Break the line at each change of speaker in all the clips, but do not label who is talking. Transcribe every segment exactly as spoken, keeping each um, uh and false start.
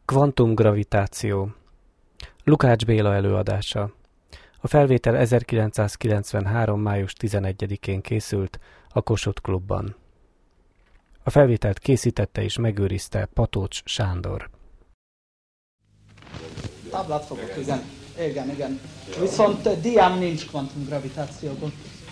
Kvantumgravitáció. Lukács Béla előadása. A felvétel ezerkilencszázkilencvenhárom. május tizenegyedikén készült a Kossuth Klubban. A felvételt készítette és megőrizte Patócs Sándor.
Táblát fogok, igen. Igen, igen. Viszont diám nincs kvantumgravitációban.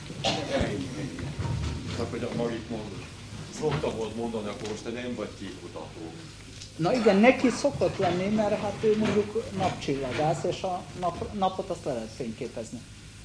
Csak hogy a Marit mondod, szokta volt mondani, akkor most te nem vagy képkutató.
Na igen, neki szokott lenni, mert hát ő mondjuk napcsillagász, és a nap, napot azt le lehet fényképezni.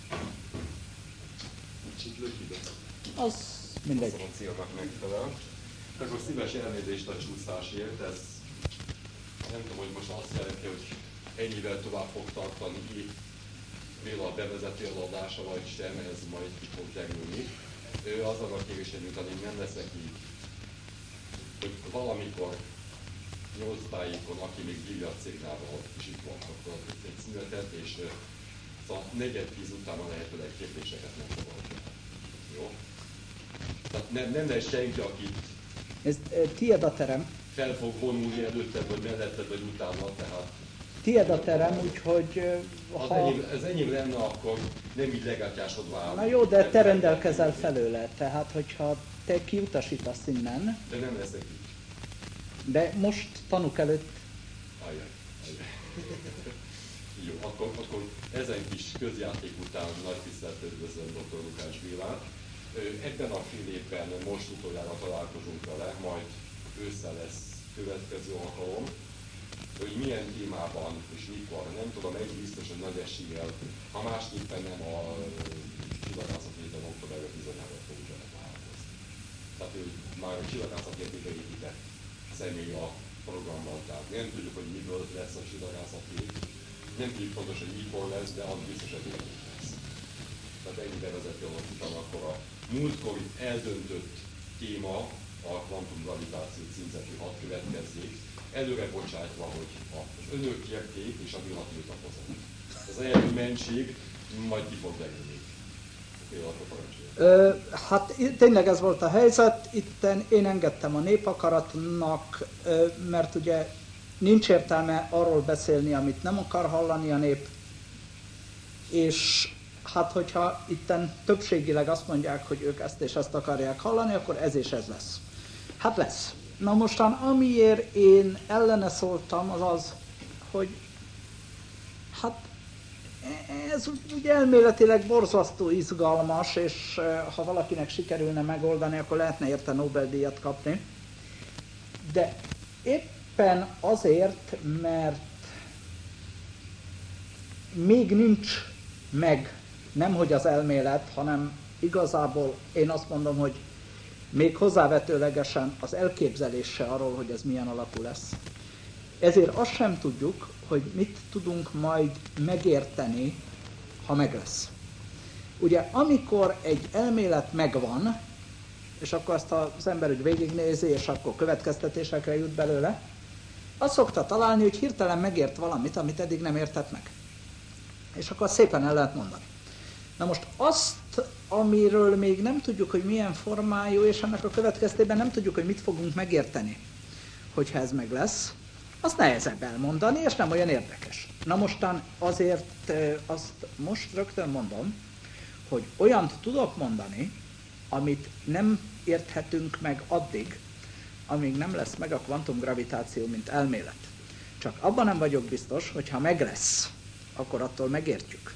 Kicsit lökide.
Az mindegy.
A célnak megfelel. Akkor szíves elnézést a csúszásért, ez nem tudom, hogy most azt jelenti, hogy ennyivel tovább fog tartani itt Béla a bevezető eladása, vagy sem, ez majd ki fog derülni. Azzal a kérésem után én nem leszek így, hogy valamikor nyolc tájékon, aki még billiardszéknával is itt van, akkor egy szünetet, és a negyed tíz után a lehetőleg kérdéseket nem fogadja. Jó? Tehát nem, nem lesz senki, akit
Ez tiéd a terem.
fel fog vonulni előtted, vagy melletted, vagy utána, tehát
Tiéd a terem, úgyhogy
ha...
ha...
enyém, ez enyém lenne, akkor nem így legátjásodva áll.
Na jó, de te rendelkezel felőle, tehát hogyha te kiutasítasz innen,
De nem leszek így.
de most tanúk előtt...
Ajjaj, ajjaj. Jó, akkor, akkor ezen kis közjáték után nagy tisztelettel üdvözlöm doktor Lukács Bélát. Ebben a fél évben most utoljára találkozunk vele, majd ősszel lesz következő alkalom. Hogy milyen témában és mikor, nem tudom, egy biztos, hogy nagy eséllyel, ha másképpen nem a csillagászat héten októberben bizonyára fogunk vele találkozni. Tehát ő már a csillagászat értéke épített személy a programban, tehát nem tudjuk, hogy miből lesz a csillagászat hét, nem tudjuk pontos, hogy mikor lesz, de az biztos, hogy nem lesz. Tehát ennyi bevezető alatt után akkor a múltkor eldöntött téma, a kvantumgravitáció címzetű hat következzék, előre bocsátva, hogy az önök kérték és a Béla tiltakozott. Az eredménység majd ki fog derülni.
Ö, hát tényleg ez volt a helyzet, itten én engedtem a népakaratnak, ö, mert ugye nincs értelme arról beszélni, amit nem akar hallani a nép, és hát hogyha itten többségileg azt mondják, hogy ők ezt és ezt akarják hallani, akkor ez és ez lesz. Hát lesz. Na mostan, amiért én ellene szóltam, az az, hogy hát ez ugye elméletileg borzasztó izgalmas, és ha valakinek sikerülne megoldani, akkor lehetne érte Nobel-díjat kapni. De éppen azért, mert még nincs meg, nemhogy az elmélet, hanem igazából én azt mondom, hogy még hozzávetőlegesen az elképzelése arról, hogy ez milyen alakú lesz. Ezért azt sem tudjuk, hogy mit tudunk majd megérteni, ha meg lesz. Ugye amikor egy elmélet megvan, és akkor azt az ember úgy végignézi, és akkor következtetésekre jut belőle, azt szokta találni, hogy hirtelen megért valamit, amit eddig nem értett meg. És akkor szépen el lehet mondani. Na most azt, amiről még nem tudjuk, hogy milyen formájú, és ennek a következtében nem tudjuk, hogy mit fogunk megérteni, hogyha ez meg lesz, azt nehezebb elmondani, és nem olyan érdekes. Na mostan azért azt most rögtön mondom, hogy olyant tudok mondani, amit nem érthetünk meg addig, amíg nem lesz meg a kvantumgravitáció, mint elmélet. Csak abban nem vagyok biztos, hogy ha meg lesz, akkor attól megértjük.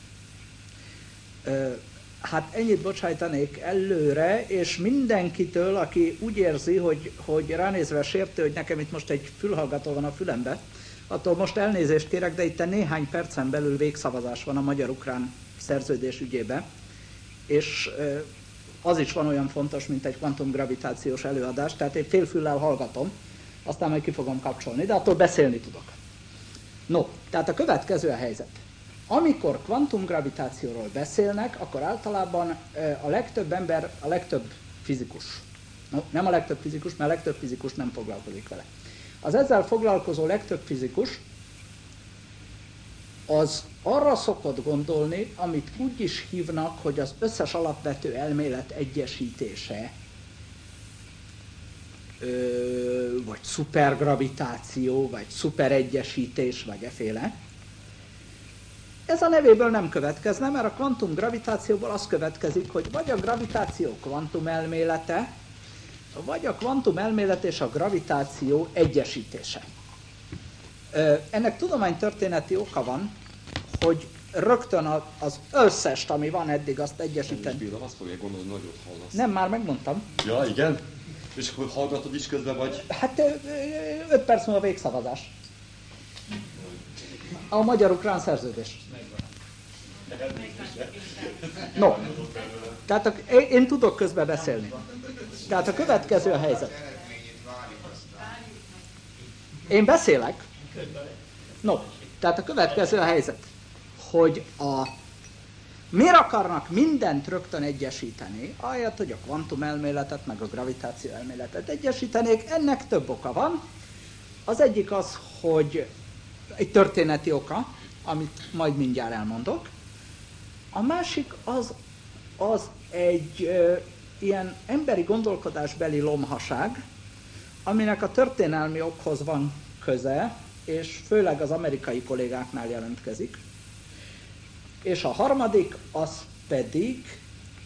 Hát ennyit bocsájtanék előre, és mindenkitől, aki úgy érzi, hogy, hogy ránézve sértő, hogy nekem itt most egy fülhallgató van a fülembe, attól most elnézést kérek, de itt néhány percen belül végszavazás van a magyar-ukrán szerződés ügyében, és az is van olyan fontos, mint egy kvantumgravitációs előadás, tehát én félfüllel hallgatom, aztán majd ki fogom kapcsolni, de attól beszélni tudok. No, tehát a következő a helyzet. Amikor kvantumgravitációról beszélnek, akkor általában a legtöbb ember, a legtöbb fizikus, no, nem a legtöbb fizikus, mert a legtöbb fizikus nem foglalkozik vele. Az ezzel foglalkozó legtöbb fizikus az arra szokott gondolni, amit úgy is hívnak, hogy az összes alapvető elmélet egyesítése. ö, vagy szupergravitáció, vagy szuperegyesítés, vagy eféle. Ez a nevéből nem következne, mert a kvantumgravitációból az következik, hogy vagy a gravitáció kvantumelmélete, vagy a kvantumelmélet és a gravitáció egyesítése. Ennek tudománytörténeti oka van, hogy rögtön az összest, ami van eddig, azt egyesíteni.
Béla, azt fogja gondolni, hogy nagyot hallasz.
Nem, már megmondtam.
Ja, igen? És akkor hallgatod is közben, vagy?
Hát öt perc múlva végszavazás. A magyar-ukrán szerződés. No, tehát a, én, én tudok közben beszélni. Tehát a következő a helyzet. Én beszélek. No, tehát a következő a helyzet, hogy a, miért akarnak mindent rögtön egyesíteni, ahelyett, hogy a kvantumelméletet meg a gravitáció elméletet egyesítenék, ennek több oka van. Az egyik az, hogy egy történeti oka, amit majd mindjárt elmondok. A másik az, az egy ö, ilyen emberi gondolkodásbeli lomhaság, aminek a történelmi okhoz van köze, és főleg az amerikai kollégáknál jelentkezik. És a harmadik, az pedig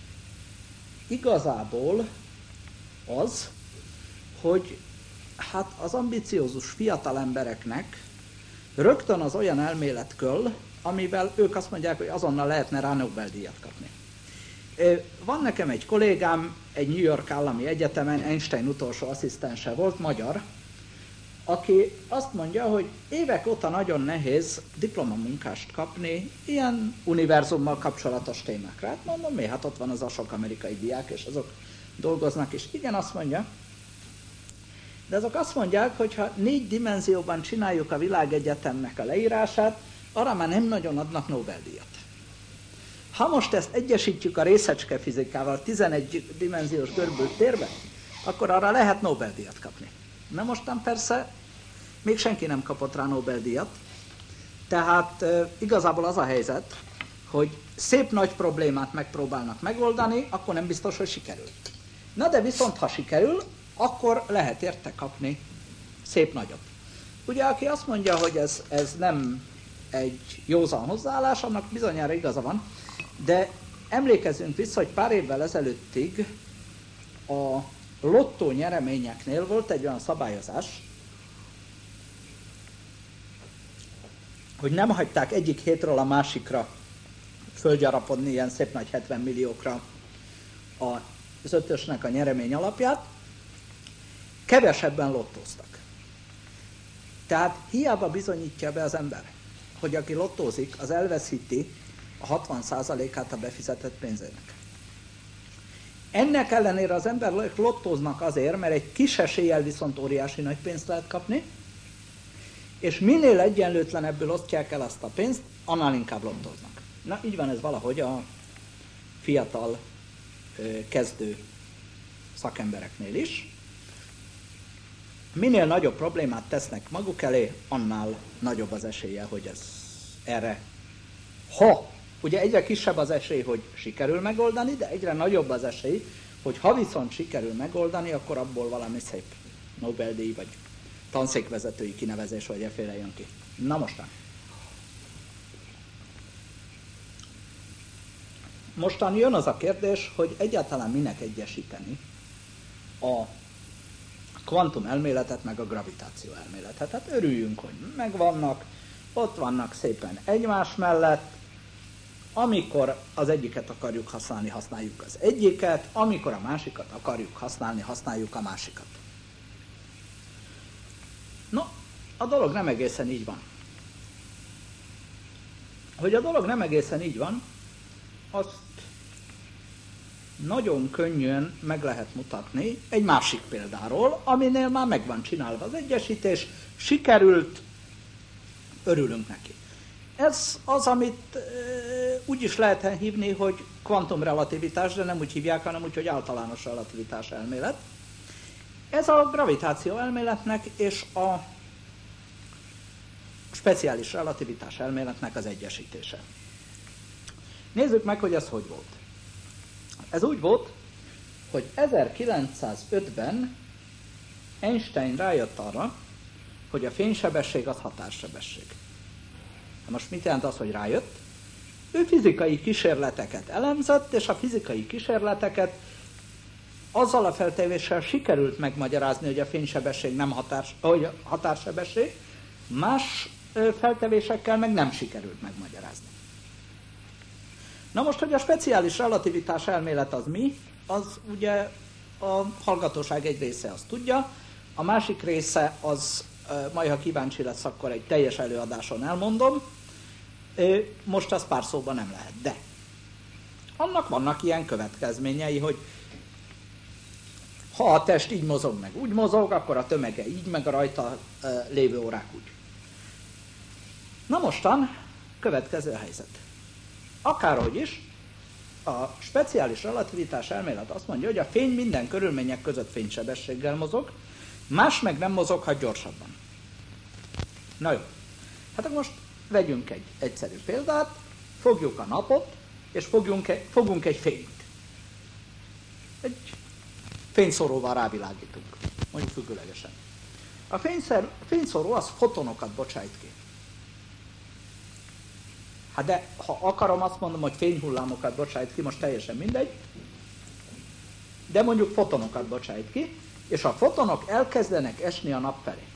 igazából az, hogy hát az ambiciózus fiatal embereknek rögtön az olyan elmélet kell, amivel ők azt mondják, hogy azonnal lehetne rá Nobel-díjat kapni. Van nekem egy kollégám, egy New York állami egyetemen, Einstein utolsó asszisztense volt, magyar, aki azt mondja, hogy évek óta nagyon nehéz diplomamunkást kapni ilyen univerzummal kapcsolatos témákra. Hát mondom, mi? Hát ott van az a sok amerikai diák, és azok dolgoznak, és igen, azt mondja, de azok azt mondják, hogy ha négy dimenzióban csináljuk a világegyetemnek a leírását, arra már nem nagyon adnak Nobel-díjat. Ha most ezt egyesítjük a részecske fizikával tizenegy dimenziós görbült térben, akkor arra lehet Nobel-díjat kapni. Na mostan persze még senki nem kapott rá Nobel-díjat, tehát e, igazából az a helyzet, hogy szép nagy problémát megpróbálnak megoldani, akkor nem biztos, hogy sikerül. Na de viszont, ha sikerül, akkor lehet érte kapni szép nagyot. Ugye, aki azt mondja, hogy ez, ez nem egy józan hozzáállás, annak bizonyára igaza van, de emlékezzünk vissza, hogy pár évvel ezelőttig a lottó nyereményeknél volt egy olyan szabályozás, hogy nem hagyták egyik hétről a másikra földgyarapodni ilyen szép nagy hetven milliókra az ötösnek a nyeremény alapját, kevesebben lottóztak. Tehát hiába bizonyítja be az ember, hogy aki lottózik, az elveszíti a hatvan százalékát a befizetett pénzének. Ennek ellenére az emberek lottóznak azért, mert egy kis eséllyel viszont óriási nagy pénzt lehet kapni, és minél egyenlőtlenebbül osztják el azt a pénzt, annál inkább lottóznak. Na, így van ez valahogy a fiatal kezdő szakembereknél is. Minél nagyobb problémát tesznek maguk elé, annál nagyobb az esélye, hogy ez erre, ha, ugye egyre kisebb az esély, hogy sikerül megoldani, de egyre nagyobb az esély, hogy ha viszont sikerül megoldani, akkor abból valami szép Nobel-díj, vagy tanszékvezetői kinevezés, vagy efféle jön ki. Na mostan. Mostan jön az a kérdés, hogy egyáltalán minek egyesíteni a kvantum elméletet, meg a gravitáció elméletet. Hát örüljünk, hogy megvannak, ott vannak szépen egymás mellett, amikor az egyiket akarjuk használni, használjuk az egyiket, amikor a másikat akarjuk használni, használjuk a másikat. No, a dolog nem egészen így van. Hogy a dolog nem egészen így van, azt nagyon könnyűen meg lehet mutatni egy másik példáról, aminél már meg van csinálva az egyesítés, sikerült, örülünk neki. Ez az, amit e, úgy is lehet hívni, hogy kvantumrelativitás, de nem úgy hívják, hanem úgy, hogy általános relativitás elmélet. Ez a gravitáció elméletnek és a speciális relativitás elméletnek az egyesítése. Nézzük meg, hogy ez hogy volt. Ez úgy volt, hogy ezerkilencszázötben Einstein rájött arra, hogy a fénysebesség az határsebesség. Na most mit jelent az, hogy rájött? Ő fizikai kísérleteket elemzett, és a fizikai kísérleteket azzal a feltevéssel sikerült megmagyarázni, hogy a fénysebesség nem határs, hogy határsebesség, más feltevésekkel meg nem sikerült megmagyarázni. Na most, hogy a speciális relativitás elmélet az mi, az ugye a hallgatóság egy része azt tudja, a másik része az, majd ha kíváncsi lesz, akkor egy teljes előadáson elmondom, most az pár szóban nem lehet, de annak vannak ilyen következményei, hogy ha a test így mozog, meg úgy mozog, akkor a tömege így, meg a rajta lévő órák úgy. Na mostan, következő helyzet. Akárhogy is, a speciális relativitás elmélet azt mondja, hogy a fény minden körülmények között fénysebességgel mozog, más meg nem mozoghat gyorsabban. Na jó, hát akkor most vegyünk egy egyszerű példát, fogjuk a napot, és fogjunk egy, fogunk egy fényt. Egy fényszóróval rávilágítunk, mondjuk függőlegesen. A fényszer, fényszóró az fotonokat bocsájt ki. Hát de ha akarom, azt mondom, hogy fényhullámokat bocsájt ki, most teljesen mindegy, de mondjuk fotonokat bocsájt ki, és a fotonok elkezdenek esni a nap felé.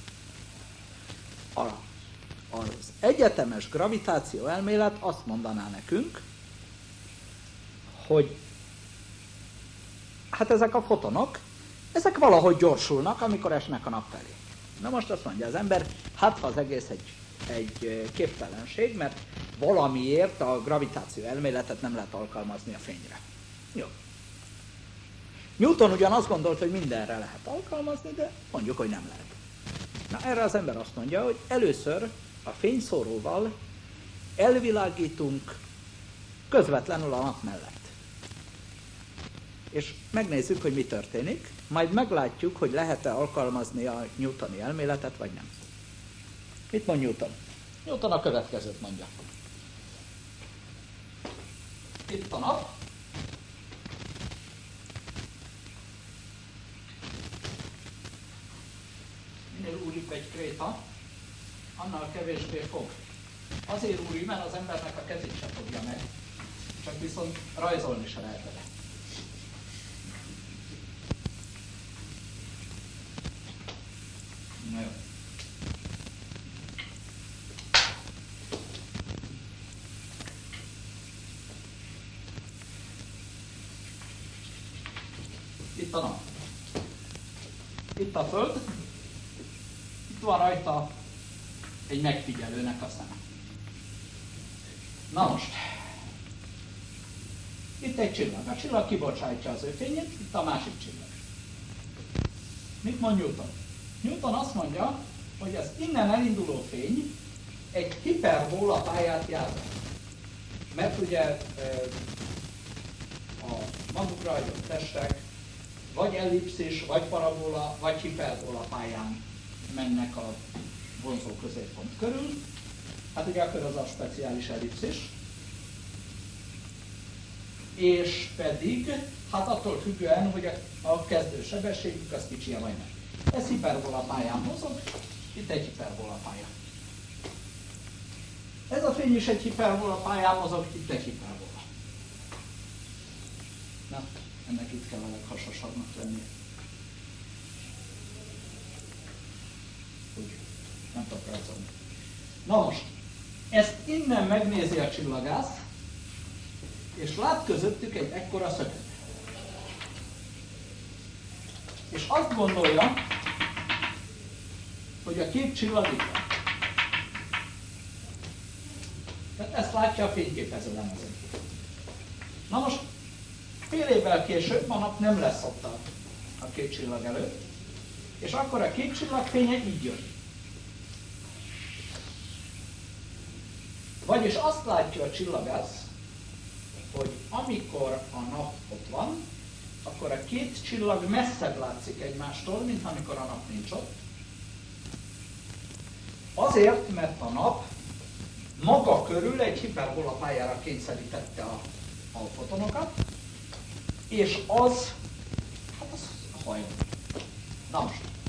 A, az egyetemes gravitáció elmélet azt mondaná nekünk, hogy hát ezek a fotonok, ezek valahogy gyorsulnak, amikor esnek a nap felé. Na most azt mondja az ember, hát ha az egész egy, egy képtelenség, mert valamiért a gravitáció elméletet nem lehet alkalmazni a fényre. Jó. Newton ugyan azt gondolt, hogy mindenre lehet alkalmazni, de mondjuk, hogy nem lehet. Na erre az ember azt mondja, hogy először a fényszóróval elvilágítunk közvetlenül a nap mellett. És megnézzük, hogy mi történik, majd meglátjuk, hogy lehet-e alkalmazni a newtoni elméletet, vagy nem. Mit mond Newton? Newton a következőt mondja. Itt a nap. Minél úrik egy kréta, annál kevésbé fog. Azért úri, mert az embernek a kezét sem fogja meg, csak viszont rajzolni se lehet vele. Na jó. Itt a nap. Itt a Föld. Itt van rajta egy megfigyelőnek a szeme. Na most. Itt egy csillag. A csillag kibocsátja az ő fényét, itt a másik csillag. Mit mond Newton? Newton azt mondja, hogy az innen elinduló fény egy hiperbóla pályát jár. Mert ugye a magukra adott testek vagy ellipszis, vagy parabola, vagy hiperbóla pályán mennek a vonzó középpont körül. Hát ugye akkor az a speciális ellipszis. És pedig, hát attól függően, hogy a kezdő sebességük az kicsi vagy nem. Ez hiperbola pályán mozog, itt egy hiperbola pálya. Ez a fény is egy hiperbola pályán mozog, itt egy hiperbola. Na, ennek itt kell a leghasasabbnak lenni. Úgy, nem tudok rajzolni. Na most, ezt innen megnézi a csillagász, és lát közöttük egy ekkora szöget. És azt gondolja, hogy a két csillag itt van. Tehát ezt látja a fényképező lemezen. Na most, fél évvel később a nap nem lesz ott a, a két csillag előtt, és akkor a két csillag fénye így jön. Vagyis azt látja a csillagász, hogy amikor a nap ott van, akkor a két csillag messzebb látszik egymástól, mint amikor a nap nincs ott. Azért, mert a nap maga körül egy hiperbola pályára kényszerítette a, a fotonokat, és az, hát az a hajó. Na most,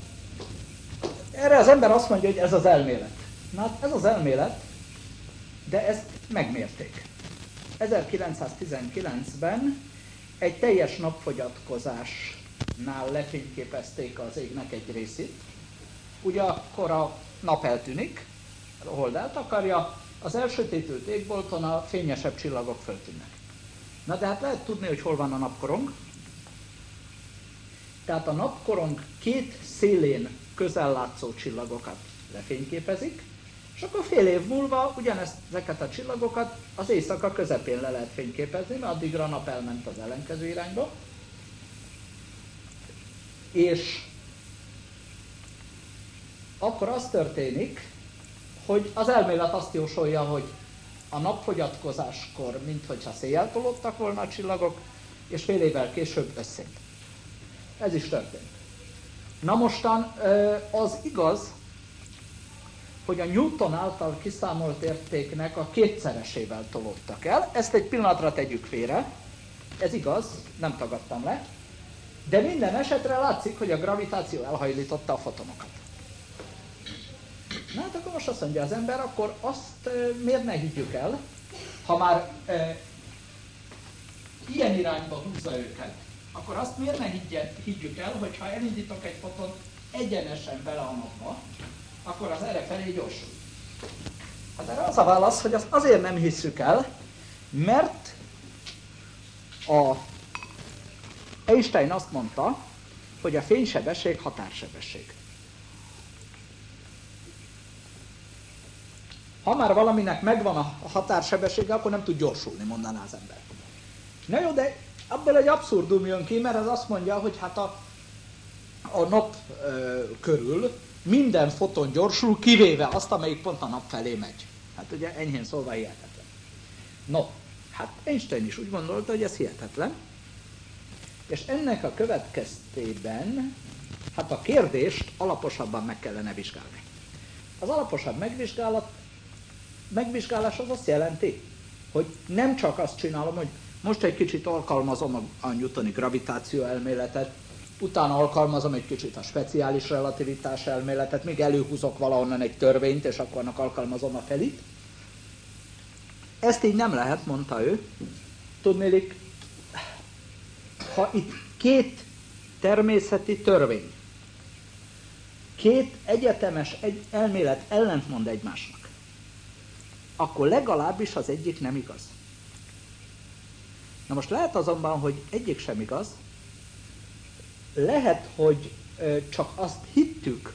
Erre az ember azt mondja, hogy ez az elmélet. Na hát ez az elmélet, de ezt megmérték. ezerkilencszáztizenkilencben egy teljes napfogyatkozásnál lefényképezték az égnek egy részét. Ugye akkor a nap eltűnik, a hold eltakarja, az elsötétült égbolton a fényesebb csillagok föltűnnek. Na de hát lehet tudni, hogy hol van a napkorong. Tehát a napkorong két szélén közellátszó csillagokat lefényképezik, és akkor fél év múlva ugyanezt, ezeket a csillagokat az éjszaka közepén le lehet fényképezni, mert addigra a nap elment az ellenkező irányba. És akkor az történik, hogy az elmélet azt jósolja, hogy a napfogyatkozáskor, minthogyha széjjel tolódtak volna a csillagok, és fél évvel később összét. Ez is történt. Na mostan az igaz, hogy a Newton által kiszámolt értéknek a kétszeresével tolódtak el. Ezt egy pillanatra tegyük félre. Ez igaz, nem tagadtam le. De minden esetre látszik, hogy a gravitáció elhajlította a fotonokat. Na hát akkor most azt mondja az ember, akkor azt e, miért ne higgyük el, ha már e, ilyen irányba húzza őket, akkor azt miért ne higgye, higgyük el, hogy ha elindítok egy fotont egyenesen bele a napba, akkor az erre felé gyorsul. Hát erre az a válasz, hogy azt azért nem hisszük el, mert a Einstein azt mondta, hogy a fénysebesség határsebesség. Ha már valaminek megvan a határsebessége, akkor nem tud gyorsulni, mondaná az ember. Na jó, de abból egy abszurdum jön ki, mert az azt mondja, hogy hát a, a nap ö, körül minden foton gyorsul, kivéve azt, amelyik pont a nap felé megy. Hát ugye enyhén szólva hihetetlen. No, hát Einstein is úgy gondolta, hogy ez hihetetlen. És ennek a következtében, hát a kérdést alaposabban meg kellene vizsgálni. Az alaposabb megvizsgálat, megvizsgálás az azt jelenti, hogy nem csak azt csinálom, hogy most egy kicsit alkalmazom a, a newtoni gravitáció elméletet, utána alkalmazom egy kicsit a speciális relativitás elméletet, még előhúzok valahonnan egy törvényt, és akkor annak alkalmazom a felit. Ezt így nem lehet, mondta ő. Tudnélik, ha itt két természeti törvény, két egyetemes egy elmélet ellentmond egymásnak, akkor legalábbis az egyik nem igaz. Na most lehet azonban, hogy egyik sem igaz, lehet, hogy csak azt hittük,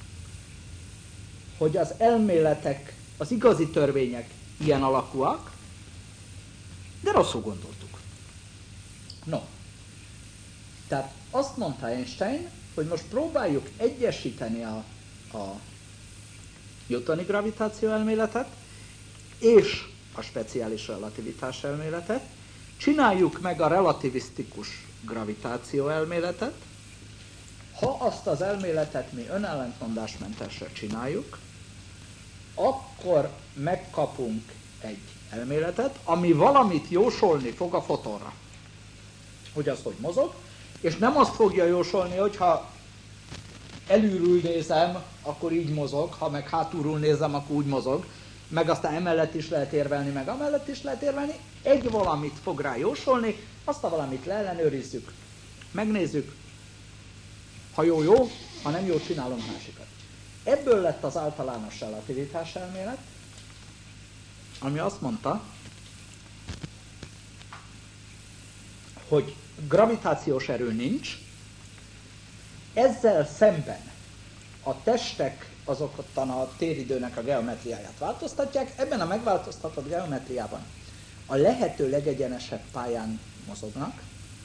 hogy az elméletek, az igazi törvények ilyen alakúak, de rosszul gondoltuk. No, tehát azt mondta Einstein, hogy most próbáljuk egyesíteni a, a newtoni gravitáció elméletet és a speciális relativitás elméletet, csináljuk meg a relativisztikus gravitáció elméletet, ha azt az elméletet mi önellentmondásmentesre csináljuk, akkor megkapunk egy elméletet, ami valamit jósolni fog a fotonra. Hogy az hogy mozog, és nem azt fogja jósolni, hogy ha elülről nézem, akkor így mozog, ha meg hátulról nézem, akkor úgy mozog, meg aztán emellett is lehet érvelni, meg amellett is lehet érvelni, egy valamit fog rá jósolni, azt a valamit leellenőrizzük, megnézzük, ha jó, jó, ha nem jó, csinálunk másikat. Ebből lett az általános relativitás elmélet, ami azt mondta, hogy gravitációs erő nincs, ezzel szemben a testek azok ottan a téridőnek a geometriáját változtatják, ebben a megváltoztatott geometriában a lehető legegyenesebb pályán mozognak,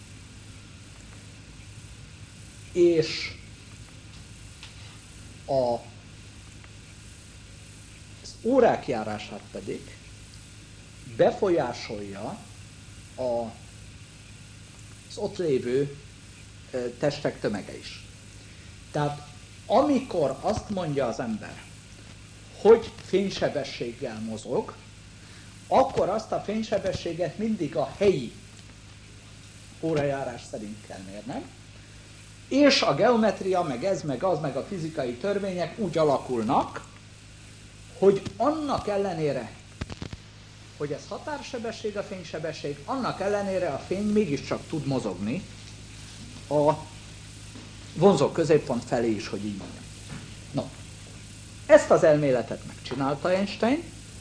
és a, az órák járását pedig befolyásolja a, az ott lévő testek tömege is. Tehát amikor azt mondja az ember, hogy fénysebességgel mozog, akkor azt a fénysebességet mindig a helyi órajárás szerint kell mérnem, És a geometria, meg ez, meg az, meg a fizikai törvények úgy alakulnak, hogy annak ellenére, hogy ez határsebesség, a fénysebesség, annak ellenére a fény mégiscsak tud mozogni a vonzó középpont felé is, hogy így mondjam. No, ezt az elméletet megcsinálta Einstein.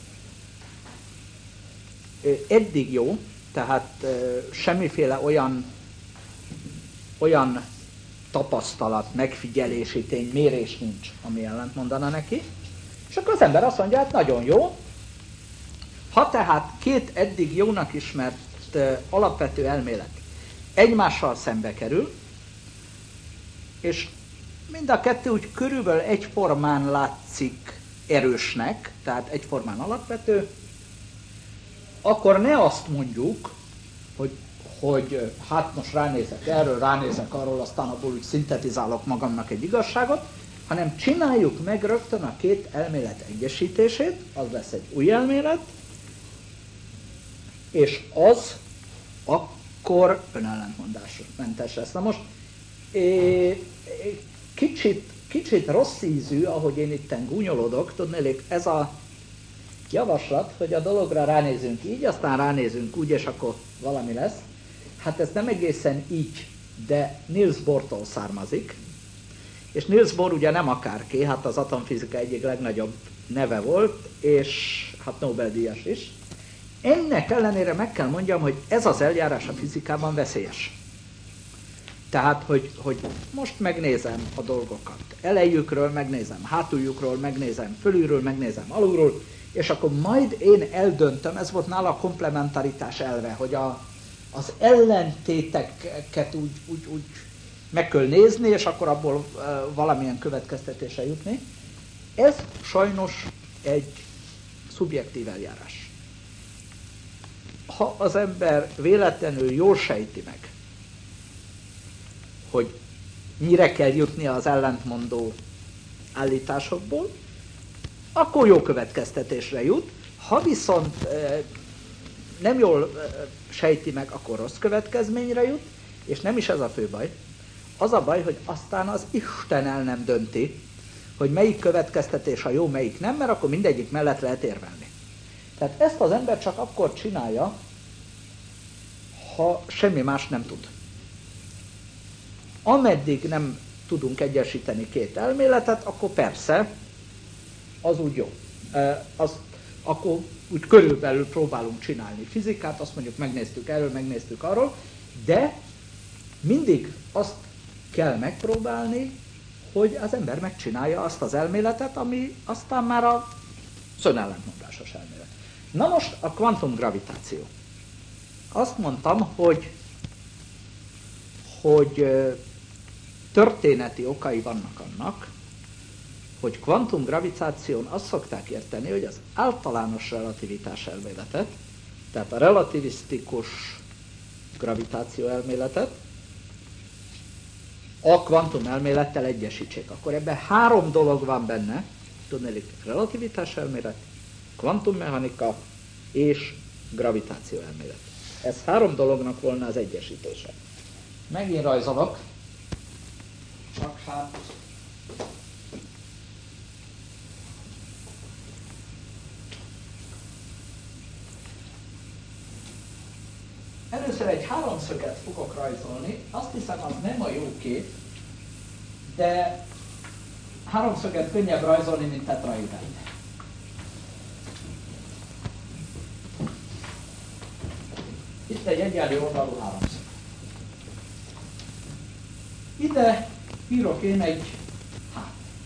Eddig jó, tehát semmiféle olyan, olyan tapasztalat, megfigyelési tény, mérés nincs, ami ellent mondana neki. És akkor az ember azt mondja, hát nagyon jó. Ha tehát két eddig jónak ismert alapvető elmélet egymással szembe kerül, és mind a kettő úgy körülbelül egyformán látszik erősnek, tehát egyformán alapvető, akkor ne azt mondjuk, hogy, hogy hát most ránézek erről, ránézek arról, aztán abból úgy szintetizálok magamnak egy igazságot, hanem csináljuk meg rögtön a két elmélet egyesítését, az lesz egy új elmélet, és az akkor önellentmondásmentes lesz. Na most kicsit, kicsit rossz ízű, ahogy én itten gúnyolodok, tudnélik, ez a javaslat, hogy a dologra ránézünk így, aztán ránézünk úgy, és akkor valami lesz. Hát ez nem egészen így, de Niels Bohrtól származik. És Niels Bohr ugye nem akárki, hát az atomfizika egyik legnagyobb neve volt, és hát Nobel-díjas is. Ennek ellenére meg kell mondjam, hogy ez az eljárás a fizikában veszélyes. Tehát, hogy, hogy most megnézem a dolgokat. Elejükről megnézem, hátuljukról megnézem, fölülről megnézem, alulról, és akkor majd én eldöntöm, ez volt nála a komplementaritás elve, hogy a, az ellentéteket úgy, úgy, úgy meg kell nézni, és akkor abból uh, valamilyen következtetésre jutni. Ez sajnos egy szubjektív eljárás. Ha az ember véletlenül jól sejti meg, hogy mire kell jutnia az ellentmondó állításokból, akkor jó következtetésre jut. Ha viszont e, nem jól e, sejti meg, akkor rossz következményre jut, és nem is ez a fő baj. Az a baj, hogy aztán az Isten el nem dönti, hogy melyik következtetés a jó, melyik nem, mert akkor mindegyik mellett lehet érvelni. Tehát ezt az ember csak akkor csinálja, ha semmi más nem tud. Ameddig nem tudunk egyesíteni két elméletet, akkor persze, az úgy jó. E, az, akkor úgy körülbelül próbálunk csinálni fizikát, azt mondjuk megnéztük erről, megnéztük arról, de mindig azt kell megpróbálni, hogy az ember megcsinálja azt az elméletet, ami aztán már a önellentmondásos elmélet. Na most a kvantumgravitáció. Azt mondtam, hogy, hogy történeti okai vannak annak, hogy kvantumgravitáción azt szokták érteni, hogy az általános relativitás elméletet, tehát a relativisztikus gravitáció elméletet a kvantum elmélettel egyesítsék. Akkor ebben három dolog van benne, tudnélik, relativitás elmélet, kvantummechanika és gravitáció elmélet. Ez három dolognak volna az egyesítése. Megint rajzolok, csak hát először egy háromszöget fogok rajzolni, azt hiszem, az nem a jó kép, de háromszöget könnyebb rajzolni, mint tetraédert. Itt egy egyenlő oldalú háromszög. Ide írok én egy H.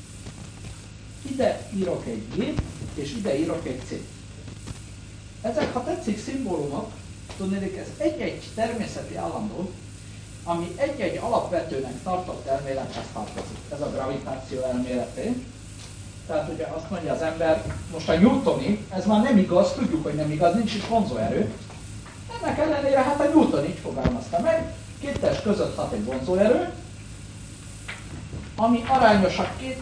Ide írok egy G, és ide írok egy C. Ezek, ha tetszik, szimbólumok, tudnék, ez egy-egy természeti állandó, ami egy-egy alapvetőnek tartott elmélethez tartozik. Ez a gravitáció elméleté. Tehát ugye azt mondja az ember, most a newtoni, ez már nem igaz, tudjuk, hogy nem igaz, nincs is vonzóerő. Ennek ellenére hát a Newton így fogalmazta meg, két test között hat egy vonzóerő, ami arányos a két,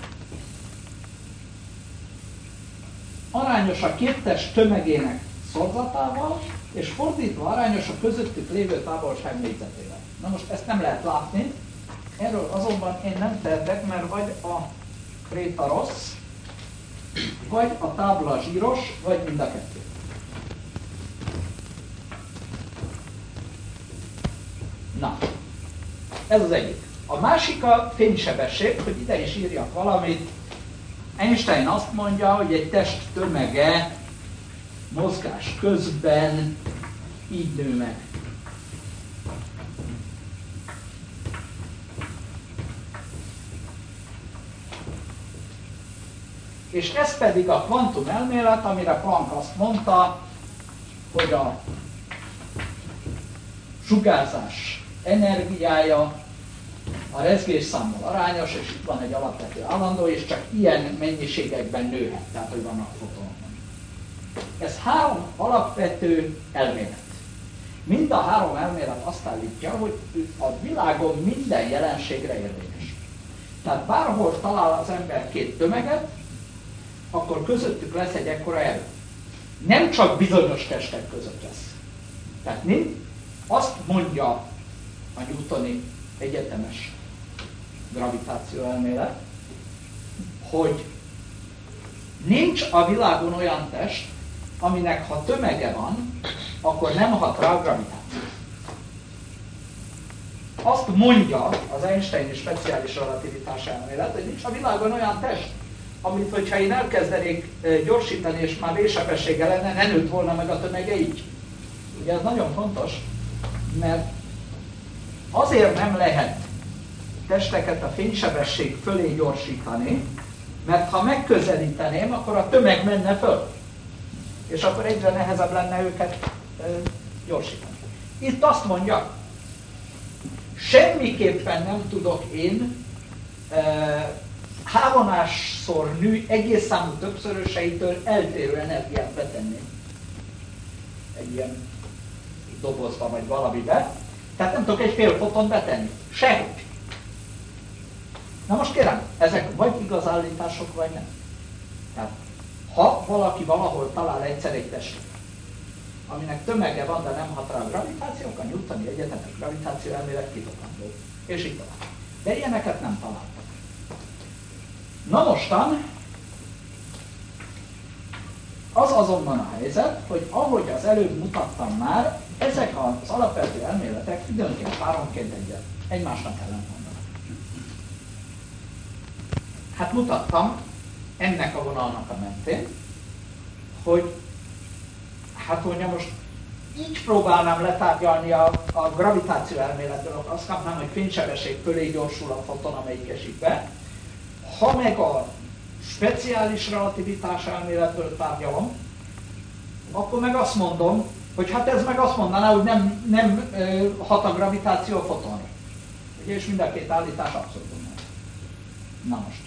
arányos a két test tömegének szorzatával, és fordítva arányos a közöttük lévő távolság négyzetével. Na most ezt nem lehet látni, Erről azonban én nem tehetek, mert vagy a kréta rossz, vagy a tábla zsíros, vagy mind a kettő. Na, ez az egyik. A másik a fénysebesség, hogy ide is írjak valamit. Einstein azt mondja, hogy egy test tömege mozgás közben így nő meg. És ez pedig a kvantum elmélet, amire Planck azt mondta, hogy a sugárzás energiája a rezgésszámmal arányos, és itt van egy alapvető állandó, és csak ilyen mennyiségekben nőhet, tehát hogy vannak fotonok. Ez három alapvető elmélet. Mind a három elmélet azt állítja, hogy a világon minden jelenségre érvényes. Tehát bárhol talál az ember két tömeget, akkor közöttük lesz egy ekkora erő. Nem csak bizonyos testek között lesz. Tehát mi azt mondja a newtoni egyetemes gravitáció elmélet, hogy nincs a világon olyan test, aminek ha tömege van, akkor nem hat rá a gravitáció. Azt mondja az Einsteini speciális relativitás elmélet, hogy nincs a világon olyan test, amit, hogyha én elkezdenék gyorsítani, és már vésebessége lenne, ne nőtt volna meg a tömege így. Ugye ez nagyon fontos, mert azért nem lehet testeket a fénysebesség fölé gyorsítani, mert ha megközelíteném, akkor a tömeg menne föl. És akkor egyre nehezebb lenne őket e, gyorsítani. Itt azt mondja, semmiképpen nem tudok én e, hávonásszor nő egész számú többszöröseitől eltérő energiát betenni egy ilyen dobozba vagy valamibe. Tehát nem tudok egy fél foton betenni. Sehogy. Na most kérem, ezek vagy igaz állítások, vagy nem. Tehát, ha valaki valahol talál egyszer egy testet, aminek tömege van, de nem hat rá a gravitáció, a newtoni egyetemes gravitáció elmélet kitokandó. És így tovább. De ilyeneket nem találtak. Na mostan, az azonban a helyzet, hogy ahogy az előbb mutattam már, ezek az alapvető elméletek időnként, páronként egyet, egymásnak ellentmondanak. Hát mutattam ennek a vonalnak a mentén, hogy hát mondja most így próbálnám letárgyalni a, a gravitáció elméletből, azt kapnám, hogy fénysebesség fölé gyorsul a foton, amelyik esik be. Ha meg a speciális relativitás elméletből tárgyalom, akkor meg azt mondom, hogy hát ez meg azt mondaná, hogy nem, nem ö, hat a gravitáció a fotonra. Ugye, és mind a két állítás abszolút nem. Na most.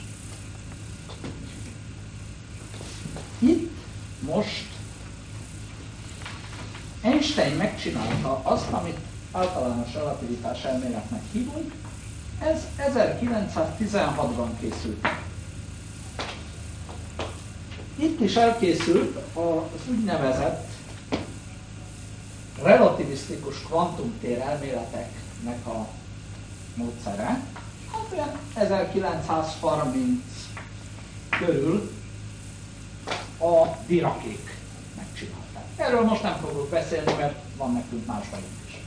Itt most Einstein megcsinálta azt, amit általános relativitás elméletnek hívunk, ez ezerkilencszáztizenhatban készült. Itt is elkészült az úgynevezett relativisztikus kvantumtér elméleteknek a módszere. Hát olyan ezerkilencszázharminc körül a Dirakék megcsinálták. Erről most nem fogok beszélni, mert van nekünk más vagyunk is.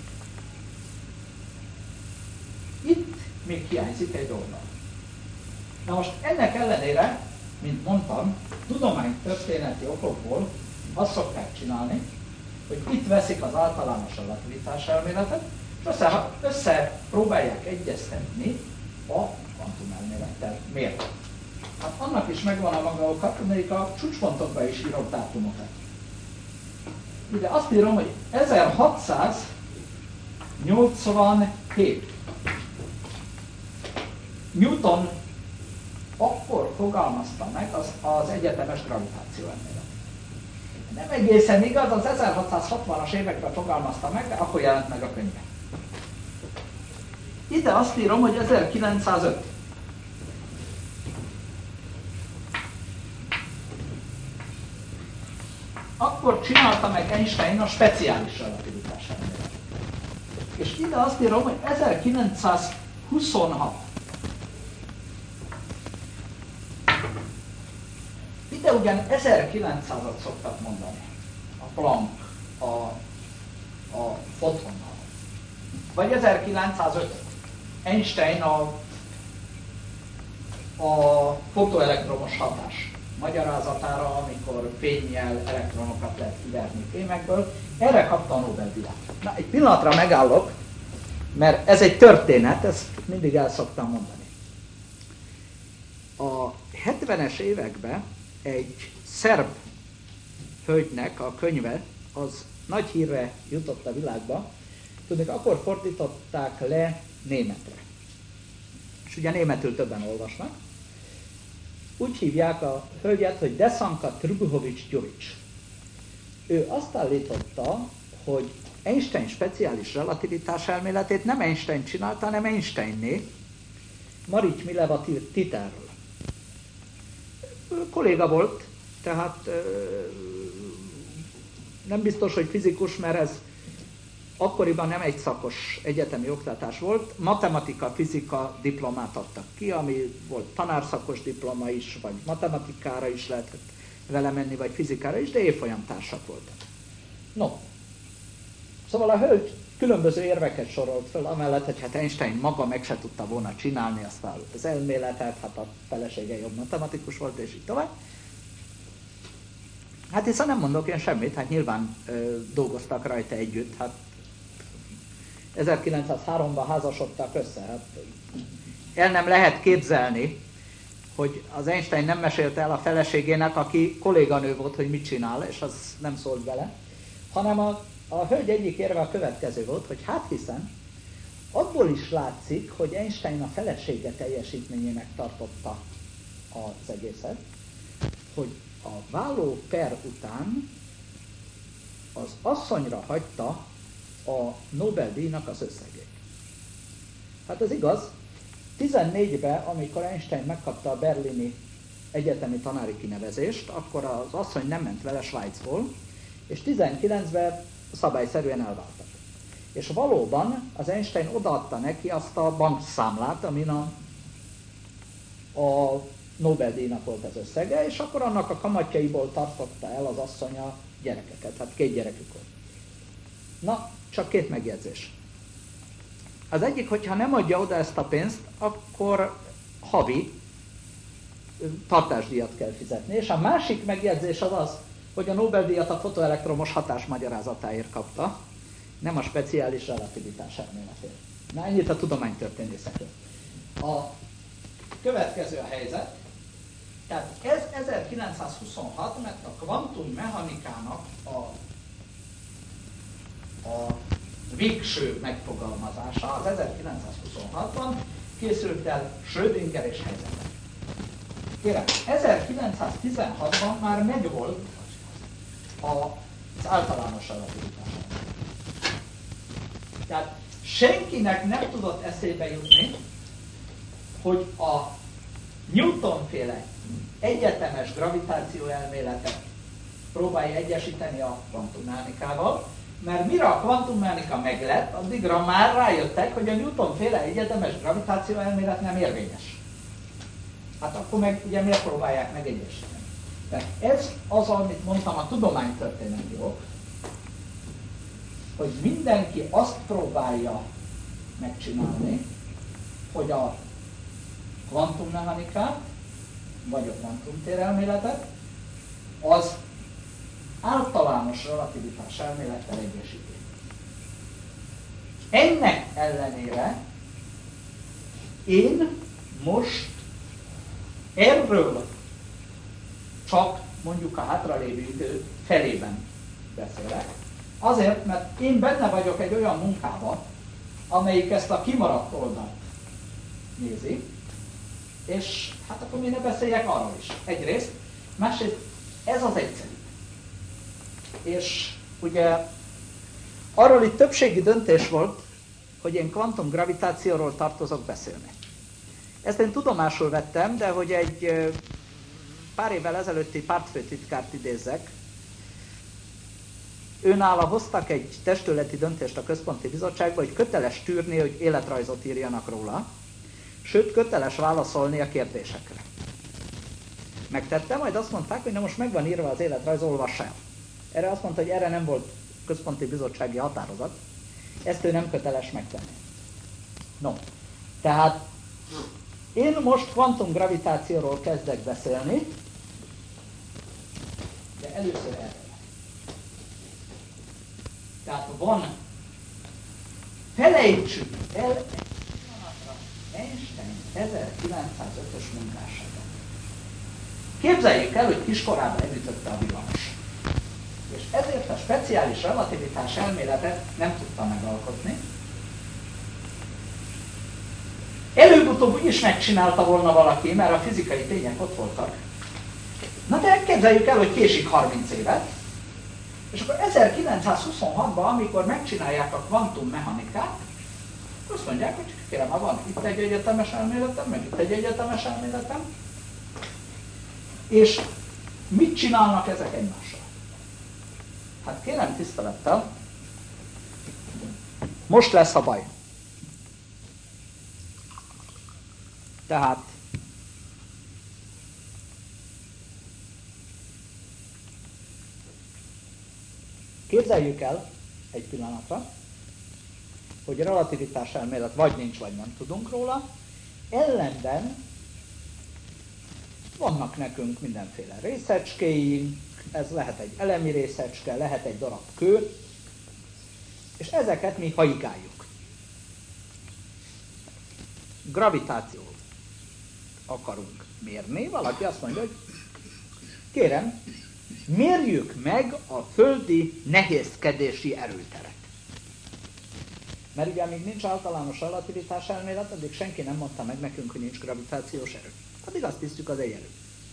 Itt még hiányzik egy oldal. Na most ennek ellenére, mint mondtam, tudománytörténeti okokból azt szokták csinálni, hogy itt veszik az általános relativitás elméletet, és össze, össze próbálják egyeztetni a kvantumelmélettel. Miért? Hát annak is megvan a maga oka, amelyik a csúcspontokban is írok dátumokat. Ide azt írom, hogy ezerhatszáznyolcvanhét. Newton akkor fogalmazta meg az, az egyetemes gravitáció elméletet. Nem egészen igaz, az ezerhatszázhatvanas években fogalmazta meg, de akkor jelent meg a könyve. Ide azt írom, hogy ezerkilencszázöt. Akkor csinálta meg Einstein a speciális relativitás elméletet. És ide azt írom, hogy ezerkilencszázhúsz. huszonhat. Ide ugyan ezerkilencszázat szoktak mondani. A Planck, a, a fotonnal. Vagy ezerkilencszázöt. Einstein a, a fotoelektromos hatás magyarázatára, amikor fénnyel elektronokat lehet kiverni fémekből. Erre kapta a Nobel-díjat. Na, egy pillanatra megállok, mert ez egy történet, ezt mindig el szoktam mondani. A hetvenes években egy szerb hölgynek a könyve az nagy hírre jutott a világba. Tudnék, akkor fordították le németre. És ugye németül többen olvasnak. Úgy hívják a hölgyet, hogy Desanka Trbuhovics Gyurics. Ő azt állította, hogy Einstein speciális relativitás elméletét nem Einstein csinálta, hanem Einsteinné, Marics Mileva Titerről. Kolléga volt, tehát nem biztos, hogy fizikus, mert ez akkoriban nem egy szakos egyetemi oktatás volt. Matematika, fizika diplomát adtak ki, ami volt tanárszakos diploma is, vagy matematikára is lehetett vele menni, vagy fizikára is, de évfolyamtársak voltak. No, szóval a hölgy különböző érveket sorolt föl, amellett, hogy hát Einstein maga meg se tudta volna csinálni azt az elméletet, hát a felesége jobb matematikus volt, és így tovább. Hát hiszen nem mondok én semmit, hát nyilván ö, dolgoztak rajta együtt, hát ezerkilencszázháromban házasodtak össze, hát el nem lehet képzelni, hogy az Einstein nem mesélte el a feleségének, aki kolléganő volt, hogy mit csinál, és az nem szólt vele, hanem a, a hölgy egyik érve a következő volt, hogy hát hiszen abból is látszik, hogy Einstein a felesége teljesítményének tartotta az egészet, hogy a válló per után az asszonyra hagyta a Nobel-díjnak az összegét. Hát ez igaz, tizennégyben, amikor Einstein megkapta a berlini egyetemi tanári kinevezést, akkor az asszony nem ment vele Svájcból, és tizenkilencben szabályszerűen elváltak. És valóban az Einstein odaadta neki azt a bankszámlát, amin a, a Nobel-díjnak volt az összege, és akkor annak a kamatjaiból tartotta el az asszony a gyerekeket. Hát két gyerekük volt. Na, csak két megjegyzés. Az egyik, hogyha nem adja oda ezt a pénzt, akkor havi tartásdíjat kell fizetni. És a másik megjegyzés az az, hogy a Nobel-díjat a fotoelektromos hatás magyarázatáért kapta, nem a speciális relativitás elméletért. Na, ennyit a tudománytörténészekről. A következő a helyzet. Tehát ez ezerkilencszázhuszonhat, mert a kvantummechanikának a, a végső megfogalmazása az ezerkilencszázhuszonhatban készült el Schrödinger és Heisenberg. Kérem, ezerkilencszáztizenhatban már megvolt az általános relativitás. Tehát senkinek nem tudott eszébe jutni, hogy a Newton-féle egyetemes gravitáció elméletet próbálja egyesíteni a kvantummechanikával, mert mire a kvantummechanika meglett, addigra már rájöttek, hogy a Newton-féle egyetemes gravitáció elmélet nem érvényes. Hát akkor meg ugye miért próbálják megegyesíteni? Tehát ez az, amit mondtam, a tudománytörténeti ok, hogy mindenki azt próbálja megcsinálni, hogy a kvantummechanikát, vagy a kvantumtérelméletet, az általános relativitás elmélettel egyesíti. Ennek ellenére én most erről csak mondjuk a hátralévő idő felében beszélek. Azért, mert én benne vagyok egy olyan munkába, amelyik ezt a kimaradt oldalt nézi, és hát akkor én ne beszéljek arról is. Egyrészt, másrészt ez az egyszerű. És ugye arról itt többségi döntés volt, hogy én kvantumgravitációról tartozok beszélni. Ezt én tudomásul vettem, de hogy egy pár évvel ezelőtti pártfőtitkárt idézzek, őnála hoztak egy testületi döntést a Központi Bizottságba, hogy köteles tűrni, hogy életrajzot írjanak róla, Sőt, köteles válaszolni a kérdésekre. Megtette, majd azt mondták, hogy na most meg van írva az életrajz, olvass el. Erre azt mondta, hogy erre nem volt központi bizottsági határozat, ezt ő nem köteles megtenni. No, tehát én most kvantumgravitációról kezdek beszélni, de először erről. Tehát van, felejtsük el egy pillanatra Einstein ezerkilencszázötös munkásságát. Képzeljük el, hogy kiskorában elütötte a villamos. És ezért a speciális relativitás elméletet nem tudta megalkotni. Előbb-utóbb úgyis megcsinálta volna valaki, mert a fizikai tények ott voltak. Na de képzeljük el, hogy késik harminc évet, és akkor ezerkilencszázhuszonhatban, amikor megcsinálják a kvantummechanikát, azt mondják, hogy kérem, ha van itt egy egyetemes elméletem, meg itt egy egyetemes elméletem, és mit csinálnak ezek egymással? Hát kérem tisztelettel, most lesz a baj. Tehát képzeljük el egy pillanatra, hogy a relativitás elmélet vagy nincs, vagy nem tudunk róla, ellenben vannak nekünk mindenféle részecskéink, ez lehet egy elemi részecske, lehet egy darab kő, és ezeket mi haigáljuk. Gravitációt akarunk mérni, valaki azt mondja, hogy kérem, mérjük meg a földi nehézkedési erőteret. Mert ugye amíg nincs általános relativitás elmélet, addig senki nem mondta meg nekünk, hogy nincs gravitációs erő. Addig azt hiszük, az egy erő.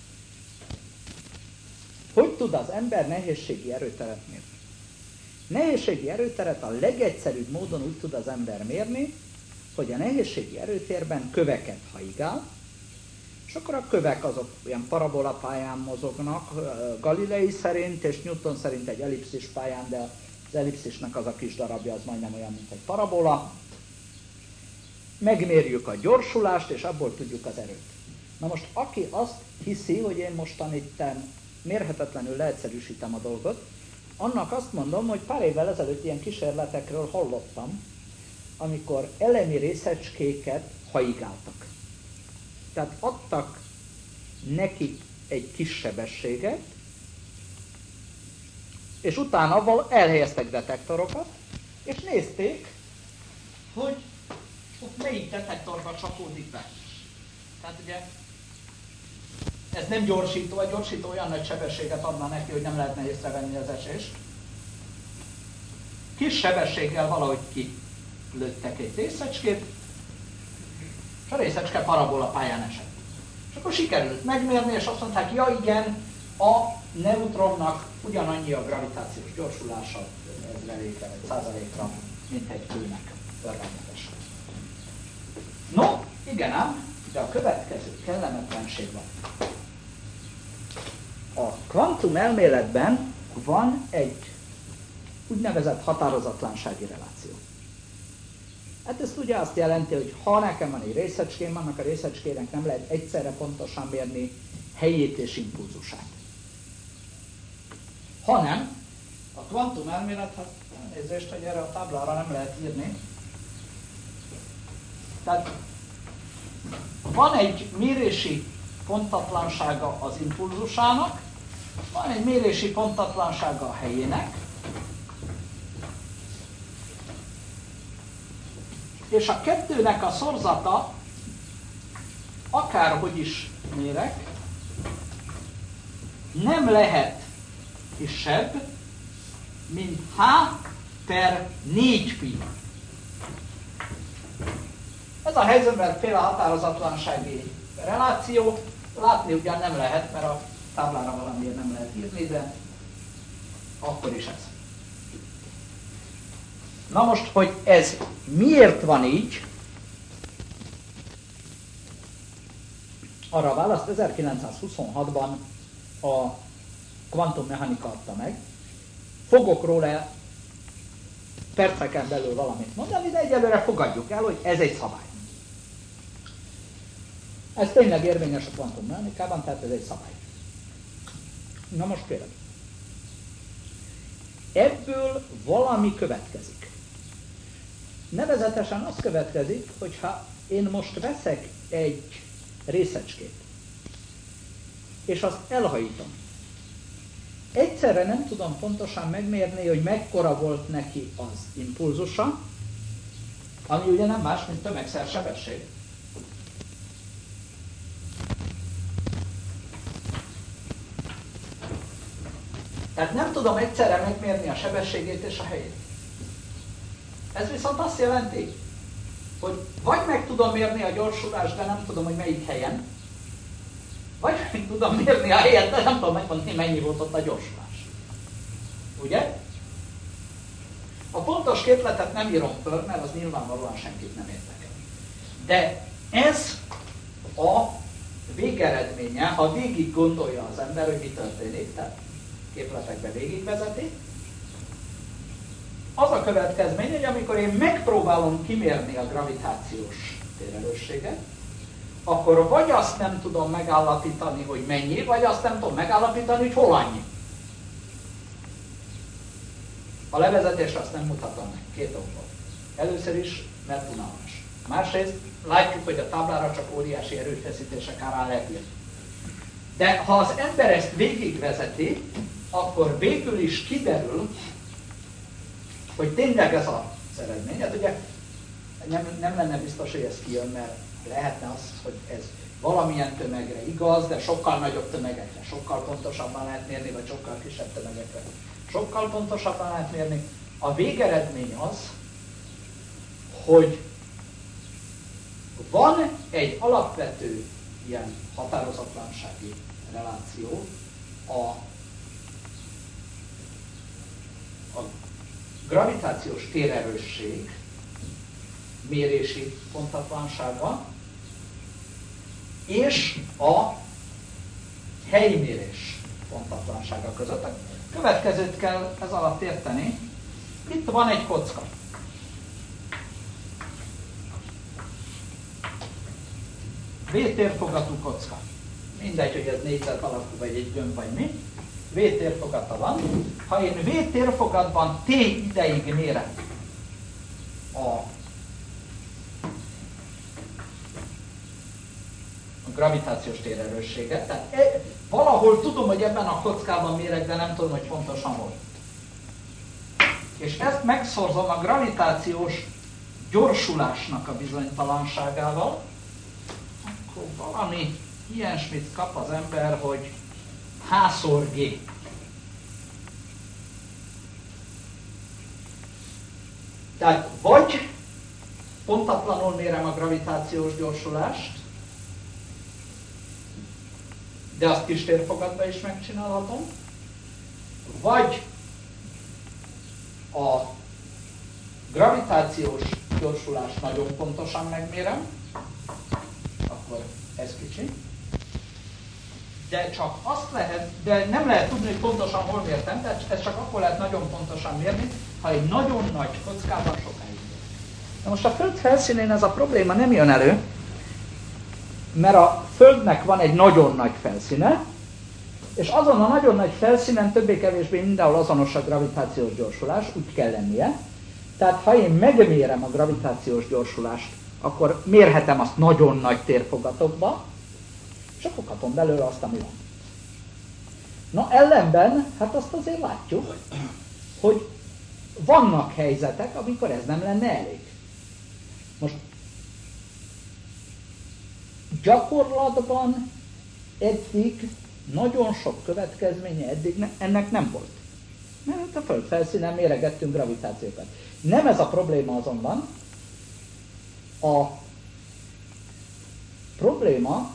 Hogy tud az ember nehézségi erőteret mérni? Nehézségi erőteret a legegyszerűbb módon úgy tud az ember mérni, hogy a nehézségi erőtérben köveket haigál, és akkor a kövek azok olyan parabola pályán mozognak, Galilei szerint és Newton szerint egy ellipszis pályán, de az ellipszisnek az a kis darabja az majdnem olyan, mint egy parabola. Megmérjük a gyorsulást, és abból tudjuk az erőt. Na most, aki azt hiszi, hogy én mostan itten mérhetetlenül leegyszerűsítem a dolgot, annak azt mondom, hogy pár évvel ezelőtt ilyen kísérletekről hallottam, amikor elemi részecskéket haigáltak. Tehát adtak nekik egy kis sebességet, és utána elhelyeztek detektorokat, és nézték, hogy ott melyik detektorba csapódik be. Tehát ugye ez nem gyorsító, a gyorsító olyan nagy sebességet adna neki, hogy nem lehetne észrevenni az esést. Kis sebességgel valahogy kilőttek egy részecskét, és a részecske parabola pályán esett. És akkor sikerült megmérni, és azt mondták, ja igen, a neutronnak ugyanannyi a gravitációs gyorsulása ezrelékre vagy százalékra, mint egy kőnek. Örvendetes. No, igen ám, de a következő kellemetlenség van. A kvantum elméletben van egy úgynevezett határozatlansági reláció. Hát ez ugye azt jelenti, hogy ha nekem van egy részecském, annak a részecskének nem lehet egyszerre pontosan mérni helyét és impulzusát. Hanem a kvantum elmélet, hát elnézést, hogy erre a táblára nem lehet írni. Tehát van egy mérési pontatlansága az impulzusának, van egy mérési pontatlansága a helyének, és a kettőnek a szorzata, akárhogy is mérek, nem lehet kisebb, mint h per négy pi. Ez a helyzetben féle határozatlansági reláció, látni ugyan nem lehet, mert a táblára valamiért nem lehet írni, de akkor is ez. Na most, hogy ez miért van így, arra a választ ezerkilencszázhuszonhatban a kvantummechanika adta meg. Fogok róla perceken belül valamit mondani, de egyelőre fogadjuk el, hogy ez egy szabály. Ez tényleg érvényes a kvantummechanikában, tehát ez egy szabály. Na most kérem. Ebből valami következik. Nevezetesen az következik, hogyha én most veszek egy részecskét, és azt elhajítom. Egyszerre nem tudom pontosan megmérni, hogy mekkora volt neki az impulzusa, ami ugye nem más, mint tömegszersebesség. Tehát nem tudom egyszerre megmérni a sebességét és a helyét. Ez viszont azt jelenti, hogy vagy meg tudom mérni a gyorsulást, de nem tudom, hogy melyik helyen, vagy meg tudom mérni a helyet, de nem tudom megmondani, mennyi volt ott a gyorsulás. Ugye? A pontos képletet nem írom föl, mert az nyilvánvalóan senkit nem érdekel. De ez a végeredménye, ha végig gondolja az ember, hogy mi történik, tehát képletekbe végigvezeti, az a következmény, hogy amikor én megpróbálom kimérni a gravitációs térerősséget, akkor vagy azt nem tudom megállapítani, hogy mennyi, vagy azt nem tudom megállapítani, hogy hol annyi. A levezetésre azt nem mutatom meg, két okból. Először is, mert unalmas. Másrészt látjuk, hogy a táblára csak óriási erőfeszítések árán lehet írni. De ha az ember ezt végigvezeti, akkor végül is kiderül, hogy tényleg ez az eredmény. Hát ugye nem, nem lenne biztos, hogy ez kijön, mert lehetne az, hogy ez valamilyen tömegre igaz, de sokkal nagyobb tömegekre sokkal pontosabban lehet mérni, vagy sokkal kisebb tömegekre sokkal pontosabban lehet mérni. A végeredmény az, hogy van egy alapvető ilyen határozatlansági reláció a, a gravitációs térerősség mérési pontatlansága és a helymérés pontatlansága között. A következőt kell ez alatt érteni. Itt van egy kocka. V-térfogatú kocka. Mindegy, hogy ez négyzet alakú, vagy egy gömb, vagy mi. V-térfogata van. Ha én V-térfogatban T ideig mérem a, a gravitációs térerősséget, tehát e, valahol tudom, hogy ebben a kockában mérek, de nem tudom, hogy pontosan hol. És ezt megszorzom a gravitációs gyorsulásnak a bizonytalanságával, akkor valami ilyesmit kap az ember, hogy H-szor G. Tehát vagy pontatlanul mérem a gravitációs gyorsulást, de azt kis térfogatban is megcsinálhatom, vagy a gravitációs gyorsulást nagyon pontosan megmérem, akkor ez kicsi, de csak azt lehet, de nem lehet tudni, hogy pontosan hol mértem, tehát ez csak akkor lehet nagyon pontosan mérni, ha egy nagyon nagy kockában sokáig mér. Na most a Föld felszínén ez a probléma nem jön elő, mert a Földnek van egy nagyon nagy felszíne, és azon a nagyon nagy felszínen többé-kevésbé mindenhol azonos a gravitációs gyorsulás, úgy kell lennie. Tehát ha én megmérem a gravitációs gyorsulást, akkor mérhetem azt nagyon nagy térfogatokba, és akkor kapom belőle azt, ami van. Na ellenben, hát azt azért látjuk, hogy vannak helyzetek, amikor ez nem lenne elég. Most gyakorlatban eddig nagyon sok következménye eddig ne, ennek nem volt. Mert a Föld felszínen méregettünk gravitációkat. Nem ez a probléma azonban. A probléma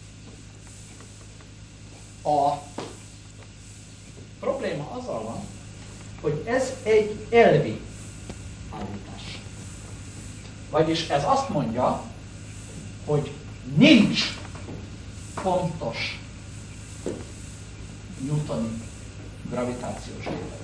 a probléma azzal van, hogy ez egy elvi állítás. Vagyis ez azt mondja, hogy nincs pontos newtoni gravitációs térerő.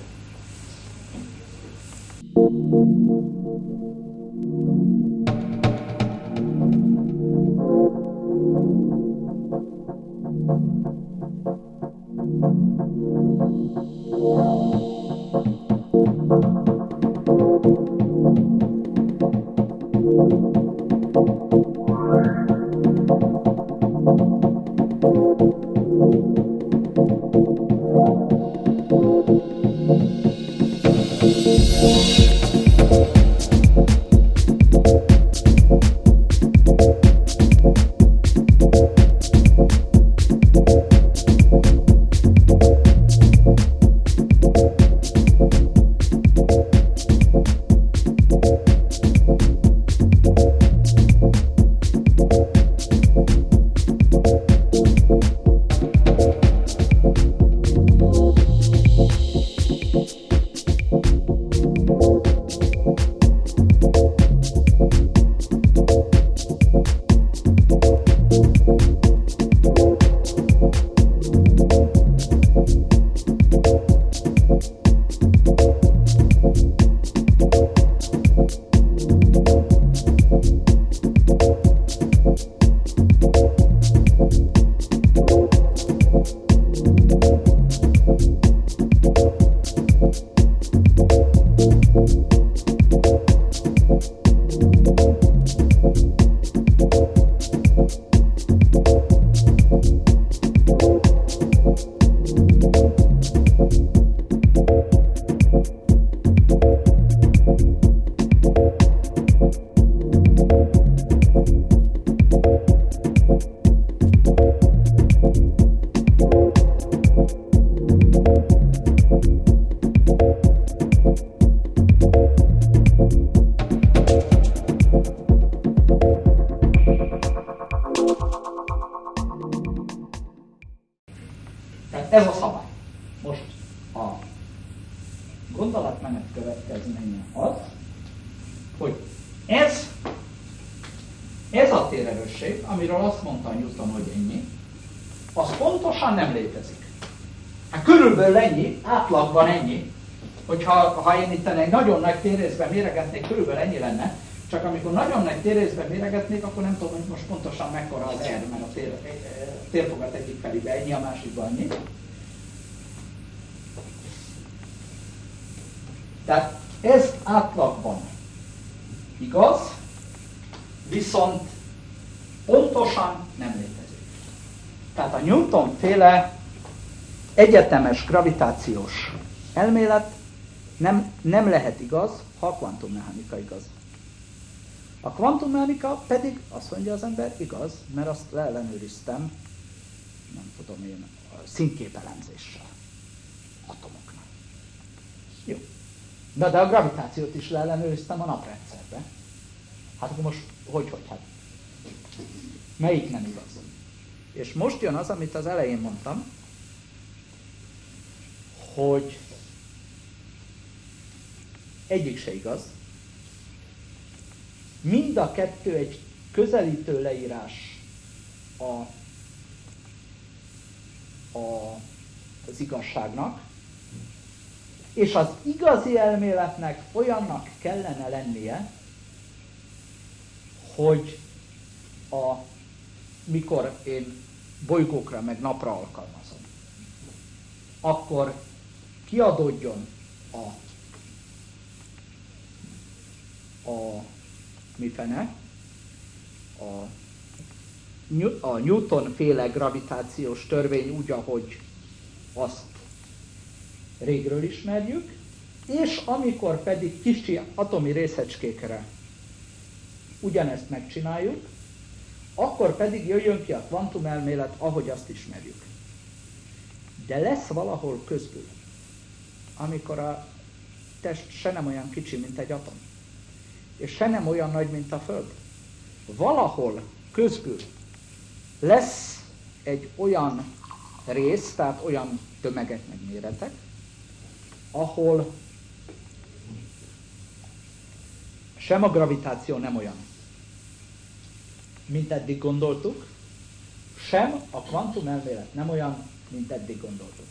Tehát ez a szabály. Most a gondolatmenet következménye az, hogy ez, ez a térerősség, amiről azt mondta Newton, hogy ennyi, az pontosan nem létezik. Hát körülbelül ennyi, átlagban ennyi, hogyha ha én itt egy nagyon nagy térrészben méregetnék, körülbelül ennyi lenne, csak amikor nagyon nagy térrészben méregetnék, akkor nem tudom, hogy most pontosan mekkora az R, mert a tér, térfogat egyik felébe ennyi, a másikban annyi. Tehát ez átlagban igaz, viszont pontosan nem létezik. Tehát a Newton-féle egyetemes gravitációs elmélet nem, nem lehet igaz, ha a kvantummechanika igaz. A kvantummechanika pedig azt mondja az ember, igaz, mert azt leellenőriztem, nem tudom én, színképelemzéssel, atomoknál. Jó. Na de a gravitációt is leellenőriztem a naprendszerbe. Hát akkor most hogy, hogy, hát melyik nem igaz? És most jön az, amit az elején mondtam, hogy egyik se igaz. Mind a kettő egy közelítő leírás a, a, az igazságnak, és az igazi elméletnek olyannak kellene lennie, hogy a, mikor én bolygókra meg napra alkalmazom, akkor kiadódjon a, a mifene, a, a Newton-féle gravitációs törvény úgy, ahogy azt régről ismerjük, és amikor pedig kicsi atomi részecskékre ugyanezt megcsináljuk, akkor pedig jöjjön ki a kvantumelmélet, ahogy azt ismerjük. De lesz valahol közbül, amikor a test se nem olyan kicsi, mint egy atom, és se nem olyan nagy, mint a Föld. Valahol közbül lesz egy olyan rész, tehát olyan tömegek meg méretek, ahol sem a gravitáció nem olyan, mint eddig gondoltuk, sem a kvantumelmélet nem olyan, mint eddig gondoltuk.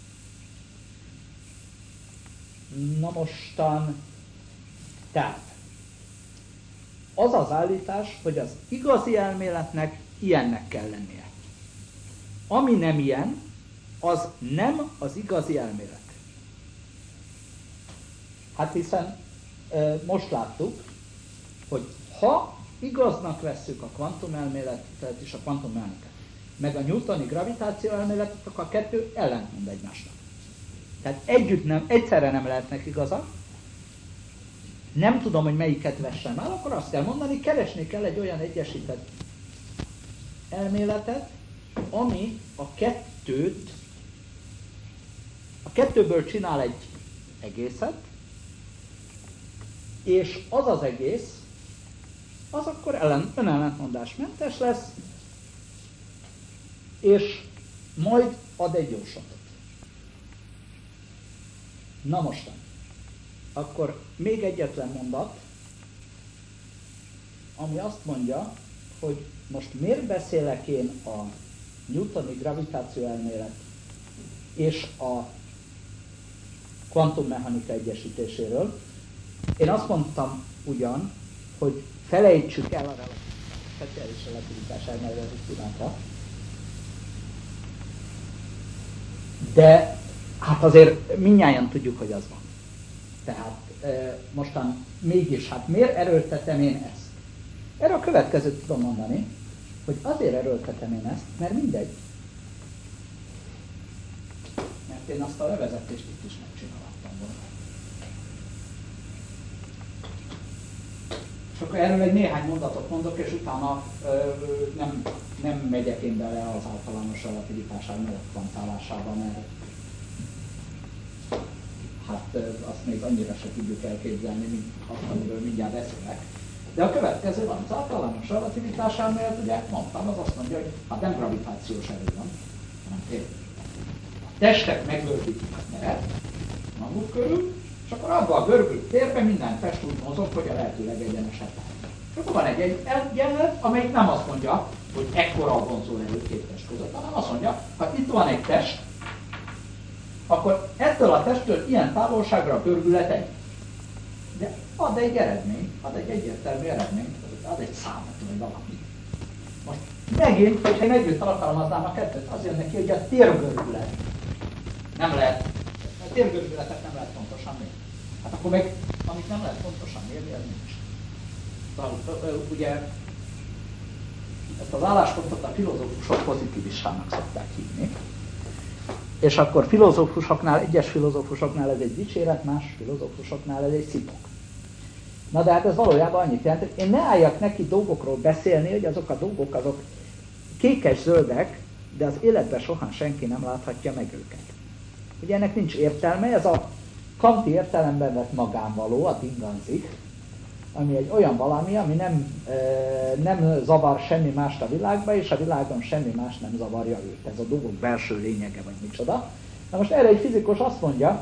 Na mostan, tehát az az állítás, hogy az igazi elméletnek ilyennek kell lennie. ami nem ilyen, az nem az igazi elmélet. Hát hiszen e, most láttuk, hogy ha igaznak vesszük a kvantumelméletet és a kvantummechaniket, meg a newtoni gravitáció elméletet, akkor a kettő ellentmond egymásnak. Tehát együtt nem, egyszerre nem lehetnek igazak. Nem tudom, hogy melyiket vessem el, akkor azt kell mondani, keresni kell egy olyan egyesített elméletet, ami a kettőt, a kettőből csinál egy egészet, és az az egész, az akkor ellen, önellentmondásmentes lesz, és majd ad egy jóslatot. Na mostan, akkor még egyetlen mondat, ami azt mondja, hogy most miért beszélek én a newtoni gravitáció elmélet és a kvantummechanika egyesítéséről. Én azt mondtam ugyan, hogy felejtsük el a speciális relativitás elméletet pillanatra, de hát azért mindnyájan tudjuk, hogy az van. Tehát e, mostan mégis, hát miért erőltetem én ezt? Erre a következőt tudom mondani, hogy azért erőltetem én ezt, mert mindegy. Mert én azt a levezetést itt is megcsináltam volna. És akkor erről egy néhány mondatot mondok, és utána ö, nem, nem megyek én bele az általános relativitás elmélet kvantálásába, mert hát ö, azt még annyira se tudjuk elképzelni, mint azt, amiről mindjárt beszélek. De a következő van, az általános relativitás elmélet, ugye mondtam, az azt mondja, hogy hát nem gravitációs erő van, hanem tér. A testek megördítik a teret maguk körül, és akkor abban a görbült térben minden test úgy mozog, hogy a lehető legegyenesebb. És akkor van egy egyenlet, amelyik nem azt mondja, hogy ekkora a vonzó erő két test között, hanem azt mondja, ha itt van egy test, akkor ettől a testtől ilyen távolságra a görbület egy. De ad egy eredmény, ad egy egyértelmű eredményt, ad egy számot, vagy valamit. Most megint, hogyha én együtt alkalmaznám a kettőt, az jön neki, hogy a térgörbület nem lehet, a térgörbületet nem lehet pontosan mérni. Hát akkor meg, amit nem lehet pontosan mérni, az nincs. Szóval, ugye, ezt az álláspontot a filozófusok pozitivistának szokták hívni. És akkor filozófusoknál, egyes filozófusoknál ez egy dicséret, más filozófusoknál ez egy szipok. Na de hát ez valójában annyit jelent, hogy én ne álljak neki dolgokról beszélni, hogy azok a dolgok azok kékes-zöldek, de az életben soha senki nem láthatja meg őket. Ugye ennek nincs értelme, ez a kanti értelemben vett magánvaló, a dinganzik, ami egy olyan valami, ami nem, nem zavar semmi mást a világban, és a világon semmi más nem zavarja őt. Ez a dolgok belső lényege, vagy micsoda. Na most erre egy fizikus azt mondja,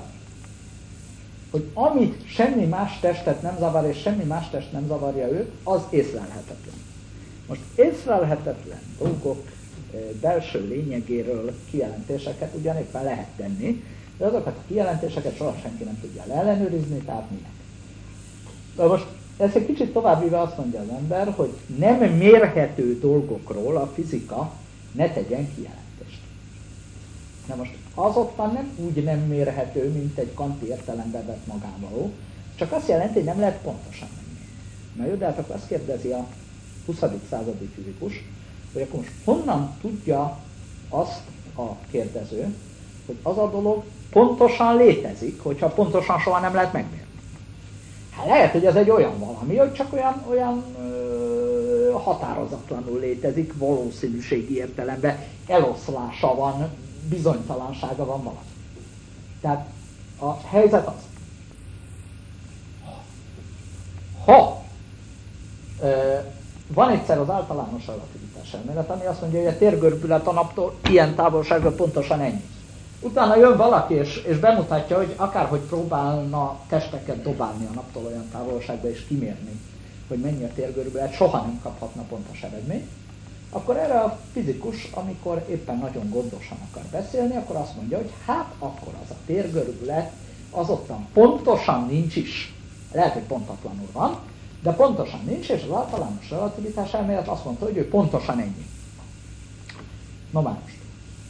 hogy amit semmi más testet nem zavar, és semmi más test nem zavarja őt, az észlelhetetlen. Most észlelhetetlen dolgok belső lényegéről kijelentéseket ugyan éppen lehet tenni, de azokat a kijelentéseket soha senki nem tudja ellenőrizni, tehát minek. De most ezt egy kicsit továbbvive azt mondja az ember, hogy nem mérhető dolgokról a fizika ne tegyen kijelentést. Na most azokban nem úgy nem mérhető, mint egy kanti értelemben vett magánvaló, csak azt jelenti, hogy nem lehet pontosan megmérni. Na jó, de hát akkor azt kérdezi a huszadik századi fizikus, hogy akkor most honnan tudja azt a kérdező, hogy az a dolog pontosan létezik, hogyha pontosan soha nem lehet megmérni. Hát lehet, hogy ez egy olyan valami, hogy csak olyan, olyan ö, határozatlanul létezik, valószínűségi értelemben eloszlása van, bizonytalansága van valami. Tehát a helyzet az, ha ö, van egyszer az általános relativitás elmélet, ami azt mondja, hogy a térgörbület a naptól ilyen távolságra pontosan ennyi. Utána jön valaki és, és bemutatja, hogy akárhogy próbálna testeket dobálni a naptól olyan távolságba és kimérni, hogy mennyi a térgörbület, soha nem kaphatna pontos eredményt. Akkor erre a fizikus, amikor éppen nagyon gondosan akar beszélni, akkor azt mondja, hogy hát akkor az a térgörbület az ottan pontosan nincs is. Lehet, hogy pontatlanul van, de pontosan nincs, és az általános relativitás elmélet azt mondta, hogy ő pontosan ennyi. No már most.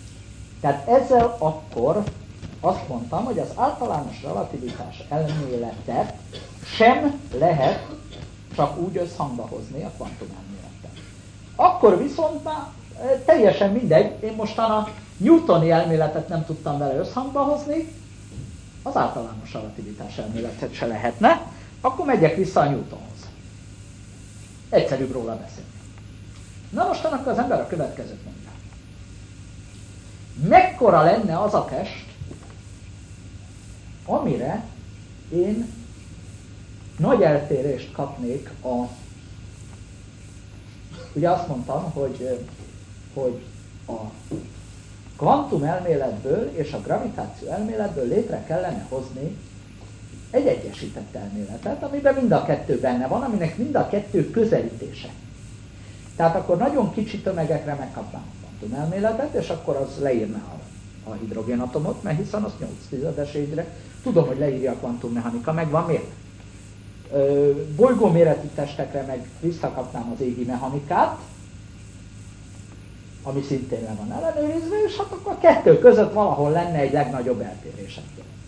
Tehát ezzel akkor azt mondtam, hogy az általános relativitás elméletet sem lehet csak úgy összhangba hozni a kvantumelmélettel. Akkor viszont már teljesen mindegy, én mostan a newtoni elméletet nem tudtam vele összhangba hozni, az általános relativitás elméletet se lehetne, akkor megyek vissza a Newtonhoz. Egyszerűbb róla beszélni. Na mostan akkor az ember a következőt mondja. Mekkora lenne az a test, amire én nagy eltérést kapnék a... Ugye azt mondtam, hogy, hogy a kvantum elméletből és a gravitáció elméletből létre kellene hozni egy egyesített elméletet, amiben mind a kettő benne van, aminek mind a kettő közelítése. Tehát akkor nagyon kicsi tömegekre megkapnám a kvantum elméletet, és akkor az leírná a, a hidrogénatomot, mert hiszen az nyolc tizedes égre. Tudom, hogy leírja a kvantummechanika, megvan miért? Bolygóméretű testekre meg visszakapnám az égi mechanikát, ami szintén le van ellenőrizve, és hát akkor a kettő között valahol lenne egy legnagyobb eltérés.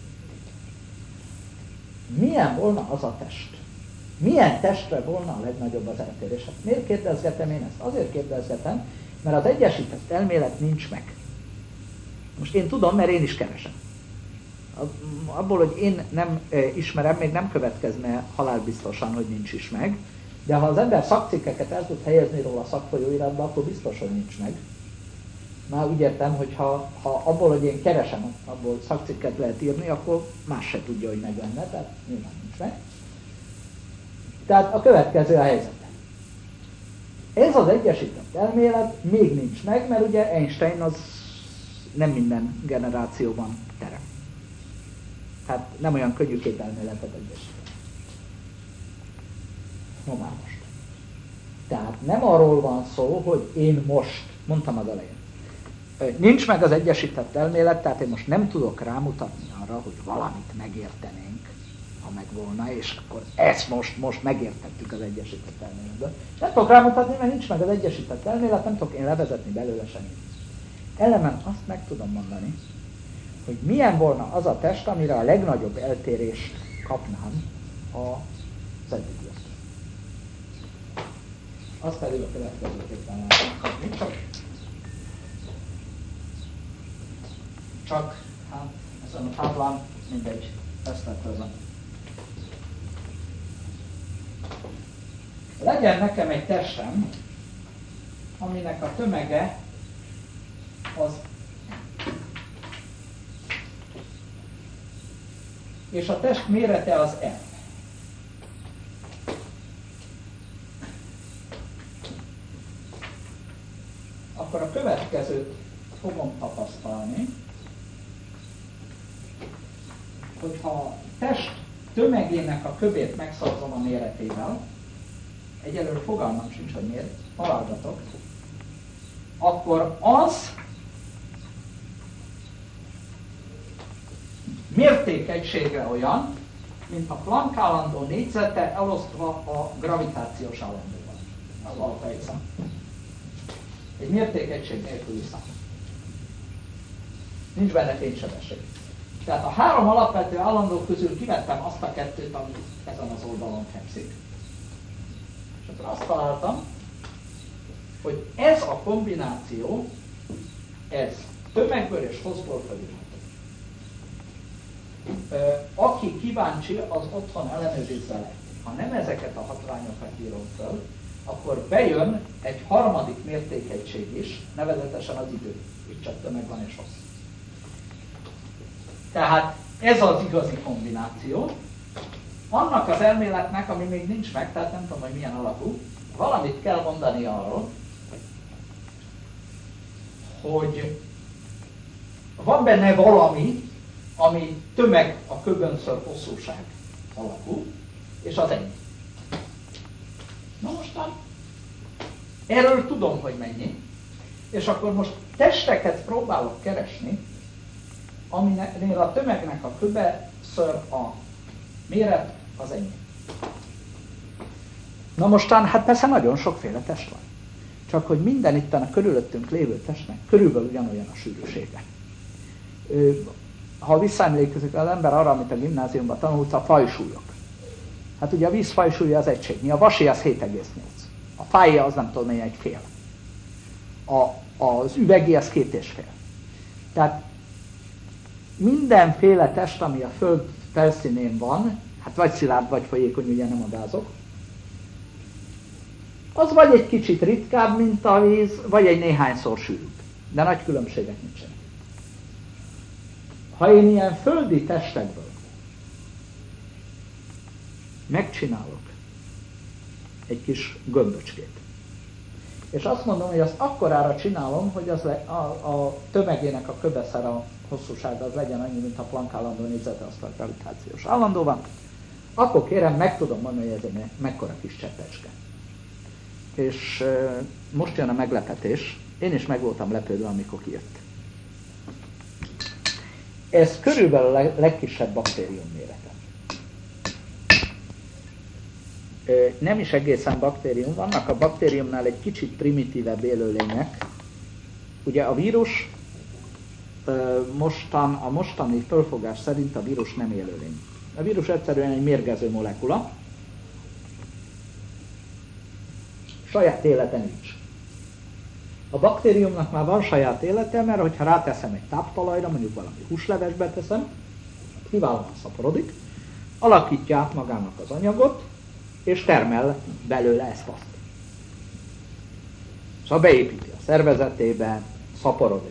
Milyen volna az a test? Milyen testre volna a legnagyobb az eltérés? Hát miért kérdezgetem én ezt? Azért kérdezgetem, mert az egyesített elmélet nincs meg. Most én tudom, mert én is keresem. Abból, hogy én nem ismerem, még nem következne halálbiztosan, hogy nincs is meg, de ha az ember szakcikkeket el tud helyezni róla a szakfolyóiratba, akkor biztos, hogy nincs meg. Már úgy értem, hogy ha, ha abból, hogy én keresem, abból szakcikket lehet írni, akkor más se tudja, hogy meg lenne, tehát nyilván nincs meg. Tehát a következő a helyzet. Ez az egyesített elmélet még nincs meg, mert ugye Einstein az nem minden generációban terem. Hát nem olyan könnyű két elméletet egyesíteni. No már most. Tehát nem arról van szó, hogy én most, mondtam az elején, nincs meg az egyesített elmélet, tehát én most nem tudok rámutatni arra, hogy valamit megértenénk, ha megvolna, és akkor ezt most, most megértettük az egyesített elméletből. Nem tudok rámutatni, mert nincs meg az egyesített elmélet, nem tudok én levezetni belőle semmit. Ellenben azt meg tudom mondani, hogy milyen volna az a test, amire a legnagyobb eltérést kapnám az eddigiek. Azt pedig a következőképpen lehet kapni, csak, csak hát ezen a táblán mindegy, összetőzem. Legyen nekem egy testem, aminek a tömege az és a test mérete az L. Akkor a következőt fogom tapasztalni, hogyha a test tömegének a kövét megszorzom a méretével, egyelőre fogalmam sincs, hogy miért, találgatok, akkor az mértékegységre olyan, mint a Planck állandó négyzete elosztva a gravitációs állandóval. Az alfaegyszám. Egy mértékegység nélküli szám. Nincs benne fénysebesség. Tehát a három alapvető állandó közül kivettem azt a kettőt, ami ezen az oldalon fekszik. És akkor azt találtam, hogy ez a kombináció, ez tömegből és hozból felülhető. Aki kíváncsi, az otthon ellenőrizze le. Ha nem ezeket a hatványokat írom föl, akkor bejön egy harmadik mértékegység is, nevezetesen az idő. Itt csak tömeg van és hossz. Tehát ez az igazi kombináció. Annak az elméletnek, ami még nincs meg, tehát nem tudom, hogy milyen alakú, valamit kell mondani arról, hogy van benne valami, ami tömeg a köbönször hosszúság alakú, és az ennyi. Na mostan, erről tudom, hogy mennyi, és akkor most testeket próbálok keresni, aminél a tömegnek a köbönször a méret az ennyi. Na mostan, hát persze nagyon sokféle test van. Csak hogy minden itten a körülöttünk lévő testnek körülbelül ugyanolyan a sűrűsége. Ha visszaemlékezik az ember arra, amit a gimnáziumban tanult, a fajsúlyok. Hát ugye a víz fajsúlya az egységnyi, a vasé az hét egész nyolc. A fája az nem tudom én, egy fél. A, az üvegé az két és fél. Tehát mindenféle test, ami a Föld felszínén van, hát vagy szilárd, vagy folyékony, ugye nem a gázok, az vagy egy kicsit ritkább, mint a víz, vagy egy néhányszor sűrűbb. De nagy különbségek nincsenek. Ha én ilyen földi testekből megcsinálok egy kis gömböcskét, és azt mondom, hogy azt akkorára csinálom, hogy az le, a, a tömegének a köbeszer a hosszúsága az legyen annyi, mint a Planck állandó négyzete, azt a gravitációs állandó van, akkor kérem, meg tudom mondani, hogy ez egy mekkora kis cseppecske. És e, most jön a meglepetés. Én is meg voltam lepődve, amikor kijött. Ez körülbelül a legkisebb baktérium mérete. E, nem is egészen baktérium, vannak a baktériumnál egy kicsit primitívebb élőlények. Ugye a vírus e, mostan, a mostani fölfogás szerint a vírus nem élőlény. A vírus egyszerűen egy mérgező molekula. Saját élete nincs. A baktériumnak már van saját élete, mert hogyha ráteszem egy táptalajra, mondjuk valami húslevesbe teszem, kiválóan szaporodik, alakítja át magának az anyagot, és termel belőle ezt-azt. Szóval beépíti a szervezetébe, szaporodik.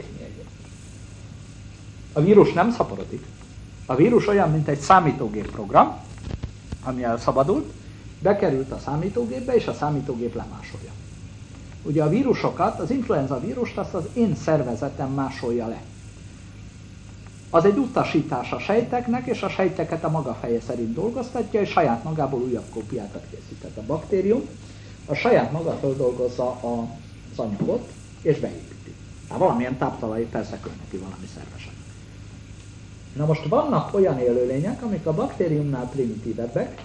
A vírus nem szaporodik. A vírus olyan, mint egy számítógép program, ami elszabadult, bekerült a számítógépbe, és a számítógép lemásolja. Ugye a vírusokat, az influenza vírust azt az én szervezetem másolja le. Az egy utasítás a sejteknek, és a sejteket a maga feje szerint dolgoztatja, és saját magából újabb kópiákat készített a baktérium. A saját maga földolgozza az anyagot, és beépíti. Hát valamilyen táptalaj persze költ neki valami szervesen. Na most vannak olyan élőlények, amik a baktériumnál primitívebbek.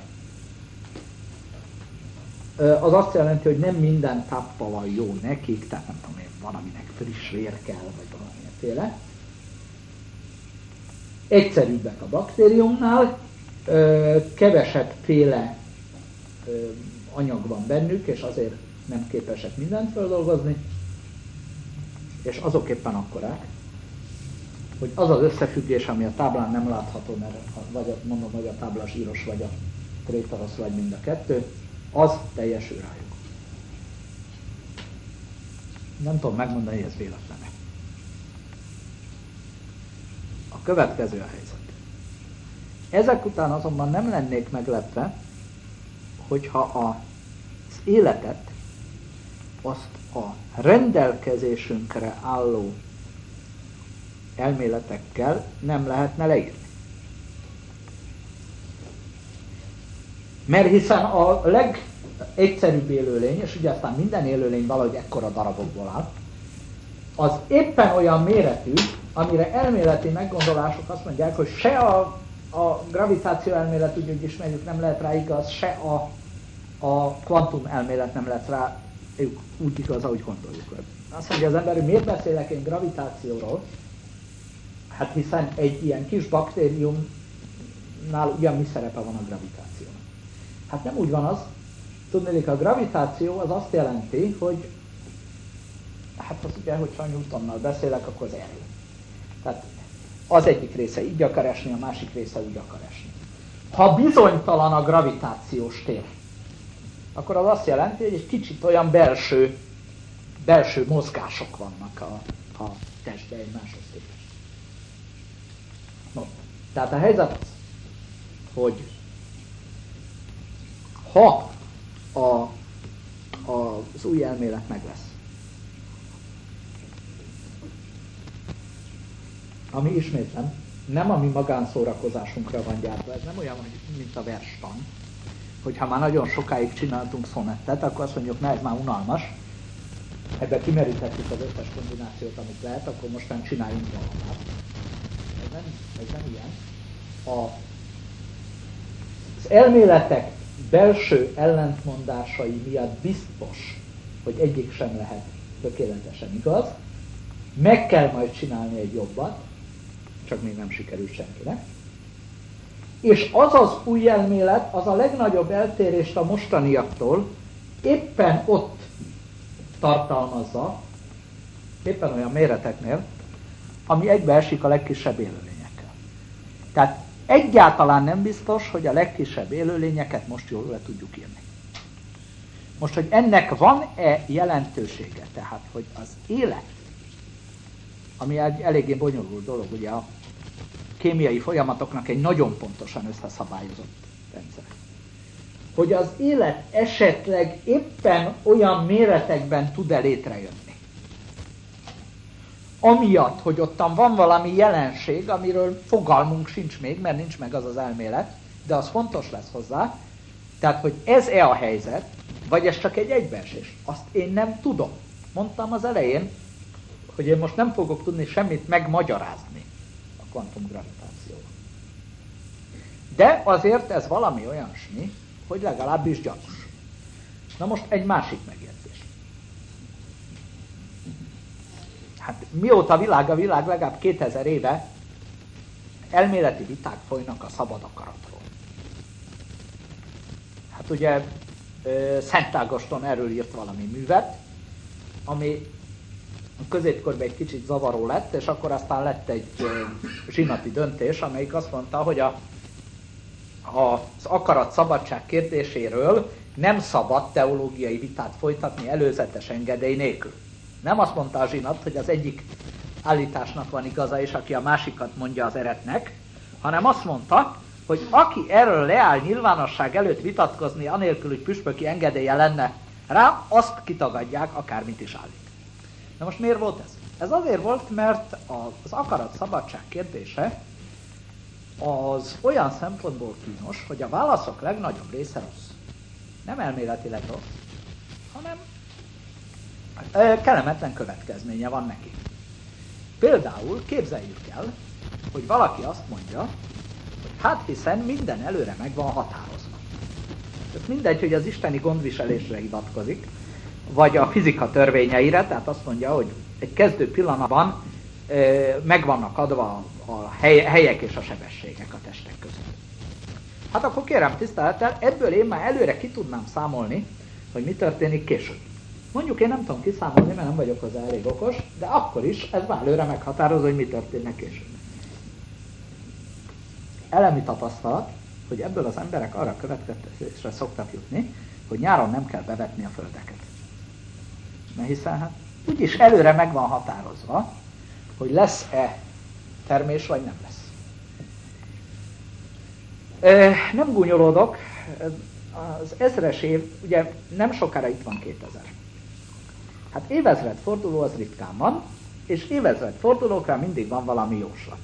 Az azt jelenti, hogy nem minden táptalaj jó nekik, tehát nem tudom én, van, aminek friss vér kell, vagy valamilyenféle. Egyszerűbbek a baktériumnál, kevesebb féle anyag van bennük, és azért nem képesek mindent feldolgozni, és azok éppen akkorák, hogy az az összefüggés, ami a táblán nem látható, mert vagy mondom, hogy a tábla zsíros, vagy a trétorosz, vagy mind a kettő, az teljesül rájuk. Nem tudom megmondani, hogy ez véletlen. A következő a helyzet. Ezek után azonban nem lennék meglepve, hogyha az életet, azt a rendelkezésünkre álló elméletekkel nem lehetne leírni. Mert hiszen a legegyszerűbb élőlény, és ugye aztán minden élőlény valahogy ekkora darabokból áll, az éppen olyan méretű, amire elméleti meggondolások azt mondják, hogy se a, a gravitáció elmélet, úgy, úgy ismerjük, nem lehet rá igaz, se a, a kvantum elmélet nem lehet rá úgy igaz, ahogy gondoljuk. Azt mondja az ember, hogy miért beszélek én gravitációról? Hát hiszen egy ilyen kis baktériumnál ugyan mi szerepe van a gravitációnak? Hát nem úgy van az. Tudnélik, a gravitáció az azt jelenti, hogy hát az ugye, hogyha Newtonnal beszélek, akkor az erő. Tehát az egyik része így akar esni, a másik része úgy akar esni. Ha bizonytalan a gravitációs tér, akkor az azt jelenti, hogy egy kicsit olyan belső, belső mozgások vannak a, a testben egymáshoz képest. No, tehát a helyzet az, hogy ha a, a, az új elmélet meg lesz, ami ismétlem, nem a mi magánszórakozásunkra van gyártva, ez nem olyan, mint a verstan, hogy ha már nagyon sokáig csináltunk szonettet, akkor azt mondjuk, na ez már unalmas, ebben kimerítettük az összes kombinációt, amit lehet, akkor mostan csináljunk valamit. Ez nem, ez nem ilyen. A, az elméletek belső ellentmondásai miatt biztos, hogy egyik sem lehet tökéletesen igaz, meg kell majd csinálni egy jobbat, csak még nem sikerült senkinek. És az az új elmélet, az a legnagyobb eltérést a mostaniaktól éppen ott tartalmazza, éppen olyan méreteknél, ami egybeesik a legkisebb élőlényekkel. Tehát egyáltalán nem biztos, hogy a legkisebb élőlényeket most jól le tudjuk írni. Most, hogy ennek van-e jelentősége, tehát, hogy az élet, ami egy eléggé bonyolult dolog, ugye a kémiai folyamatoknak egy nagyon pontosan összeszabályozott rendszer. Hogy az élet esetleg éppen olyan méretekben tud-e létrejönni. Amiatt, hogy ottan van valami jelenség, amiről fogalmunk sincs még, mert nincs meg az az elmélet, de az fontos lesz hozzá. Tehát, hogy ez-e a helyzet, vagy ez csak egy egybeesés? Azt én nem tudom. Mondtam az elején, hogy én most nem fogok tudni semmit megmagyarázni a kvantumgravitációval. De azért ez valami olyasmi, hogy legalábbis gyanús. Na most egy másik megjegyzés. Hát mióta világ a világ, legalább kétezer éve elméleti viták folynak a szabad akaratról. Hát ugye Szent Ágoston erről írt valami művet, ami a középkorban egy kicsit zavaró lett, és akkor aztán lett egy zsinati döntés, amelyik azt mondta, hogy a, a, az akarat szabadság kérdéséről nem szabad teológiai vitát folytatni előzetes engedély nélkül. Nem azt mondta a zsinat, hogy az egyik állításnak van igaza, és aki a másikat mondja az eretnek, hanem azt mondta, hogy aki erről leáll nyilvánosság előtt vitatkozni, anélkül, hogy püspöki engedélye lenne rá, azt kitagadják, akármit is állít. Na most miért volt ez? Ez azért volt, mert az akarat szabadság kérdése az olyan szempontból kínos, hogy a válaszok legnagyobb része rossz. Nem elméletileg rossz, hanem kellemetlen következménye van neki. Például képzeljük el, hogy valaki azt mondja, hogy hát hiszen minden előre meg van határozva. Ez mindegy, hogy az isteni gondviselésre hivatkozik, vagy a fizika törvényeire, tehát azt mondja, hogy egy kezdő pillanatban meg vannak adva a helyek és a sebességek a testek között. Hát akkor kérem tisztelettel, ebből én már előre ki tudnám számolni, hogy mi történik később. Mondjuk én nem tudom kiszámolni, mert nem vagyok hozzá elég okos, de akkor is ez már előre meghatározó, hogy mi történnek később. Elemi tapasztalat, hogy ebből az emberek arra következtetésre szoktak jutni, hogy nyáron nem kell bevetni a földeket. Mert hiszen hát úgyis előre meg van határozva, hogy lesz-e termés, vagy nem lesz. E, nem gúnyolódok, az ezres év, ugye nem sokára itt van kétezer. Hát évezred forduló az ritkán van, és évezred fordulókra mindig van valami jóslat.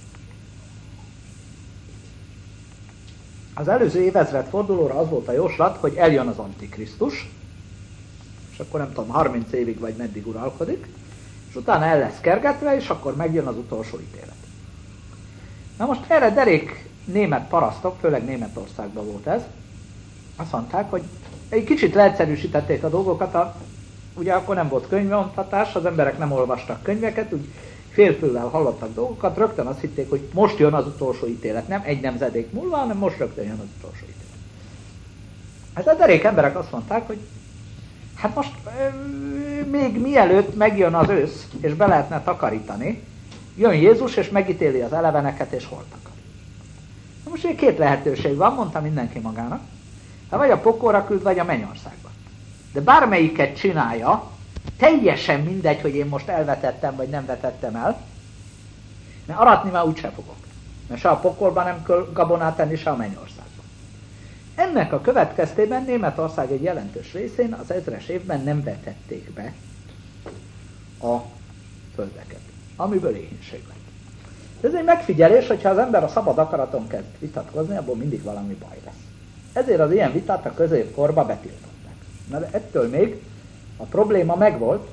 Az előző évezred fordulóra az volt a jóslat, hogy eljön az Antikrisztus, és akkor nem tudom, harminc évig vagy meddig uralkodik, és utána el lesz kergetve, és akkor megjön az utolsó ítélet. Na most erre derék német parasztok, főleg Németországban volt ez, azt mondták, hogy egy kicsit leegyszerűsítették a dolgokat, a, ugye akkor nem volt könyvnyomtatás, az emberek nem olvastak könyveket, úgy félfüllel hallottak dolgokat, rögtön azt hitték, hogy most jön az utolsó ítélet, nem egy nemzedék múlva, hanem most rögtön jön az utolsó ítélet. Hát a derék emberek azt mondták, hogy hát most még mielőtt megjön az ősz, és be lehetne takarítani, jön Jézus, és megítéli az eleveneket és holtakat. Na most még két lehetőség van, mondta mindenki magának. Hát vagy a pokolra küld, vagy a mennyországba. De bármelyiket csinálja, teljesen mindegy, hogy én most elvetettem, vagy nem vetettem el, mert aratni már úgyse fogok. Mert se a pokolban nem kell gabonát tenni, se a mennyországban. Ennek a következtében Németország egy jelentős részén az ezres évben nem vetették be a földeket, amiből éhínség lett. Ez egy megfigyelés, hogyha az ember a szabad akaraton kezd vitatkozni, abból mindig valami baj lesz. Ezért az ilyen vitát a középkorba betiltották. Na de ettől még a probléma megvolt.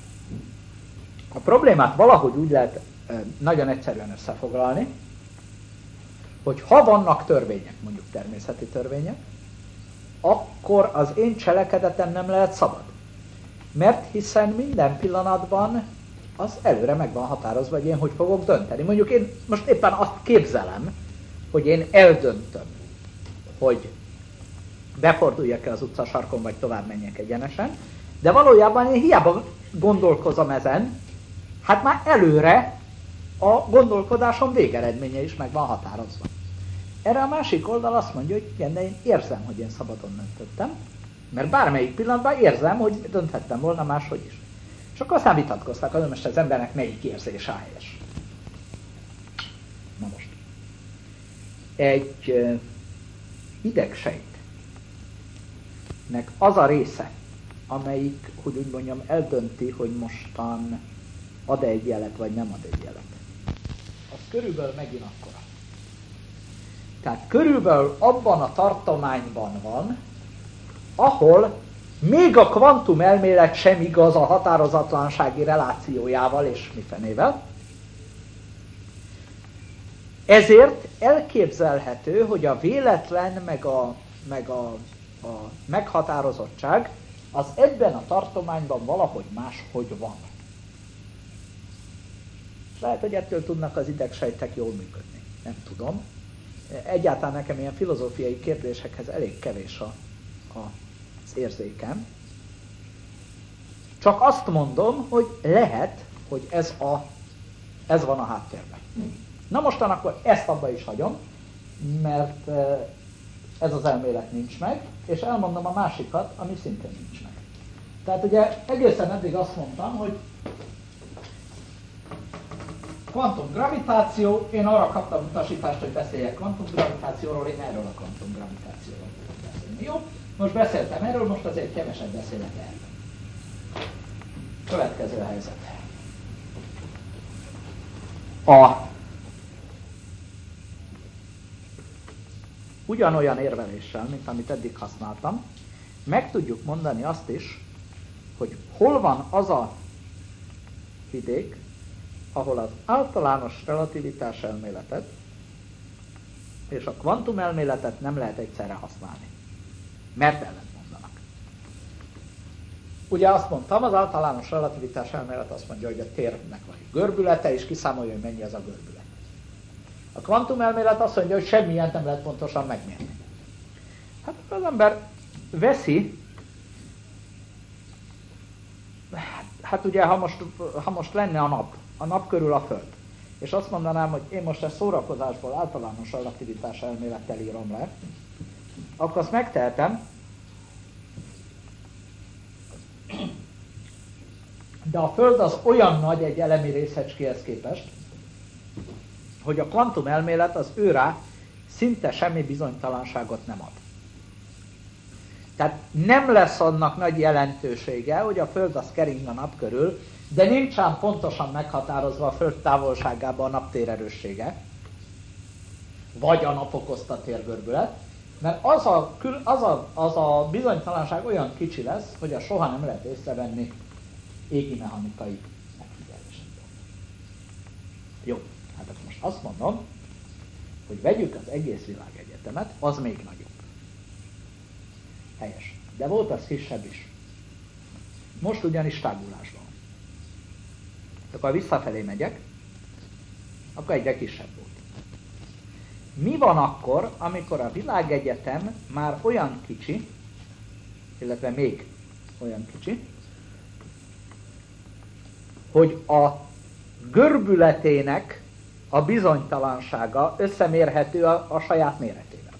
A problémát valahogy úgy lehet e, nagyon egyszerűen összefoglalni, hogy ha vannak törvények, mondjuk természeti törvények, akkor az én cselekedetem nem lehet szabad. Mert hiszen minden pillanatban az előre meg van határozva, hogy én hogy fogok dönteni. Mondjuk én most éppen azt képzelem, hogy én eldöntöm, hogy beforduljak-e az utcasarkon, vagy tovább menjek egyenesen, de valójában én hiába gondolkozom ezen, hát már előre a gondolkodásom végeredménye is meg van határozva. Erre a másik oldal azt mondja, hogy igen, de én érzem, hogy én szabadon döntöttem, mert bármelyik pillanatban érzem, hogy dönthettem volna máshogy is. És akkor aztán vitatkoztak, hogy most az embernek melyik érzés a helyes. Na most. Egy uh, idegsejtnek az a része, amelyik, hogy úgy mondjam, eldönti, hogy mostan ad-e egy jelet, vagy nem ad egy jelet. Az körülbelül megint akkora. Tehát körülbelül abban a tartományban van, ahol még a kvantumelmélet sem igaz a határozatlansági relációjával és mifenével. Ezért elképzelhető, hogy a véletlen meg a, meg a, a meghatározottság az ebben a tartományban valahogy máshogy van. És lehet, hogy ettől tudnak az idegsejtek jól működni. Nem tudom. Egyáltalán nekem ilyen filozófiai kérdésekhez elég kevés a, a, az érzékem. Csak azt mondom, hogy lehet, hogy ez, a, ez van a háttérben. Na mostan akkor ezt abba is hagyom, mert ez az elmélet nincs meg, és elmondom a másikat, ami szintén nincs meg. Tehát ugye egészen eddig azt mondtam, hogy kvantumgravitáció, én arra kaptam utasítást, hogy beszéljek kvantumgravitációról, én erről a kvantumgravitációról fogok beszélni. Jó? Most beszéltem erről, most azért keveset beszélek erről. Következő helyzet. A ugyanolyan érveléssel, mint amit eddig használtam, meg tudjuk mondani azt is, hogy hol van az a vidék, ahol az általános relativitás elméletet és a kvantumelméletet nem lehet egyszerre használni. Mert ellent mondanak. Ugye azt mondtam, az általános relativitás elmélet azt mondja, hogy a térnek van egy görbülete, és kiszámolja, hogy mennyi az a görbület. A kvantumelmélet azt mondja, hogy semmilyen nem lehet pontosan megmérni. Hát az ember veszi, hát ugye, ha most, ha most lenne a nap, a nap körül a Föld, és azt mondanám, hogy én most ezt szórakozásból általános relativitás elmélettel írom le, akkor azt megtehetem, de a Föld az olyan nagy egy elemi részecskéhez képest, hogy a kvantumelmélet az őrá szinte semmi bizonytalanságot nem ad. Tehát nem lesz annak nagy jelentősége, hogy a Föld az kering a nap körül, de nincsen pontosan meghatározva a Föld távolságában a naptér erőssége, vagy a nap okozta térgörbület, mert az a, az, a, az a bizonytalanság olyan kicsi lesz, hogy a soha nem lehet észrevenni égi mechanikai megfigyelésekben. Jó, hát akkor most azt mondom, hogy vegyük az egész világegyetemet, az még nagyobb. Helyes. De volt az kisebb is. Most ugyanis tágulásban. Akkor ha visszafelé megyek, akkor egyre kisebb volt. Mi van akkor, amikor a világegyetem már olyan kicsi, illetve még olyan kicsi, hogy a görbületének a bizonytalansága összemérhető a, a saját méretével.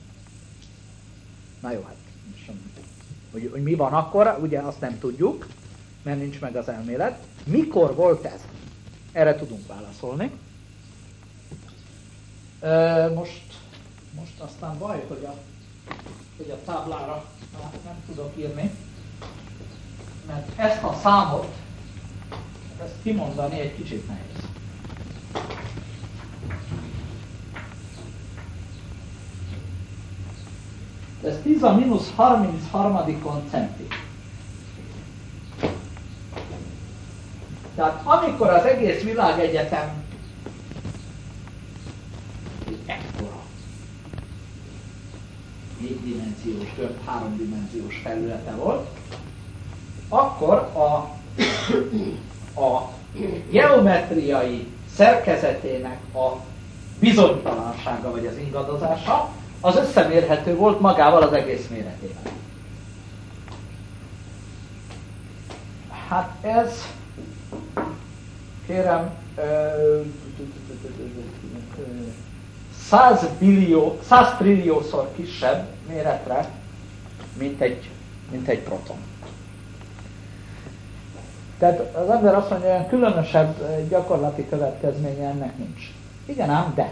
Na jó, hát hogy, hogy mi van akkor, ugye azt nem tudjuk, mert nincs meg az elmélet. Mikor volt ez? Erre tudunk válaszolni. E, most, most aztán baj, hogy a, hogy a táblára nem tudok írni, mert ezt a számot, ezt kimondani egy kicsit nehéz. Ez tíz a mínusz harmincharmadikon centi. Tehát amikor az egész világegyetem ekkora négydimenziós, több háromdimenziós felülete volt, akkor a, a geometriai szerkezetének a bizonytalansága vagy az ingadozása, az összemérhető volt magával az egész méretével. Hát ez, kérem, száz billió, száz trilliószor kisebb méretre, mint egy, mint egy proton. Tehát az ember azt mondja, hogy olyan különösebb gyakorlati következménye ennek nincs. Igen ám, de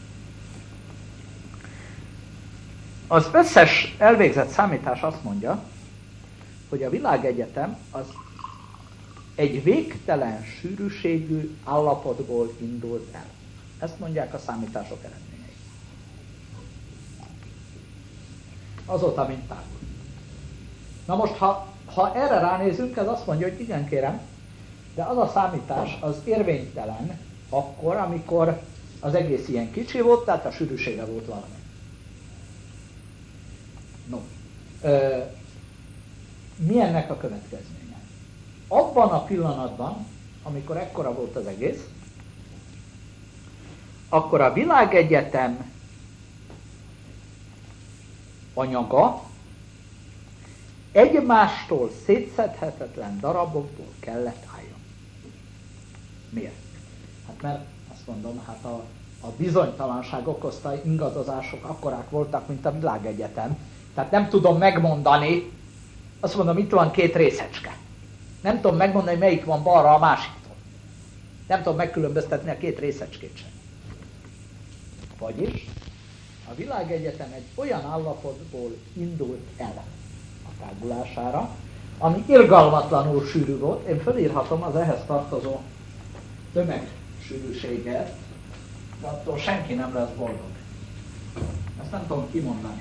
az összes elvégzett számítás azt mondja, hogy a világegyetem az egy végtelen sűrűségű állapotból indult el. Ezt mondják a számítások eredményei. Azóta, mint tágul. Na most, ha, ha erre ránézünk, ez azt mondja, hogy igen kérem, de az a számítás az érvénytelen akkor, amikor az egész ilyen kicsi volt, tehát a sűrűsége volt valami. No. Ö, mi ennek a következménye? Abban a pillanatban, amikor ekkora volt az egész, akkor a világegyetem anyaga egymástól szétszedhetetlen darabokból kellett álljon. Miért? Hát mert azt mondom, hát a, a bizonytalanság okozta ingadozások akkorák voltak, mint a világegyetem. Tehát nem tudom megmondani, azt mondom, itt van két részecske. Nem tudom megmondani, melyik van balra a másiktól. Nem tudom megkülönböztetni a két részecskét sem. Vagyis a világegyetem egy olyan állapotból indult el a tágulására, ami irgalmatlanul sűrű volt. Én fölírhatom az ehhez tartozó tömegsűrűséget, de attól senki nem lesz boldog. Ezt nem tudom kimondani.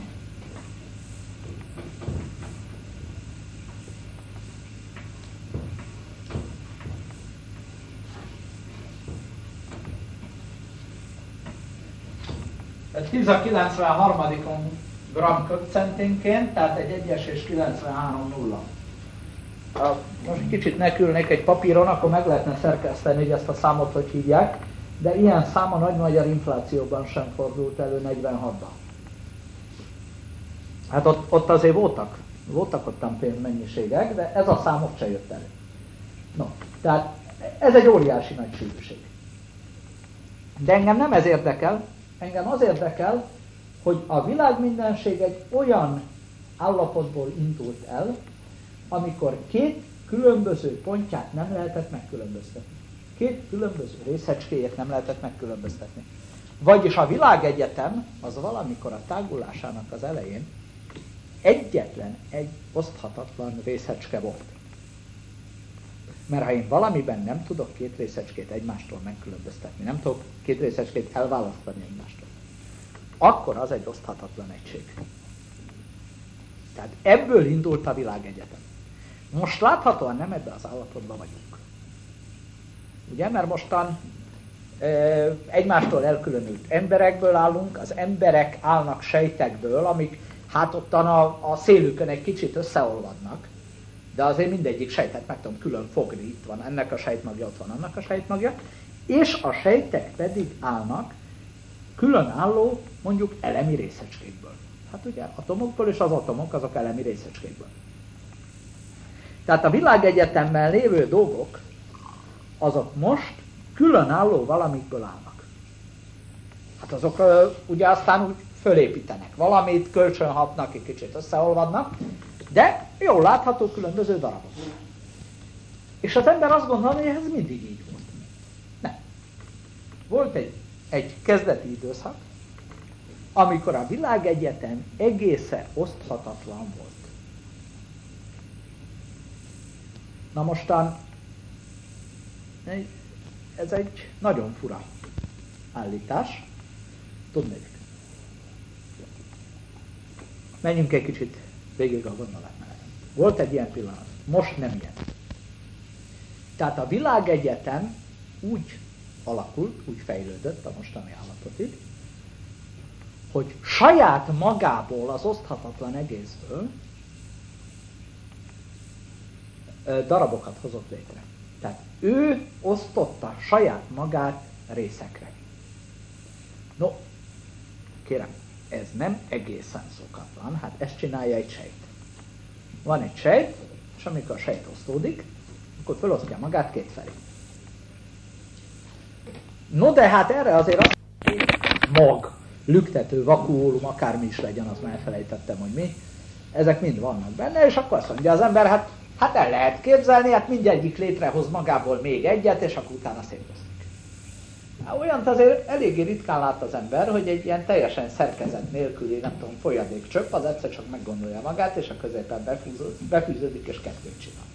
tíz a kilencvenharmadikon gram köbcenténként, tehát egy egyes és kilencvenhárom nulla. Most kicsit nekülnék egy papíron, akkor meg lehetne szerkeszteni, hogy ezt a számot hogy hívják, de ilyen szám a nagy magyar inflációban sem fordult elő negyvenhatban. Hát ott, ott azért voltak, voltak ottan pénzmennyiségek, de ez a szám ott se jött elő. No, tehát ez egy óriási nagy sűrűség. De engem nem ez érdekel, engem az érdekel, hogy a világ mindenség egy olyan állapotból indult el, amikor két különböző pontját nem lehetett megkülönböztetni. Két különböző részecskéjét nem lehetett megkülönböztetni. Vagyis a világegyetem az valamikor a tágulásának az elején egyetlen egy oszthatatlan részecske volt. Mert ha én valamiben nem tudok két részecskét egymástól megkülönböztetni, nem tudok két részecskét elválasztani egymástól, akkor az egy oszthatatlan egység. Tehát ebből indult a világegyetem. Most láthatóan nem ebben az állapotban vagyunk. Ugye, mert mostan e, egymástól elkülönült emberekből állunk, az emberek állnak sejtekből, amik hát ottan a, a szélükön egy kicsit összeolvadnak, de azért mindegyik sejtet meg tudom külön fogni, itt van ennek a sejtmagja, ott van annak a sejtmagja, és a sejtek pedig állnak különálló, mondjuk elemi részecskékből. Hát ugye atomokból, és az atomok azok elemi részecskékből. Tehát a világegyetemben lévő dolgok, azok most különálló valamikből állnak. Hát azok ugye aztán úgy fölépítenek valamit, kölcsönhatnak, egy kicsit összeolvadnak, de jól látható különböző darabok. És az ember azt gondolja, hogy ez mindig így volt. Nem. Volt egy, egy kezdeti időszak, amikor a világegyetem egészen oszthatatlan volt. Na mostan, ez egy nagyon fura állítás. Tudnék. Menjünk egy kicsit végig a gondolatmeneten. Volt egy ilyen pillanat, most nem ilyen. Tehát a világegyetem úgy alakult, úgy fejlődött a mostani állapotig, hogy saját magából, az oszthatatlan egészből darabokat hozott létre. Tehát ő osztotta saját magát részekre. No, kérem, ez nem egészen szokatlan, hát ezt csinálja egy sejt. Van egy sejt, és amikor a sejt osztódik, akkor felosztja magát kétfelé. No de hát erre azért azt mag, lüktető, vakuólum, akármi is legyen, az már elfelejtettem, hogy mi. Ezek mind vannak benne, és akkor azt mondja az ember, hát, hát el lehet képzelni, hát mindegyik létrehoz magából még egyet, és akkor utána szétosztik. Hát olyant azért eléggé ritkán lát az ember, hogy egy ilyen teljesen szerkezet nélküli, nem tudom, folyadékcsöpp, az egyszer csak meggondolja magát, és a középen befűződik, és kettőt csinál.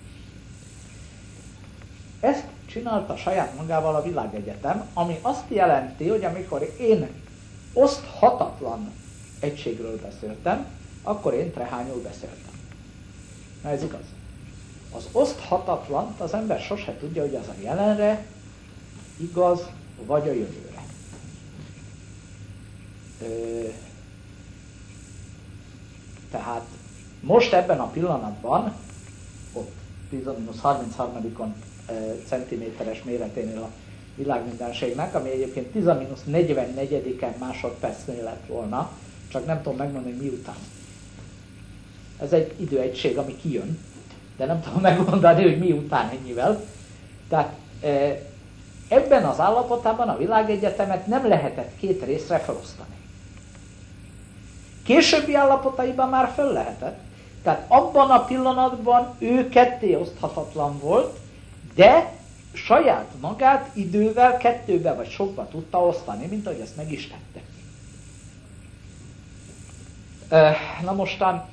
Ezt csinálta saját magával a világegyetem, ami azt jelenti, hogy amikor én oszthatatlan egységről beszéltem, akkor én trehányul beszéltem. Na ez igaz. Az oszthatatlant az ember sose tudja, hogy az a jelenre igaz, vagy a jövőre. Ö, tehát most ebben a pillanatban, ott tíz mínusz harmincharmadikon centiméteres méreténél a világmindenségnek, ami egyébként tíz mínusz negyvennegyediken másodpercnél lett volna, csak nem tudom megmondani, hogy miután. Ez egy időegység, ami kijön, de nem tudom megmondani, hogy miután ennyivel. Tehát ebben az állapotában a világegyetemet nem lehetett két részre felosztani. Későbbi állapotaiban már föl lehetett. Tehát abban a pillanatban ő ketté oszthatatlan volt, de saját magát idővel kettőbe vagy sokba tudta osztani, mint ahogy ezt meg is tette. Na mostan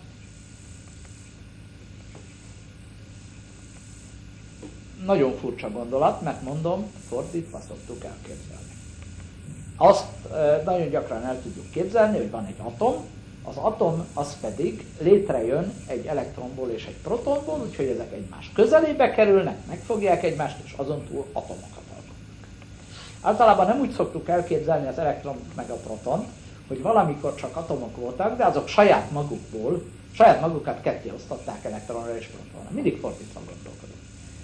nagyon furcsa gondolat, mert mondom, fordítva szoktuk elképzelni. Azt nagyon gyakran el tudjuk képzelni, hogy van egy atom, az atom az pedig létrejön egy elektronból és egy protonból, úgyhogy ezek egymás közelébe kerülnek, megfogják egymást, és azon túl atomokat alkotnak. Általában nem úgy szoktuk elképzelni az elektron meg a protont, hogy valamikor csak atomok voltak, de azok saját magukból, saját magukat ketté osztották elektronra és protonra. Mindig fordítva gondolkodunk.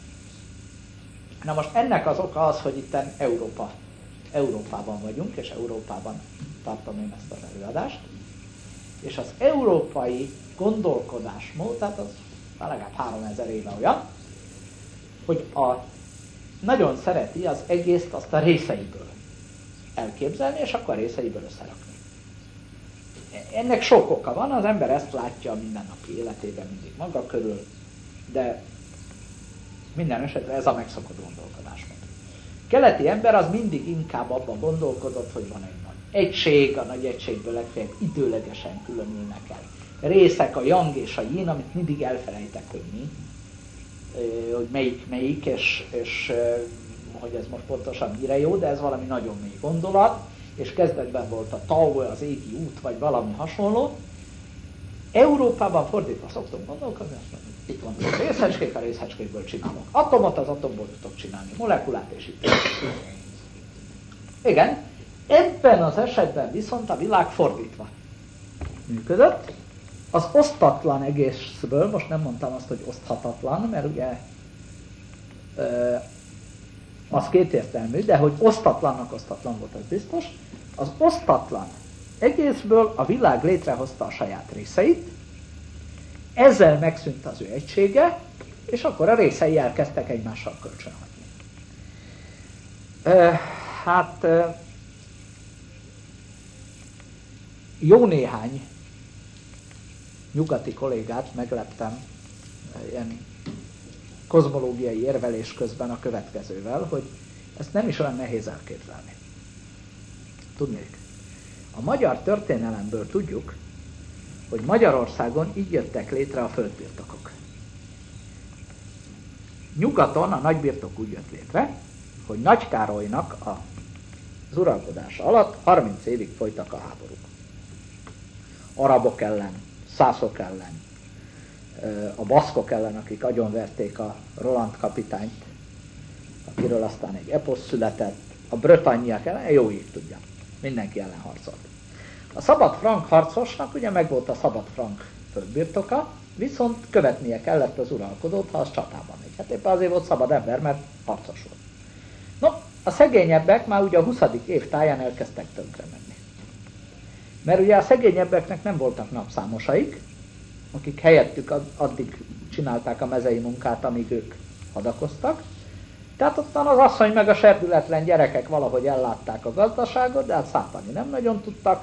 Na most ennek az oka az, hogy itten Európa, Európában vagyunk, és Európában tartom én ezt az előadást, és az európai gondolkodásmód, tehát az legalább háromezer éve olyan, hogy a, nagyon szereti az egészt azt a részeiből elképzelni, és akkor a részeiből összerakni. Ennek sok oka van, az ember ezt látja a mindennapi életében mindig maga körül, de minden esetre ez a megszokott gondolkodásmód. A keleti ember az mindig inkább abban gondolkodott, hogy van egy nagy egység, a nagy egységből legfeljebb időlegesen különülnek el részek, a yang és a yin, amit mindig elfelejtek, hogy mi, hogy melyik melyik, és, és hogy ez most pontosan mire jó, de ez valami nagyon mély gondolat, és kezdetben volt a Tao, az égi út, vagy valami hasonló. Európában fordítva szoktunk gondolkodni, azt mondjuk, itt van a részecskék, a részecskékből csinálok atomot, az atomból tudok csinálni molekulát, és itt. Igen, ebben az esetben viszont a világ fordítva működött. Az osztatlan egészből, most nem mondtam azt, hogy oszthatatlan, mert ugye az kétértelmű, de hogy osztatlannak osztatlan volt, az biztos. Az osztatlan egészből a világ létrehozta a saját részeit, ezzel megszűnt az ő egysége, és akkor a részei elkezdtek egymással kölcsönadni. Hát jó néhány nyugati kollégát megleptem ilyen kozmológiai érvelés közben a következővel, hogy ezt nem is olyan nehéz elképzelni. Tudnék, a magyar történelemből tudjuk, hogy Magyarországon így jöttek létre a földbirtokok. Nyugaton a nagybirtok úgy jött létre, hogy Nagy Károlynak az uralkodása alatt harminc évig folytak a háborúk. Arabok ellen, szászok ellen, a baszkok ellen, akik agyonverték a Roland kapitányt, akiről aztán egy eposz született, a brötanyiak ellen, jó így tudja, mindenki ellen harcolt. A szabad frank harcosnak ugye megvolt a szabad frank földbirtoka, viszont követnie kellett az uralkodót, ha az csatában megy. Hát éppen azért volt szabad ember, mert harcos volt. No, a szegényebbek már ugye a huszadik év táján elkezdtek tönkre menni. Mert ugye a szegényebbeknek nem voltak napszámosaik, akik helyettük addig csinálták a mezei munkát, amíg ők hadakoztak. Tehát ottan az asszony meg a serdületlen gyerekek valahogy ellátták a gazdaságot, de hát szállítani nem nagyon tudtak.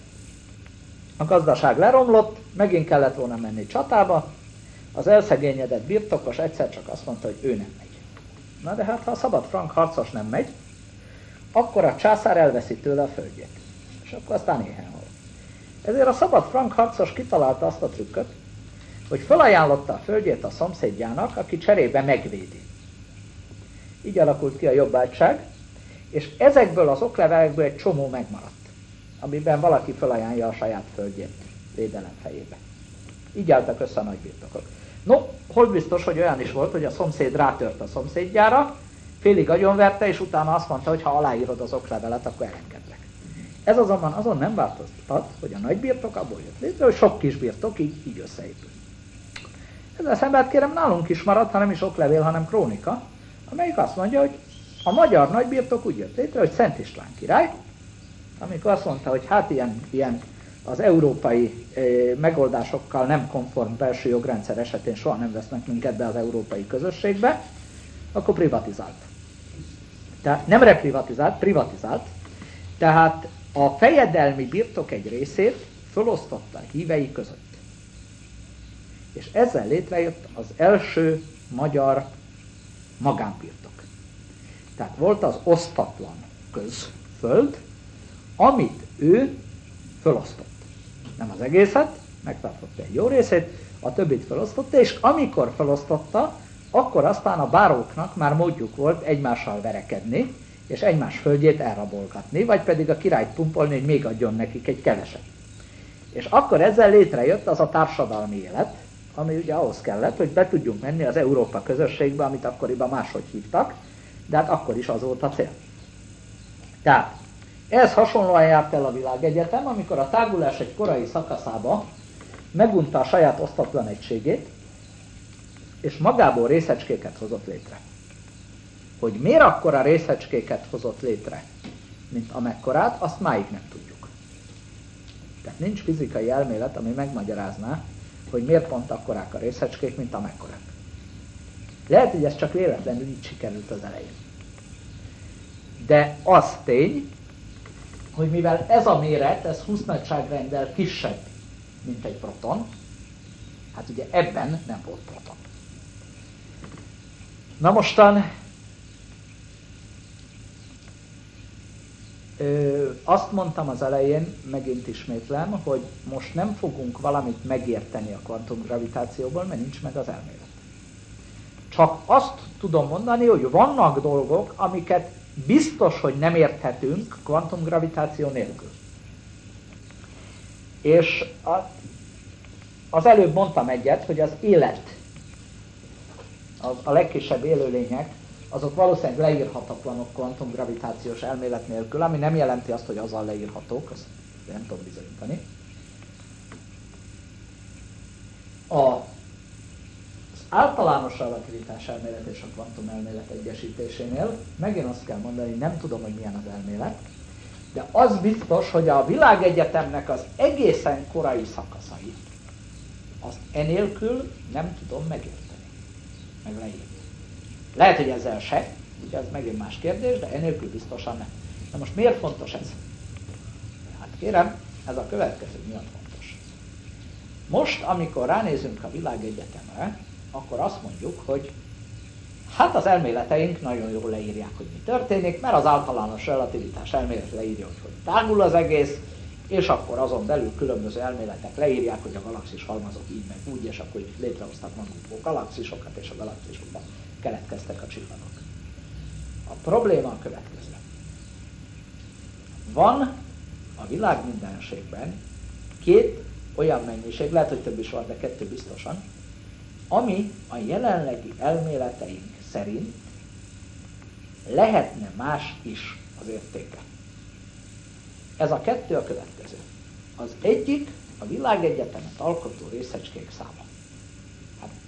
A gazdaság leromlott, megint kellett volna menni csatába, az elszegényedett birtokos egyszer csak azt mondta, hogy ő nem megy. Na de hát ha a szabad frank harcos nem megy, akkor a császár elveszi tőle a földjét. És akkor aztán éhen hal. Ezért a szabad frank harcos kitalálta azt a trükköt, hogy felajánlotta a földjét a szomszédjának, aki cserébe megvédi. Így alakult ki a jobbágyság, és ezekből az oklevelekből egy csomó megmaradt, amiben valaki felajánlja a saját földjét védelem fejébe. Így álltak össze a nagybirtokok. No, hol biztos, hogy olyan is volt, hogy a szomszéd rátört a szomszédjára, félig agyonverte, és utána azt mondta, hogy ha aláírod az oklevelet, akkor elengedlek. Ez azonban azon nem változtat, hogy a nagybirtok abból jött létre, hogy sok kisbirtok így, így összeépül. Ezzel szemben kérem, nálunk is maradt, ha nem is oklevél, hanem krónika, amelyik azt mondja, hogy a magyar nagybirtok úgy jött létre, hogy Szent István király, amikor azt mondta, hogy hát ilyen, ilyen az európai e, megoldásokkal nem konform belső jogrendszer esetén soha nem vesznek minket be az európai közösségbe, akkor privatizált. Tehát nem reprivatizált, privatizált. Tehát a fejedelmi birtok egy részét felosztotta a hívei között. És ezzel létrejött az első magyar magánbirtok. Tehát volt az osztatlan közföld, amit ő felosztott. Nem az egészet, megtartotta egy jó részét, a többit felosztotta, és amikor felosztotta, akkor aztán a báróknak már módjuk volt egymással verekedni, és egymás földjét elrabolgatni, vagy pedig a királyt pumpolni, hogy még adjon nekik egy keveset. És akkor ezzel létrejött az a társadalmi élet, ami ugye ahhoz kellett, hogy be tudjunk menni az Európa közösségbe, amit akkoriban máshogy hívtak, de hát akkor is az volt a cél. Tehát ehhez hasonlóan járt el a világegyetem, amikor a tágulás egy korai szakaszába megunta a saját osztatlan egységét, és magából részecskéket hozott létre. Hogy miért akkora részecskéket hozott létre, mint amekkorát, azt máig nem tudjuk. Tehát nincs fizikai elmélet, ami megmagyarázná, hogy miért pont akkorák a részecskék, mint amekkorák. Lehet, hogy ez csak véletlenül így sikerült az elején. De az tény, hogy mivel ez a méret, ez húsz nagyságrenddel kisebb, mint egy proton, hát ugye ebben nem volt proton. Na mostan ö, azt mondtam az elején, megint ismétlem, hogy most nem fogunk valamit megérteni a kvantumgravitációból, mert nincs meg az elmélet. Csak azt tudom mondani, hogy vannak dolgok, amiket biztos, hogy nem érthetünk kvantumgravitáció nélkül. És a, az előbb mondtam egyet, hogy az élet, a, a legkisebb élőlények, azok valószínűleg leírhatatlanok kvantumgravitációs elmélet nélkül, ami nem jelenti azt, hogy azzal leírhatók, azt nem tudom bizonyítani. A általános relativitás elmélet és a kvantum elmélet egyesítésénél megint azt kell mondani, hogy nem tudom, hogy milyen az elmélet, de az biztos, hogy a világegyetemnek az egészen korai szakaszai, azt enélkül nem tudom megérteni, meg leírni. Lehet, hogy ezzel se, ugye ez megint más kérdés, de enélkül biztosan nem. Na most miért fontos ez? Hát kérem, ez a következő miatt fontos. Most, amikor ránézünk a világegyetemre, akkor azt mondjuk, hogy hát az elméleteink nagyon jól leírják, hogy mi történik, mert az általános relativitás elmélet leírja, hogy, hogy tágul az egész, és akkor azon belül különböző elméletek leírják, hogy a galaxis halmazok így meg úgy, és akkor létrehoztak magukból galaxisokat, és a galaxisokban keletkeztek a csillagok. A probléma a következő. Van a világ mindenségben két olyan mennyiség, lehet, hogy több is van, de kettő biztosan, ami a jelenlegi elméleteink szerint lehetne más is az értéke. Ez a kettő a következő. Az egyik a világegyetemet alkotó részecskék száma.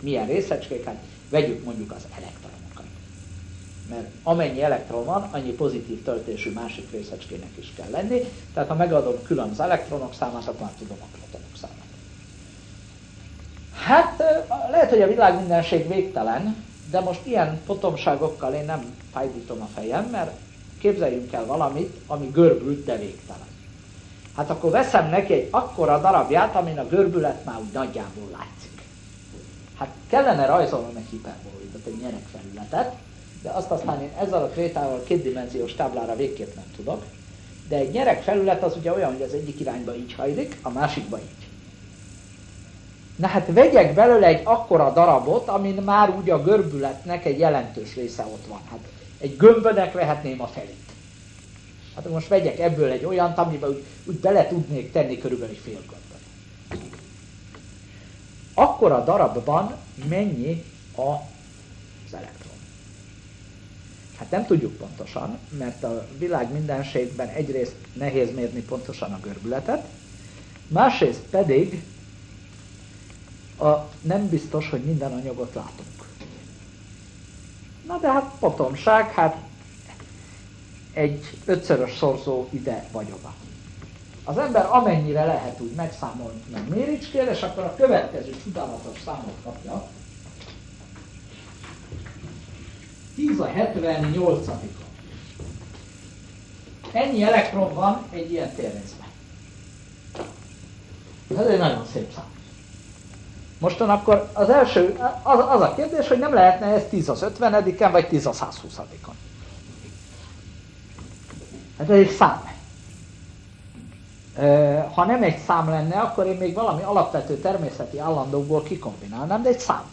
Milyen részecskéket? Vegyük mondjuk az elektronokat. Mert amennyi elektron van, annyi pozitív töltésű másik részecskének is kell lenni, tehát ha megadom külön az elektronok számát, akkor már tudom a protonok számát. Hát lehet, hogy a világ mindenség végtelen, de most ilyen potomságokkal én nem fájdítom a fejem, mert képzeljünk el valamit, ami görbült, de végtelen. Hát akkor veszem neki egy akkora darabját, amin a görbület már úgy nagyjából látszik. Hát kellene rajzolnom egy hiperbolitot, egy nyeregfelületet, de azt aztán én ezzel a krétával kétdimenziós táblára végképp nem tudok. De egy nyeregfelület az ugye olyan, hogy az egyik irányba így hajlik, a másikba így. Na hát vegyek belőle egy akkora darabot, amin már úgy a görbületnek egy jelentős része ott van. Hát egy gömbönek vehetném a felét. Hát most vegyek ebből egy olyant, amiben úgy, úgy bele tudnék tenni körülbelül egy fél gömböt. Akkora darabban mennyi az elektron? Hát nem tudjuk pontosan, mert a világ mindenségben egyrészt nehéz mérni pontosan a görbületet, másrészt pedig a, nem biztos, hogy minden anyagot látunk. Na de hát potomság, hát egy ötszörös szorzó ide vagy oda. Az ember amennyire lehet úgy megszámolni, meg méricskél, és akkor a következő csodálatos számot kapja. tíz a hetvennyolcadikon. Ennyi elektron van egy ilyen térrészben. Ez egy nagyon szép szám. Mostan akkor az első, az, az a kérdés, hogy nem lehetne ez tíz az ötvenediken, vagy tíz a százhúszadikon. Hát ez egy szám. Ha nem egy szám lenne, akkor én még valami alapvető természeti állandókból kikombinálnám, de egy szám.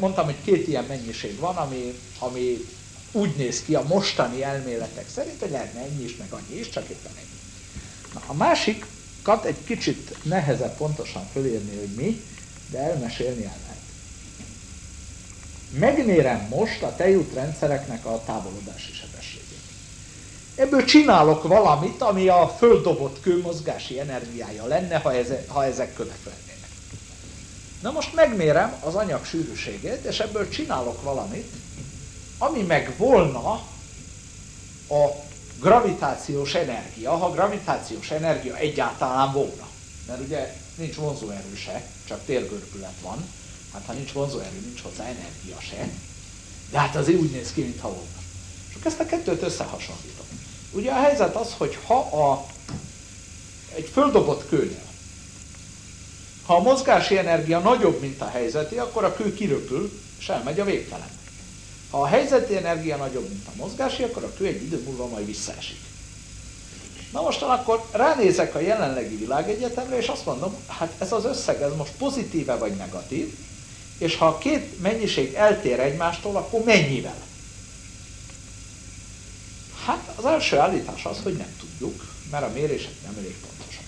mondtam, hogy két ilyen mennyiség van, ami, ami úgy néz ki a mostani elméletek szerint, hogy lehetne ennyi is, meg annyi is, csak éppen ennyi. Na, a másikat egy kicsit nehezebb pontosan fölírni, hogy mi, de elmesélni el lehet. Megmérem most a tejútrendszereknek a távolodási sebességét. Ebből csinálok valamit, ami a földdobott kő mozgási energiája lenne, ha, ez, ha ezek kövek lennének. Na most megmérem az anyag sűrűségét, és ebből csinálok valamit, ami meg volna a gravitációs energia, ha gravitációs energia egyáltalán volna. Mert ugye nincs vonzóerő se, csak térgörbület van. Hát ha nincs vonzóerő, nincs hozzá energia se. De hát azért úgy néz ki, mintha volna. És akkor ezt a kettőt összehasonlítom. Ugye a helyzet az, hogy ha a, egy földobott kőnél, ha a mozgási energia nagyobb, mint a helyzeti, akkor a kő kiröpül, és elmegy a végtelen. Ha a helyzeti energia nagyobb, mint a mozgási, akkor a kő egy idő múlva majd visszaesik. Na mostan akkor ránézek a jelenlegi világegyetemre, és azt mondom, hát ez az összeg, ez most pozitíve vagy negatív, és ha a két mennyiség eltér egymástól, akkor mennyivel? Hát az első állítás az, hogy nem tudjuk, mert a mérések nem elég pontosak.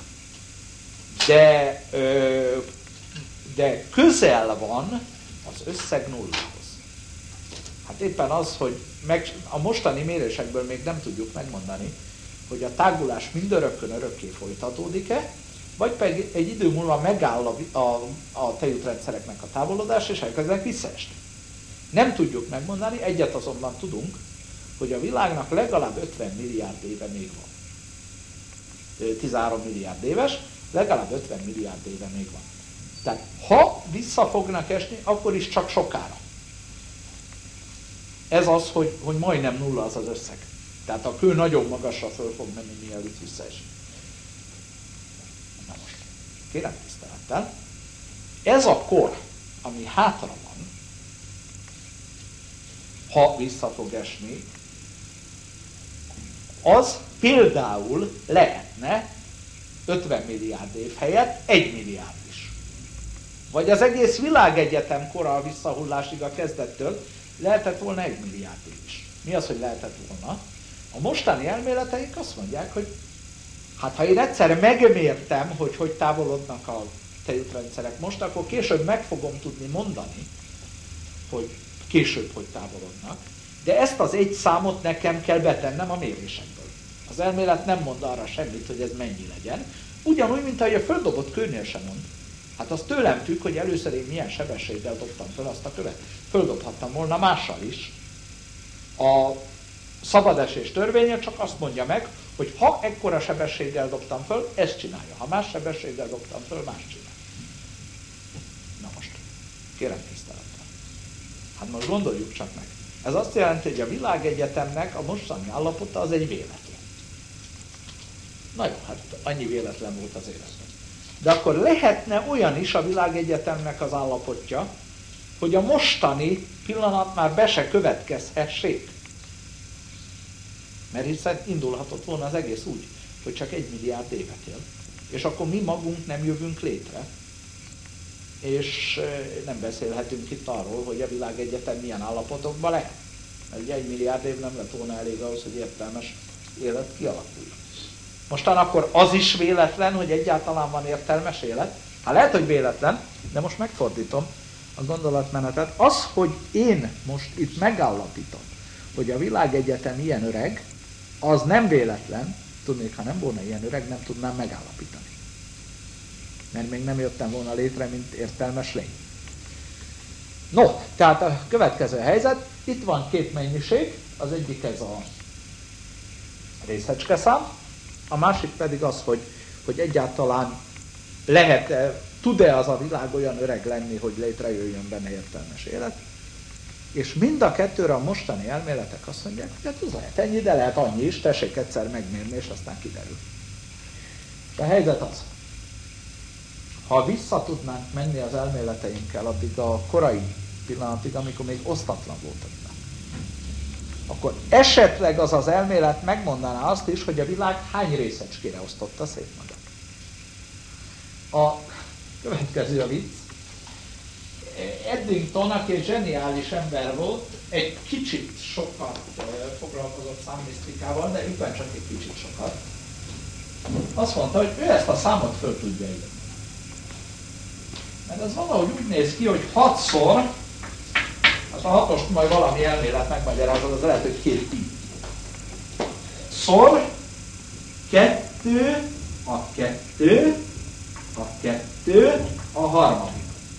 De, ö, de közel van az összeg nullához. Hát éppen az, hogy meg, a mostani mérésekből még nem tudjuk megmondani, hogy a tágulás mindörökkön örökké folytatódik-e, vagy pedig egy idő múlva megáll a, a, a tejútrendszereknek a távolodás, és elkezdenek visszaesni. Nem tudjuk megmondani, egyet azonban tudunk, hogy a világnak legalább ötven milliárd éve még van. tizenhárom milliárd éves, legalább ötven milliárd éve még van. Tehát ha vissza fognak esni, akkor is csak sokára. Ez az, hogy, hogy majdnem nulla az az összeg. Tehát a kő nagyon magasra föl fog menni, mielőtt visszaesik. Na most, kérem tisztelettel, ez a kor, ami hátra van, ha vissza fog esni, az például lehetne ötven milliárd év helyett egy milliárd is. Vagy az egész világegyetem kora a visszahullásig a kezdettől lehetett volna egy milliárd év is. Mi az, hogy lehetett volna? A mostani elméleteink azt mondják, hogy hát ha én egyszer megmértem, hogy hogy távolodnak a tejútrendszerek most, akkor később meg fogom tudni mondani, hogy később hogy távolodnak, de ezt az egy számot nekem kell betennem a mérésekből. Az elmélet nem mond arra semmit, hogy ez mennyi legyen, ugyanúgy, mint ahogy a földobott kőnél sem mond. Hát az tőlem függ, hogy először én milyen sebességgel dobtam föl azt a követ. Földobhattam volna mással is. A szabadesés törvénye csak azt mondja meg, hogy ha ekkora sebességgel dobtam föl, ezt csinálja. Ha más sebességgel dobtam föl, más csinálja. Na most, kérem tisztelettel. Hát most gondoljuk csak meg. Ez azt jelenti, hogy a világegyetemnek a mostani állapota az egy véletlen. Na jó, hát annyi véletlen volt az életben. De akkor lehetne olyan is a világegyetemnek az állapotja, hogy a mostani pillanat már be se következhessék. Mert hiszen indulhatott volna az egész úgy, hogy csak egy milliárd évet él. És akkor mi magunk nem jövünk létre. És nem beszélhetünk itt arról, hogy a világegyetem milyen állapotokban lehet. Mert ugye egy milliárd év nem lett volna elég ahhoz, hogy értelmes élet kialakuljon. Mostan akkor az is véletlen, hogy egyáltalán van értelmes élet. Hát lehet, hogy véletlen, de most megfordítom a gondolatmenetet. Az, hogy én most itt megállapítom, hogy a világegyetem ilyen öreg, az nem véletlen, tudnék, ha nem volna ilyen öreg, nem tudnám megállapítani. Mert még nem jöttem volna létre, mint értelmes lény. No, tehát a következő helyzet, itt van két mennyiség, az egyik ez a részecskeszám, a másik pedig az, hogy, hogy egyáltalán lehet, tud-e az a világ olyan öreg lenni, hogy létrejöjjön benne értelmes élet. És mind a kettőre a mostani elméletek azt mondják, hogy hát ez lehet ennyi, de lehet annyi is, tessék egyszer megmérni, és aztán kiderül. A helyzet az, ha vissza tudnánk menni az elméleteinkkel addig a korai pillanatig, amikor még osztatlan volt a világ, akkor esetleg az az elmélet megmondaná azt is, hogy a világ hány részecskére osztotta szét magát. A következő a vicc. Eddington, aki egy zseniális ember volt, egy kicsit sokat foglalkozott számmisztikával, de éppen csak egy kicsit sokat. Azt mondta, hogy ő ezt a számot föl tudja írni. Mert ez valahogy úgy néz ki, hogy hatszor, hát a hatost majd valami elmélet megmagyarázod, az lehet, hogy két pi. Szor, kettő, a kettő, a kettő, a harmadik.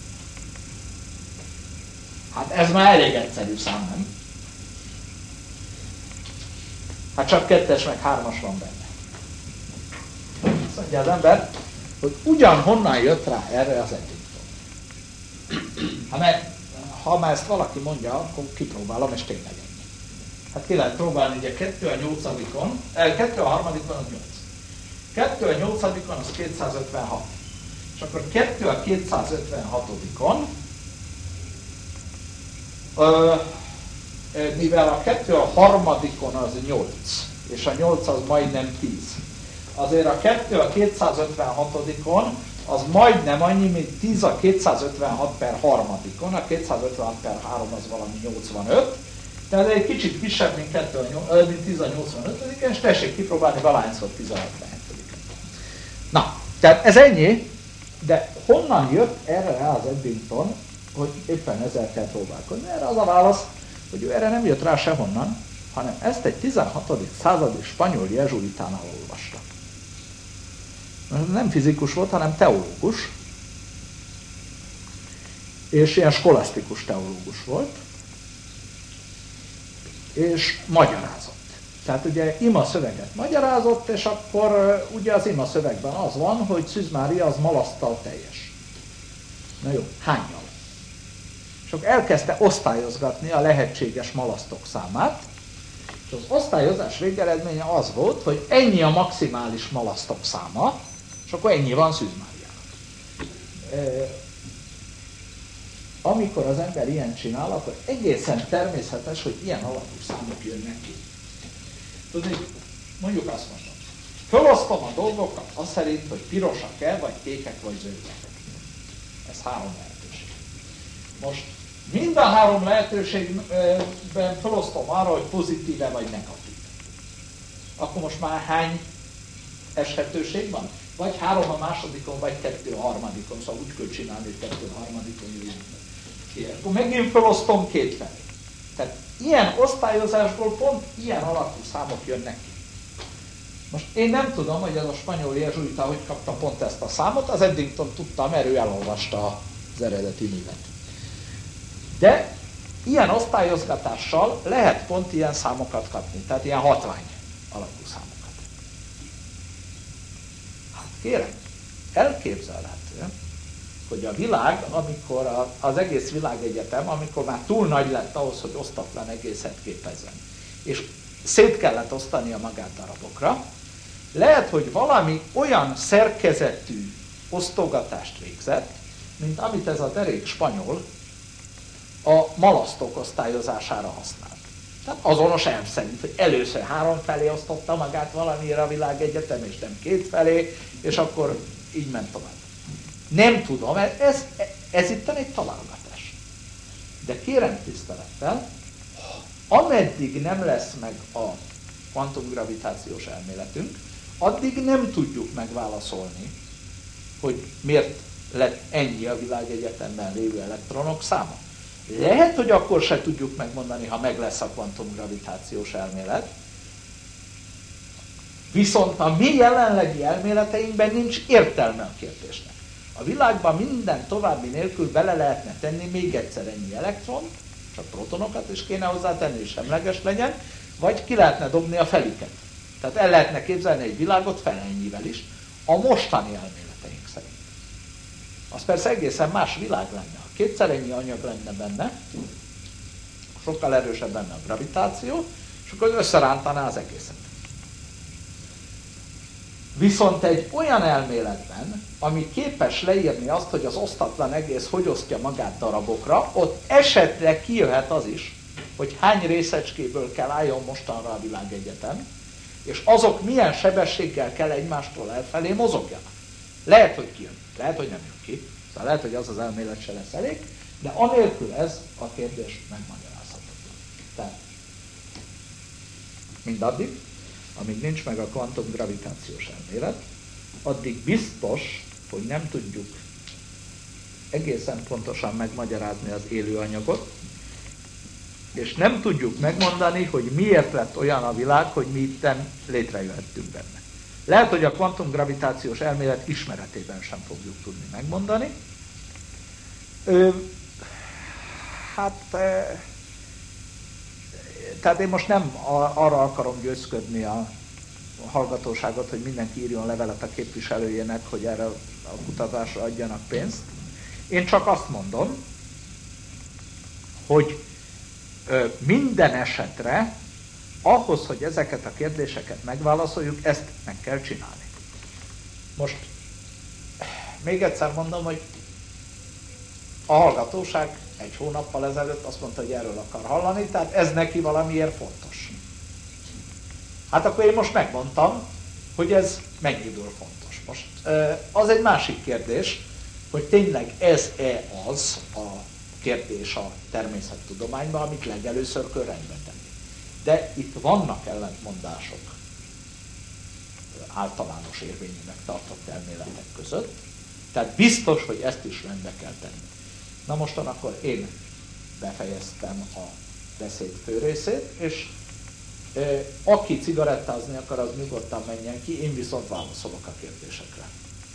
Hát ez már elég egyszerű szám, nem? Hát csak kettes meg hármas van benne. Azt mondja az ember, hogy ugyan honnan jött rá erre az Eddington. Ha, meg, ha már ezt valaki mondja, akkor kipróbálom, és tényleg ennyi. Hát ki lehet próbálni, ugye kettő a nyolcadikon, eh, kettő a harmadikon az nyolc. kettő a nyolcadikon az kétszázötvenhat. És akkor kettő a kétszázötvenhatodikon, Ö, mivel a kettő a harmadikon az nyolc, és a nyolc az majdnem tíz. Azért a kettő a kétszázötvenhatodikon az majdnem annyi, mint tíz a kétszázötvenhat per harmadikon, a kétszázötvenhat per három az valami nyolcvanöt, tehát egy kicsit kisebb, mint, kettő a, mint tíz a nyolcvanötödiken, és tessék kipróbálni valahányszor tíz a hetvenhetediken. Na, tehát ez ennyi, de honnan jött erre rá az Eddington, hogy éppen ezzel kell próbálkozni? Erre az a válasz, hogy ő erre nem jött rá sehonnan, hanem ezt egy tizenhatodik századi spanyol jezsuitánál olvasta. Nem fizikus volt, hanem teológus, és ilyen skolasztikus teológus volt, és magyarázott. Tehát ugye ima szöveget magyarázott, és akkor ugye az ima szövegben az van, hogy Szűz Mária az malaszttal teljes. Na jó, hánnyal? És akkor elkezdte osztályozgatni a lehetséges malasztok számát, és az osztályozás végeredménye az volt, hogy ennyi a maximális malasztok száma, és akkor ennyi van Szűz Máriának. E, amikor az ember ilyen csinál, akkor egészen természetes, hogy ilyen alapú számok jönnek ki. Tudni, mondjuk azt mondom, felosztom a dolgokat az szerint, hogy pirosak-e, vagy kékek, vagy zöldek. Ez három lehetőség. Most mind a három lehetőségben felosztom arra, hogy pozitíve vagy negatív. Akkor most már hány eshetőség van? Vagy három a másodikon, vagy kettő a harmadikon. Szóval úgy kell csinálni, hogy kettő a harmadikon jöjjön. Akkor megint felosztom két felé. Tehát ilyen osztályozásból pont ilyen alakú számok jönnek ki. Most én nem tudom, hogy ez a spanyol jezsuita hogy kapta pont ezt a számot, az Eddington tudta, mert ő elolvasta az eredeti művet. De ilyen osztályozgatással lehet pont ilyen számokat kapni, tehát ilyen hatvány alakú számokat. Hát kérem, elképzelhető, hogy a világ, amikor a, az egész világegyetem, amikor már túl nagy lett ahhoz, hogy osztatlan egészet képezzen, és szét kellett osztania magát darabokra, lehet, hogy valami olyan szerkezetű osztogatást végzett, mint amit ez a derék spanyol a malasztok osztályozására használt. Tehát azonos elv szerint, hogy először három felé osztotta magát valamire a világegyetem, és nem két felé, és akkor így ment tovább. Nem tudom, ez, ez, ez itt egy találgatás. De kérem tisztelettel, ameddig nem lesz meg a kvantumgravitációs elméletünk, addig nem tudjuk megválaszolni, hogy miért lett ennyi a világegyetemben lévő elektronok száma. Lehet, hogy akkor se tudjuk megmondani, ha meg lesz a kvantumgravitációs elmélet, viszont a mi jelenlegi elméleteinkben nincs értelme a kérdésnek. A világban minden további nélkül bele lehetne tenni még egyszer ennyi elektront, csak protonokat is kéne hozzátenni, és semleges legyen, vagy ki lehetne dobni a feliket. Tehát el lehetne képzelni egy világot fele ennyivel is, a mostani elméleteink szerint. Az persze egészen más világ lenne. Ha kétszer ennyi anyag lenne benne, sokkal erősebb benne a gravitáció, és akkor összerántaná az egészet. Viszont egy olyan elméletben, ami képes leírni azt, hogy az osztatlan egész hogy osztja magát darabokra, ott esetleg kijöhet az is, hogy hány részecskéből kell álljon mostanra a világegyetem, és azok milyen sebességgel kell egymástól elfelé mozogjanak. Lehet, hogy kijön, lehet, hogy nem jön ki, szóval lehet, hogy az az elmélet se lesz elég, De anélkül ez a kérdés megmagyarázhatatlan. Tehát mindaddig, amíg nincs meg a kvantumgravitációs elmélet, addig biztos, hogy nem tudjuk egészen pontosan megmagyarázni az élő anyagot, és nem tudjuk megmondani, hogy miért lett olyan a világ, hogy mi itten létrejöhettünk benne. Lehet, hogy a kvantumgravitációs elmélet ismeretében sem fogjuk tudni megmondani. Ö, hát, e, tehát én most nem arra akarom győzködni a hallgatóságot, hogy mindenki írjon levelet a képviselőjének, hogy erre a kutatásra adjanak pénzt. Én csak azt mondom, hogy ö, minden esetre ahhoz, hogy ezeket a kérdéseket megválaszoljuk, ezt meg kell csinálni. Most még egyszer mondom, hogy a hallgatóság egy hónappal ezelőtt azt mondta, hogy erről akar hallani, tehát ez neki valamiért fontos. Hát akkor én most megmondtam, hogy ez mennyiből fontos. Most az egy másik kérdés, hogy tényleg ez-e az a kérdés a természettudományban, amit legelőször kell rendbe tenni. De itt vannak ellentmondások általános érvényűnek tartott elméletek között, tehát biztos, hogy ezt is rendbe kell tenni. Na mostan akkor én befejeztem a beszéd fő részét, és e, aki cigarettázni akar, az nyugodtan menjen ki, én viszont válaszolok a kérdésekre.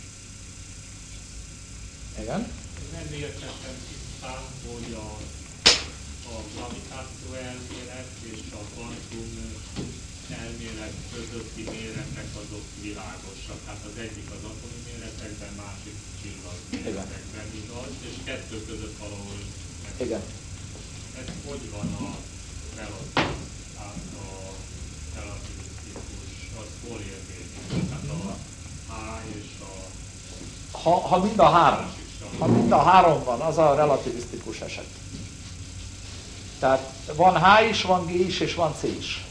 Igen?
Nem értettem tisztán, hogy a, a gravitáció elmélet és a kvantum elmélet közötti méretek azok világosak. Hát az egyik az atomi méretekben, másik csillagméretekben igaz, és kettő között valahol meg.
Igen.
Ez hogy van a relatív, hát a relativisztikus, az hol érvényű? Tehát a H és a...
Ha, ha mind a három, ha mind a három van, az a relativisztikus eset. Tehát van H is, van G is, és van C is.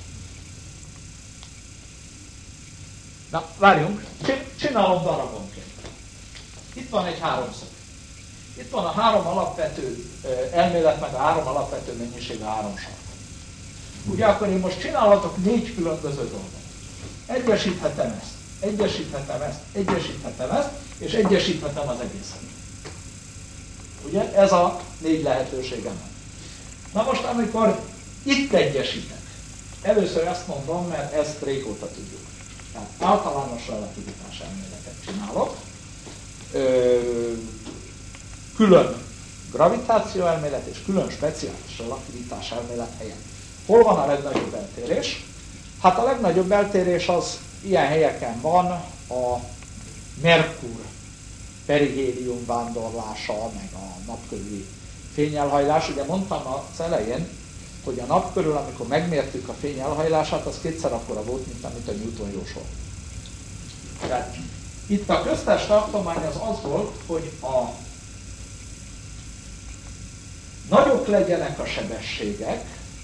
Na, várjunk, csinálom darabonként. Itt van egy háromszög. Itt van a három alapvető elmélet, meg a három alapvető mennyiség a három sarkon. Ugye akkor én most csinálhatok négy különböző dolgot. Egyesíthetem ezt, egyesíthetem ezt, egyesíthetem ezt, és egyesíthetem az egészet. Ugye? Ez a négy lehetőségem van. Na most, amikor itt egyesítek, először ezt mondom, mert ezt régóta tudjuk. Tehát általános relativitás elméletet csinálok, ö, külön gravitáció elmélet és külön speciális relativitás elmélet helyett. Hol van a legnagyobb eltérés? Hát a legnagyobb eltérés az ilyen helyeken van a Merkur perihélium vándorlása, meg a napkörüli fényelhajlás. Ugye mondtam az elején, hogy a nap körül, amikor megmértük a fény elhajlását, az kétszer akkora volt, mint amit a Newton jósolt. Tehát itt a köztes tartomány az az volt, hogy a nagyok legyenek a sebességek,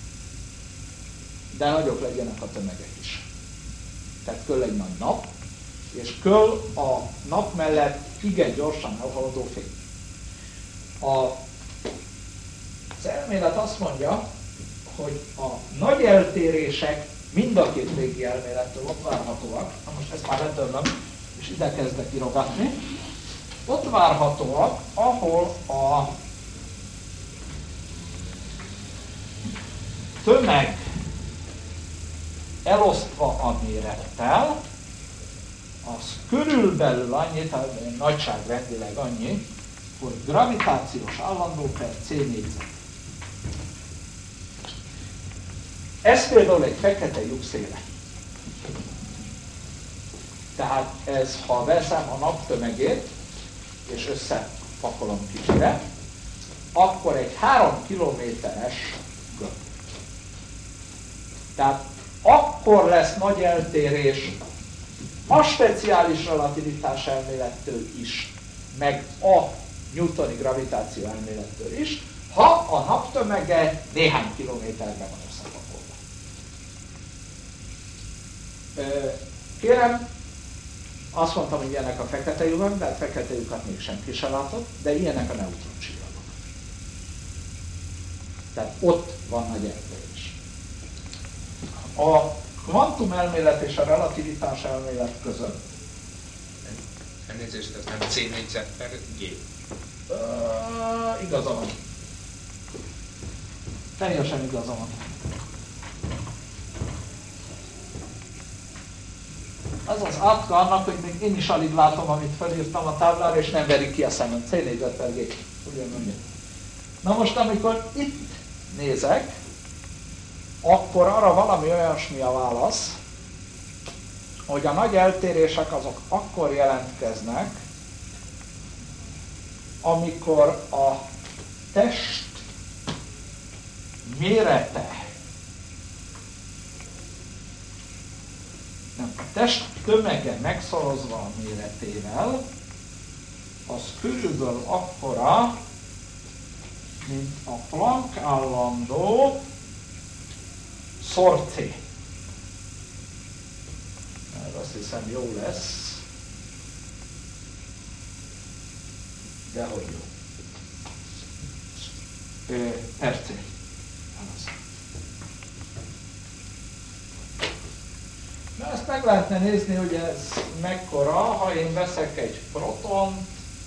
de nagyok legyenek a tömegek is. Tehát köll egy nagy nap, és köll a nap mellett igen gyorsan elhaladó fény. A, az elmélet azt mondja, hogy a nagy eltérések mind a két régi elmélettől ott várhatóak, na most ezt már letörlöm, és ide kezdek írogatni, ott várhatóak, ahol a tömeg elosztva a mérettel, az körülbelül annyi, tehát nagyságrendileg annyi, hogy gravitációs állandó per C négyzet. Ez például egy fekete lyuk széle. Tehát ez, ha veszem a nap tömegét, és összepakolom kicsire, akkor egy három kilométeres gömb. Tehát akkor lesz nagy eltérés a speciális relativitás elmélettől is, meg a newtoni gravitáció elmélettől is, ha a nap tömege néhány kilométerben van összepakolva. Kérem, azt mondtam, hogy ilyenek a fekete lyukak, de a fekete lyukat még senki sem látott, de ilyenek a neutroncsillagok. Tehát ott van nagy eltérés. A kvantumelmélet és a relativitás elmélet között.
Elnézést, ez nem C négyzet per G.
Uh, igaza van. Teljesen igaza van. Az az átka annak, hogy még én is alig látom, amit felírtam a táblára, és nem verik ki a szemem. C négyzet per G. Ugyanúgy. Na most, amikor itt nézek, akkor arra valami olyasmi a válasz, hogy a nagy eltérések azok akkor jelentkeznek, amikor a test mérete, nem, a test tömege megszorozva a méretével, az körülbelül akkora, mint a Planck állandó szor C. Ez azt hiszem jó lesz. De hogy jó. Per C. Na ezt meg lehetne nézni, hogy ez mekkora, ha én veszek egy protont.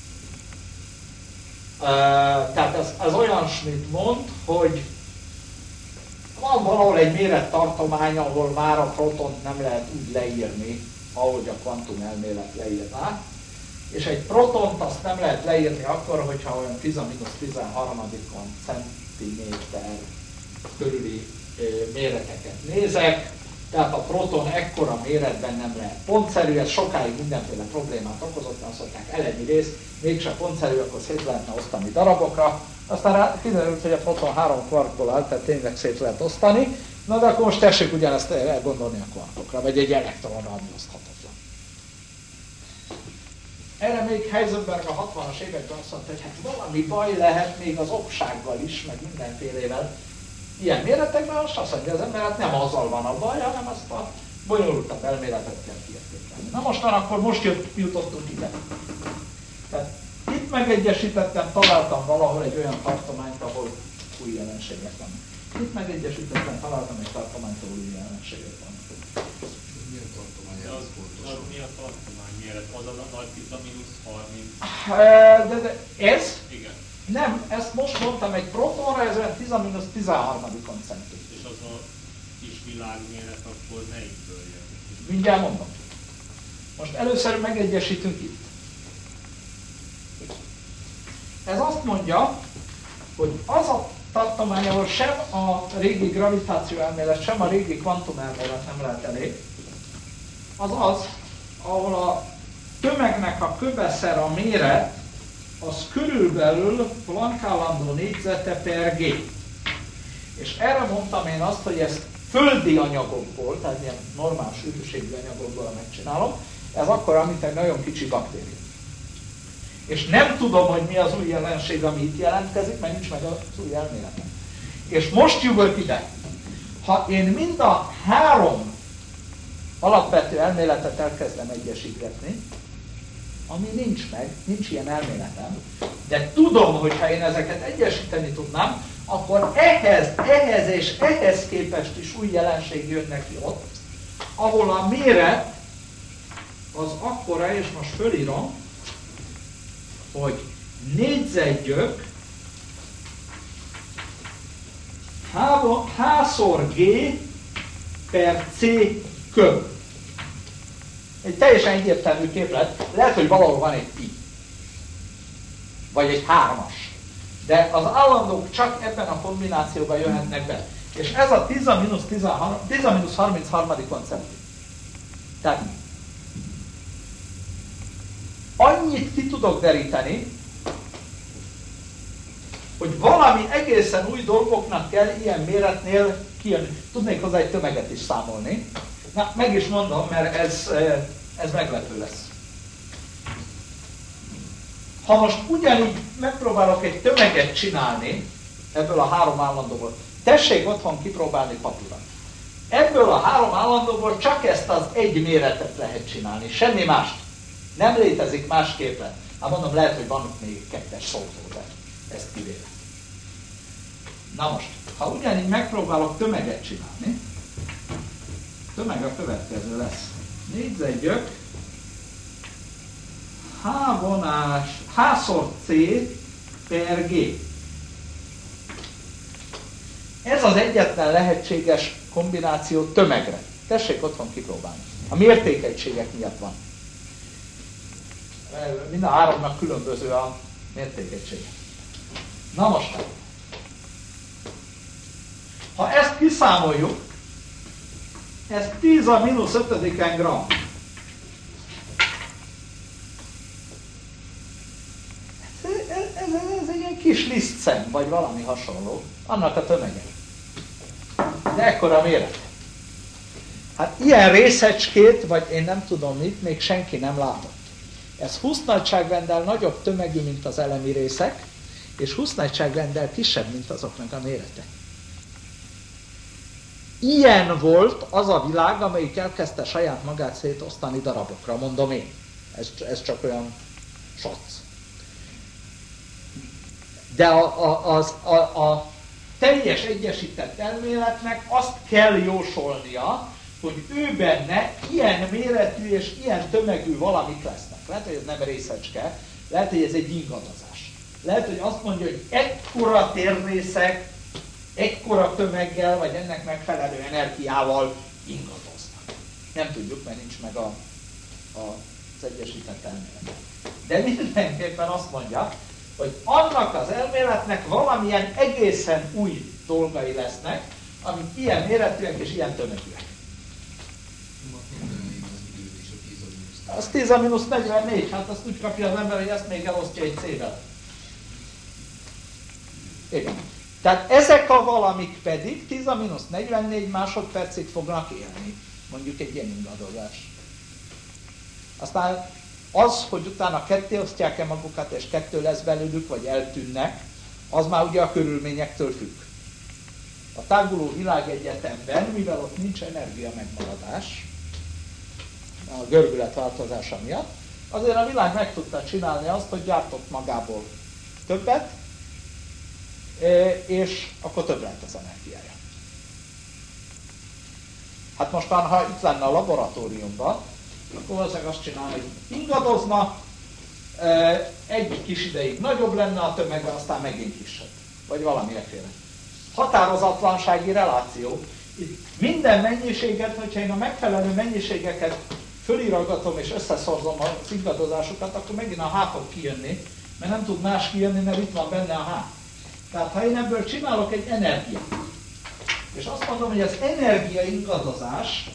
Uh, tehát ez, ez olyasmit mond, hogy van valahol egy mérettartomány, ahol már a protont nem lehet úgy leírni, ahogy a kvantumelmélet leírná. És egy protont azt nem lehet leírni akkor, hogyha olyan tíz mínusz tizenharmadikon centiméter körüli méreteket nézek. Tehát a proton ekkora méretben nem lehet pontszerű, ez sokáig mindenféle problémát okozott, azt mondták elemi rész, mégse pontszerű, akkor szét lehetne osztani darabokra. Aztán rá, kiderült, hogy a proton három kvarkból áll, tehát tényleg szét lehet osztani. Na de akkor most tessék ugyanezt elgondolni a kvarkokra, vagy egy elektronra, ami oszthatatlan. Erre még Heisenberg a hatvanas években azt mondta, hogy hát valami baj lehet még az oksággal is, meg mindenfélevel. Ilyen méretekben azt azt mondja az ember, hát nem azzal van a baj, hanem azt a bonyolultabb elméletet kell kiértékelni. Na mostan akkor most jött, jutottunk ide. Tehát itt megegyesítettem, találtam valahol egy olyan tartományt, ahol új jelenségek vannak. Itt megegyesítettem, találtam egy tartományt, ahol új jelenségek vannak.
Milyen tartomány
az, az, az mi a tartomány méret? Az a nagy tiszta mínusz harminc?
De, de ez?
Igen.
Nem, ezt most mondtam, egy protonra ez olyan tíz mínusz tizenharmadikon centi.
És az a kis világméret akkor melyikből jön?
Mindjárt mondom. Most először megegyesítünk itt. Ez azt mondja, hogy az a tartomány, ahol sem a régi gravitáció elmélet, sem a régi kvantum elmélet nem lehet elég, az az, ahol a tömegnek a köveszer a méret, az körülbelül Planck állandó négyzete per G. És erre mondtam én azt, hogy ezt földi anyagokból, tehát ilyen normál sűrűségű anyagokból megcsinálom, ez akkor, amit egy nagyon kicsi baktérium. És nem tudom, hogy mi az új jelenség, ami itt jelentkezik, mert nincs meg az új elméletem. És most jövök ide. Ha én mind a három alapvető elméletet elkezdem egyesítgetni, ami nincs meg, nincs ilyen elméletem, de tudom, hogy ha én ezeket egyesíteni tudnám, akkor ehhez, ehhez és ehhez képest is új jelenség jön neki ott, ahol a méret az akkora, és most fölírom, hogy négyzetgyök H-szor G per C köb. Egy teljesen egyértelmű képlet. Lehet, hogy valahol van egy pi. Vagy egy hármas. De az állandók csak ebben a kombinációban jöhetnek be. És ez a tíz mínusz harmincharmadikon centi. Tehát annyit ki tudok deríteni, hogy valami egészen új dolgoknak kell ilyen méretnél kijönni. Tudnék hozzá egy tömeget is számolni. Na, meg is mondom, mert ez, ez meglepő lesz. Ha most ugyanígy megpróbálok egy tömeget csinálni, ebből a három állandóból, tessék otthon kipróbálni papíron. Ebből a három állandóból csak ezt az egy méretet lehet csinálni, semmi mást. Nem létezik más képlet. Hát mondom, lehet, hogy van még kettes szótó, de ezt kivéve. Na most, ha ugyanígy megpróbálok tömeget csinálni, tömeg a következő lesz. Négyzetgyök, H vonás, H-szor C per G. Ez az egyetlen lehetséges kombináció tömegre. Tessék otthon kipróbálni. A mértékegységek miatt van. Mind a háromnak különböző a mértékegysége. Na most, ha ezt kiszámoljuk, ez tíz a mínusz ötödiken gram. Ez, ez, ez egy ilyen kis lisztszem, vagy valami hasonló. Annak a tömege. De ekkora méret. Hát ilyen részecskét, vagy én nem tudom mit, még senki nem látott. Ez húsz nagyságrenddel nagyobb tömegű, mint az elemi részek, és húsz nagyságrenddel kisebb, mint azoknak a mérete. Ilyen volt az a világ, amelyik elkezdte saját magát szétosztani darabokra, mondom én. Ez, ez csak olyan sac. De a, a, az, a, a teljes egyesített elméletnek azt kell jósolnia, hogy ő benne ilyen méretű és ilyen tömegű valamik lesznek. Lehet, hogy ez nem részecske, lehet, hogy ez egy ingadozás. Lehet, hogy azt mondja, hogy ekkora térrészek, ekkora tömeggel, vagy ennek megfelelő energiával ingadoznak. Nem tudjuk, mert nincs meg a, a, az egyesített elmélet. De mindenképpen azt mondja, hogy annak az elméletnek valamilyen egészen új dolgai lesznek, amik ilyen méretűek és ilyen tömegűek. Az tíz a mínusz negyvennégy, hát azt úgy kapja az ember, hogy ezt még elosztja egy C-vel. Igen. Tehát ezek a valamik pedig tíz a mínusz negyvennégy másodpercig fognak élni. Mondjuk egy ilyen ingadozás. Aztán az, hogy utána ketté osztják-e magukat, és kettő lesz belőlük, vagy eltűnnek, az már ugye a körülményektől függ. A táguló világegyetemben, mivel ott nincs energia megmaradás, a görbület változása miatt, azért a világ meg tudta csinálni azt, hogy gyártott magából többet, és akkor több lett az energiája. Hát mostan, ha itt lenne a laboratóriumban, akkor valószínűleg azt csinálni, hogy ingadozna, egy kis ideig nagyobb lenne a tömege, aztán megint kisebb. Vagy valami efféle. Határozatlansági reláció. Itt minden mennyiséget, hogyha én a megfelelő mennyiségeket fölíragatom és összeszorzom az ingadozásokat, akkor megint a H fog kijönni, mert nem tud más kijönni, mert itt van benne a H. Tehát ha én ebből csinálok egy energiát, és azt mondom, hogy az energia ingadozás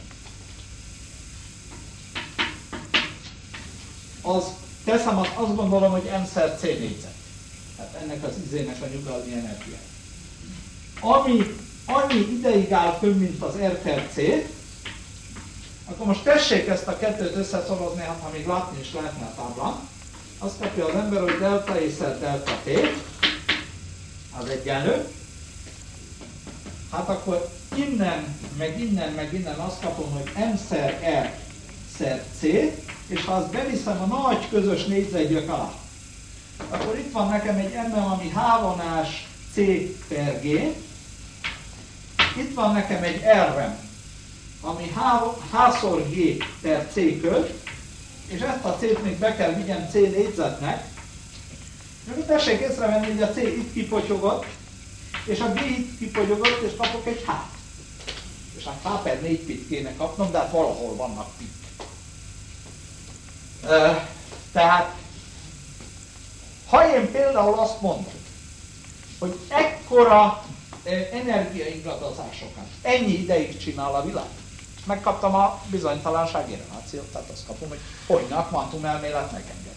az, teszem azt, azt gondolom, hogy M-szer C négyzet. Tehát ennek az izének a nyugalmi energia. Ami annyi ideig áll fönn, mint az R per C, akkor most tessék ezt a kettőt összeszorozni, hát ha még látni is lehetne a táblán. Azt kapja az ember, hogy delta E-szer delta T, az egyenlő. Hát akkor innen, meg innen, meg innen azt kapom, hogy M-szer R szer C, és ha azt beviszem a nagy közös négyzetgyök alá, akkor itt van nekem egy M-em, ami H vonás C per G, itt van nekem egy R-em, ami H-szor G per C köt, és ezt a C-t még be kell vigyem C négyzetnek, és tessék észrevenni, hogy a C itt kipotyogott, és a G itt kipotyogott, és kapok egy H-t. És hát H per négy pit kéne kapnom, de hát valahol vannak pit. Uh, tehát, ha én például azt mondom, hogy ekkora uh, energiaingadozásokat ennyi ideig csinál a világ, megkaptam a bizonytalansági relációt, tehát azt kapom, hogy hogyne a kvantumelmélet megenged.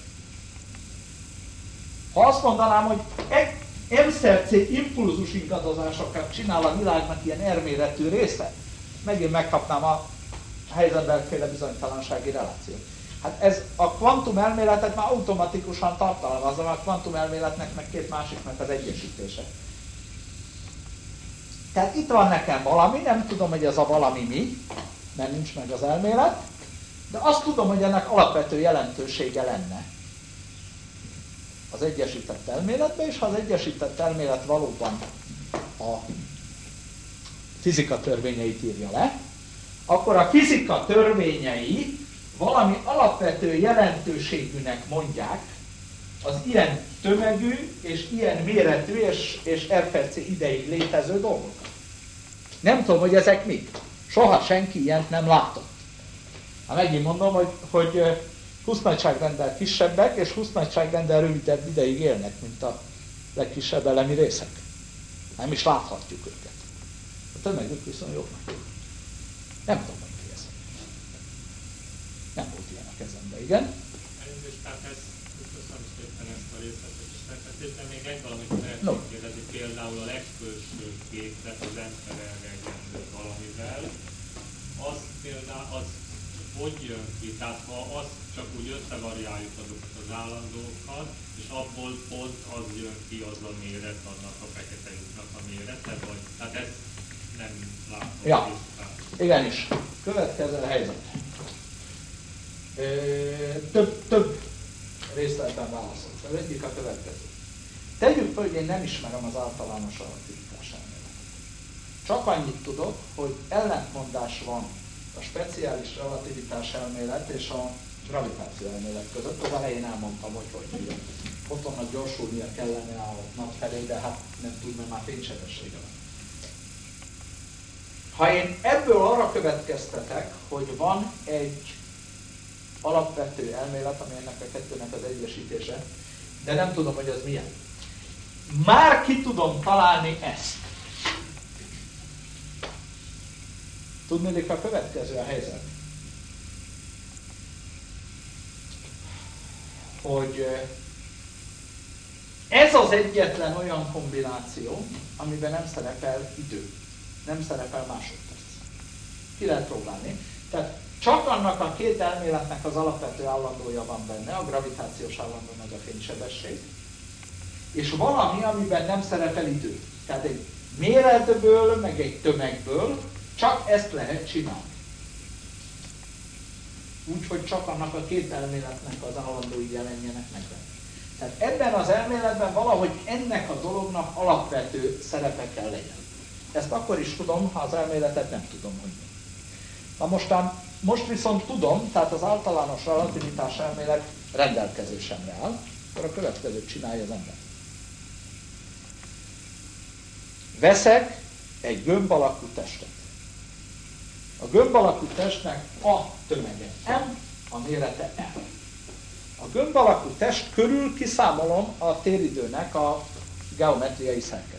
Ha azt mondanám, hogy M-szer C impulzus ingadozásokat csinál a világnak ilyen R-méretű része, megint megkapnám a Heisenberg-féle bizonytalansági relációt. Hát ez a kvantumelméletet már automatikusan tartalmazza, a kvantumelméletnek meg két másiknak az egyesítése. Tehát itt van nekem valami, nem tudom, hogy ez a valami mi, mert nincs meg az elmélet, de azt tudom, hogy ennek alapvető jelentősége lenne az egyesített elméletben, és ha az egyesített elmélet valóban a fizika törvényeit írja le, akkor a fizika törvényei valami alapvető jelentőségűnek mondják az ilyen tömegű és ilyen méretű és, és er per cé ideig létező dolgokat. Nem tudom, hogy ezek mik. Soha senki ilyent nem látott. Hát megint mondom, hogy, hogy húsz nagyságrendel kisebbek és húsz nagyságrendel rövidebb ideig élnek, mint a legkisebb elemi részek. Nem is láthatjuk őket. A tömegük viszont jobb nagy. Nem tudom, hogy mi ez. Nem volt ilyen a kezemben, igen?
Elnézést, tehát ez, köszönöm szépen ezt a részletesítést, de még egy valamit szeretnék
no.
kérdezni, például a legfelső képlet az ember elregendő valamivel, az például, az hogy jön ki? Tehát ha azt csak úgy összevariáljuk azokat az állandókat, és abból pont az jön ki, az a méret, annak a fekete lyuknak a mérete, vagy? Tehát ezt nem látom.
Ja, igenis. Következő helyzet. Több, több részletben válaszolt. Az egyik a következő. Tegyük fel, hogy én nem ismerem az általános relativitás elméletet. Csak annyit tudok, hogy ellentmondás van a speciális relativitás elmélet és a gravitáció elmélet között. Az elején elmondtam, hogy hogy fotonnak gyorsulnia kellene a nap felé, de hát nem tud, mert már fénysebessége van. Ha én ebből arra következtetek, hogy van egy alapvető elmélet, ami ennek a kettőnek az egyesítése, de nem tudom, hogy az milyen. Már ki tudom találni ezt. Tudnék, a következő a helyzet. Hogy ez az egyetlen olyan kombináció, amiben nem szerepel idő, nem szerepel másodperc. Ki lehet próbálni. Tehát csak annak a két elméletnek az alapvető állandója van benne, a gravitációs állandó meg a fénysebesség, és valami, amiben nem szerepel idő. Tehát egy méretből, meg egy tömegből csak ezt lehet csinálni. Úgyhogy csak annak a két elméletnek az állandói jelenjenek meg benne. Tehát ebben az elméletben valahogy ennek a dolognak alapvető szerepe kell legyen. Ezt akkor is tudom, ha az elméletet nem tudom, hogy mi. Na mostan, most viszont tudom, tehát az általános relativitás elmélet rendelkezésemre áll, akkor a következőt csinálja az ember. Veszek egy gömb alakú testet. A gömb alakú testnek a tömege M, a mérete L. A gömb alakú test körül kiszámolom a téridőnek a geometriai szerkezetét.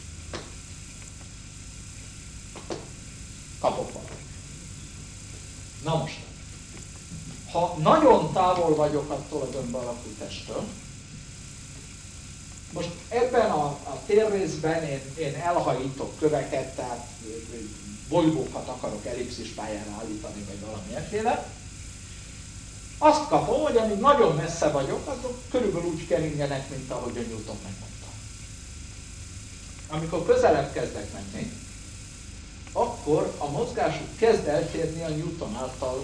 Kapok valamit. Na most, ha nagyon távol vagyok attól a gömb alakú testtől, most ebben a, a térrészben én, én elhajítok köveket, tehát bolygókat akarok ellipszis pályára állítani, vagy valami efféle. Azt kapom, hogy amíg nagyon messze vagyok, azok körülbelül úgy keringenek, mint ahogy a Newton megmondta. Amikor közelebb kezdek menni, akkor a mozgásuk kezd eltérni a Newton által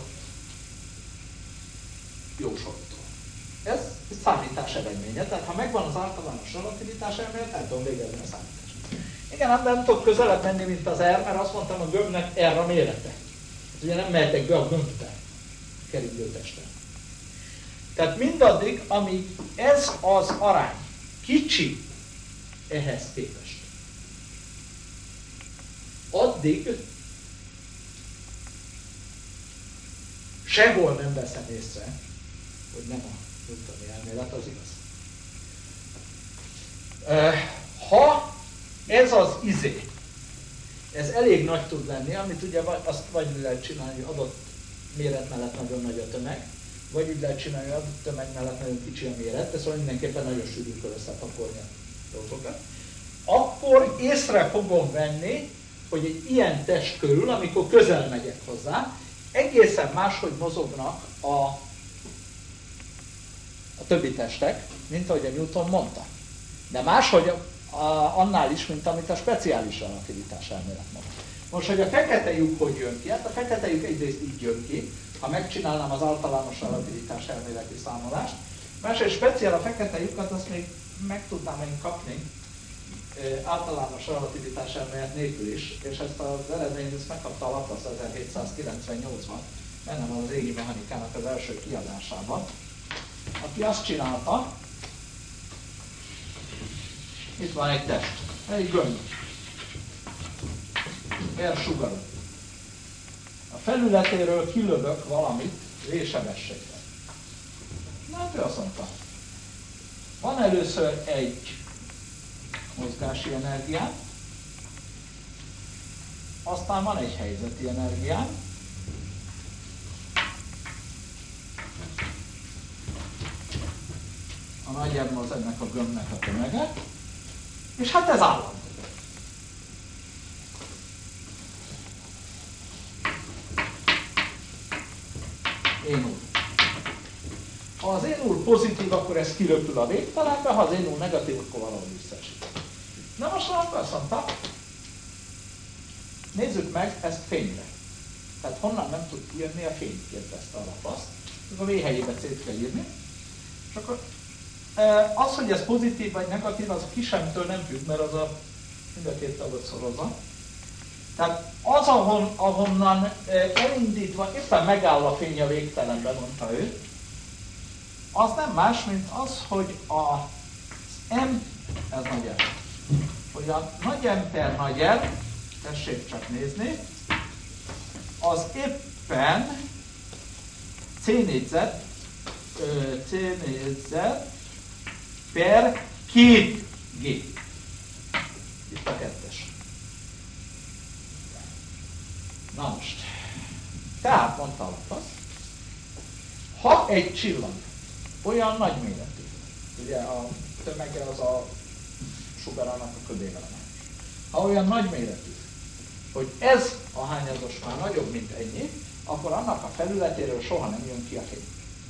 jósoltól. Ez számítás eredménye, tehát ha megvan az általános relativitás elmélet, el tudom végezni a számítást. Igen, nem, nem tudok közelebb menni, mint az R, mert azt mondtam, a gömbnek R a mérete. Hát ugye nem mehetek be a gömbbe, keringőtesten. Tehát mindaddig, amíg ez az arány kicsi ehhez képest, addig sehol nem veszem észre, hogy nem a newtoni elmélet az igaz. Ha ez az izé, ez elég nagy tud lenni, amit ugye azt vagy lehet csinálni, hogy adott méret mellett nagyon nagy a tömeg, vagy úgy lehet csinálni, hogy adott tömeg mellett nagyon kicsi a méret, de szóval mindenképpen nagyon sűrűn kell összepakolni a dolgokat. Akkor észre fogom venni, hogy egy ilyen test körül, amikor közel megyek hozzá, egészen máshogy mozognak a, a többi testek, mint ahogy a Newton mondta. De máshogy a, a, annál is, mint amit a speciális relativitás elmélet mond. Most, hogy a fekete lyuk hogy jön ki? Hát a fekete lyuk egyrészt így jön ki, ha megcsinálnám az általános relativitás elméleti számolást. Másrészt speciál a fekete lyukat, azt még meg tudnám én kapni. általános relativitás elmélet nélkül is, és ezt az eredményt ezt megkapta a Laplace ezerhétszázkilencvennyolcban, benne van az égi mechanikának az első kiadásában, aki azt csinálta, itt van egy test, egy gömb, R-sugarú. A felületéről kilövök valamit V-sebességgel. Na hát ő azt mondta, van először egy mozgási energiám, aztán van egy helyzeti energiám, a nagy M az ennek a gömbnek a tömege, és hát ez állandó. Én úr. Ha az én úr pozitív, akkor ez kiröpül a végtelenbe, ha az én úr negatív, akkor valahol visszaesik. Na most akkor azt mondta, nézzük meg ezt fényre. Tehát honnan nem tud kijönni a fény, kérdezte a Laplace. A V helyébe C-t kell írni. És akkor az, hogy ez pozitív vagy negatív, az a kisemtől nem függ, mert az a mind a két tagot szorozza. Tehát az, ahon, ahonnan elindítva éppen megáll a fény a végtelenben, mondta ő, az nem más, mint az, hogy a M, ez nagy M, hogy a nagy M per nagy R, tessék csak nézni, az éppen C négyzet, C négyzet per két G. Itt a kettes. Na most, tehát mondta a Laplace, ha egy csillag olyan nagy méretű, ugye a tömege az a sugarának a ködével van. Ha olyan nagy méretű, hogy ez a hányazos már nagyobb, mint ennyi, akkor annak a felületéről soha nem jön ki a fény.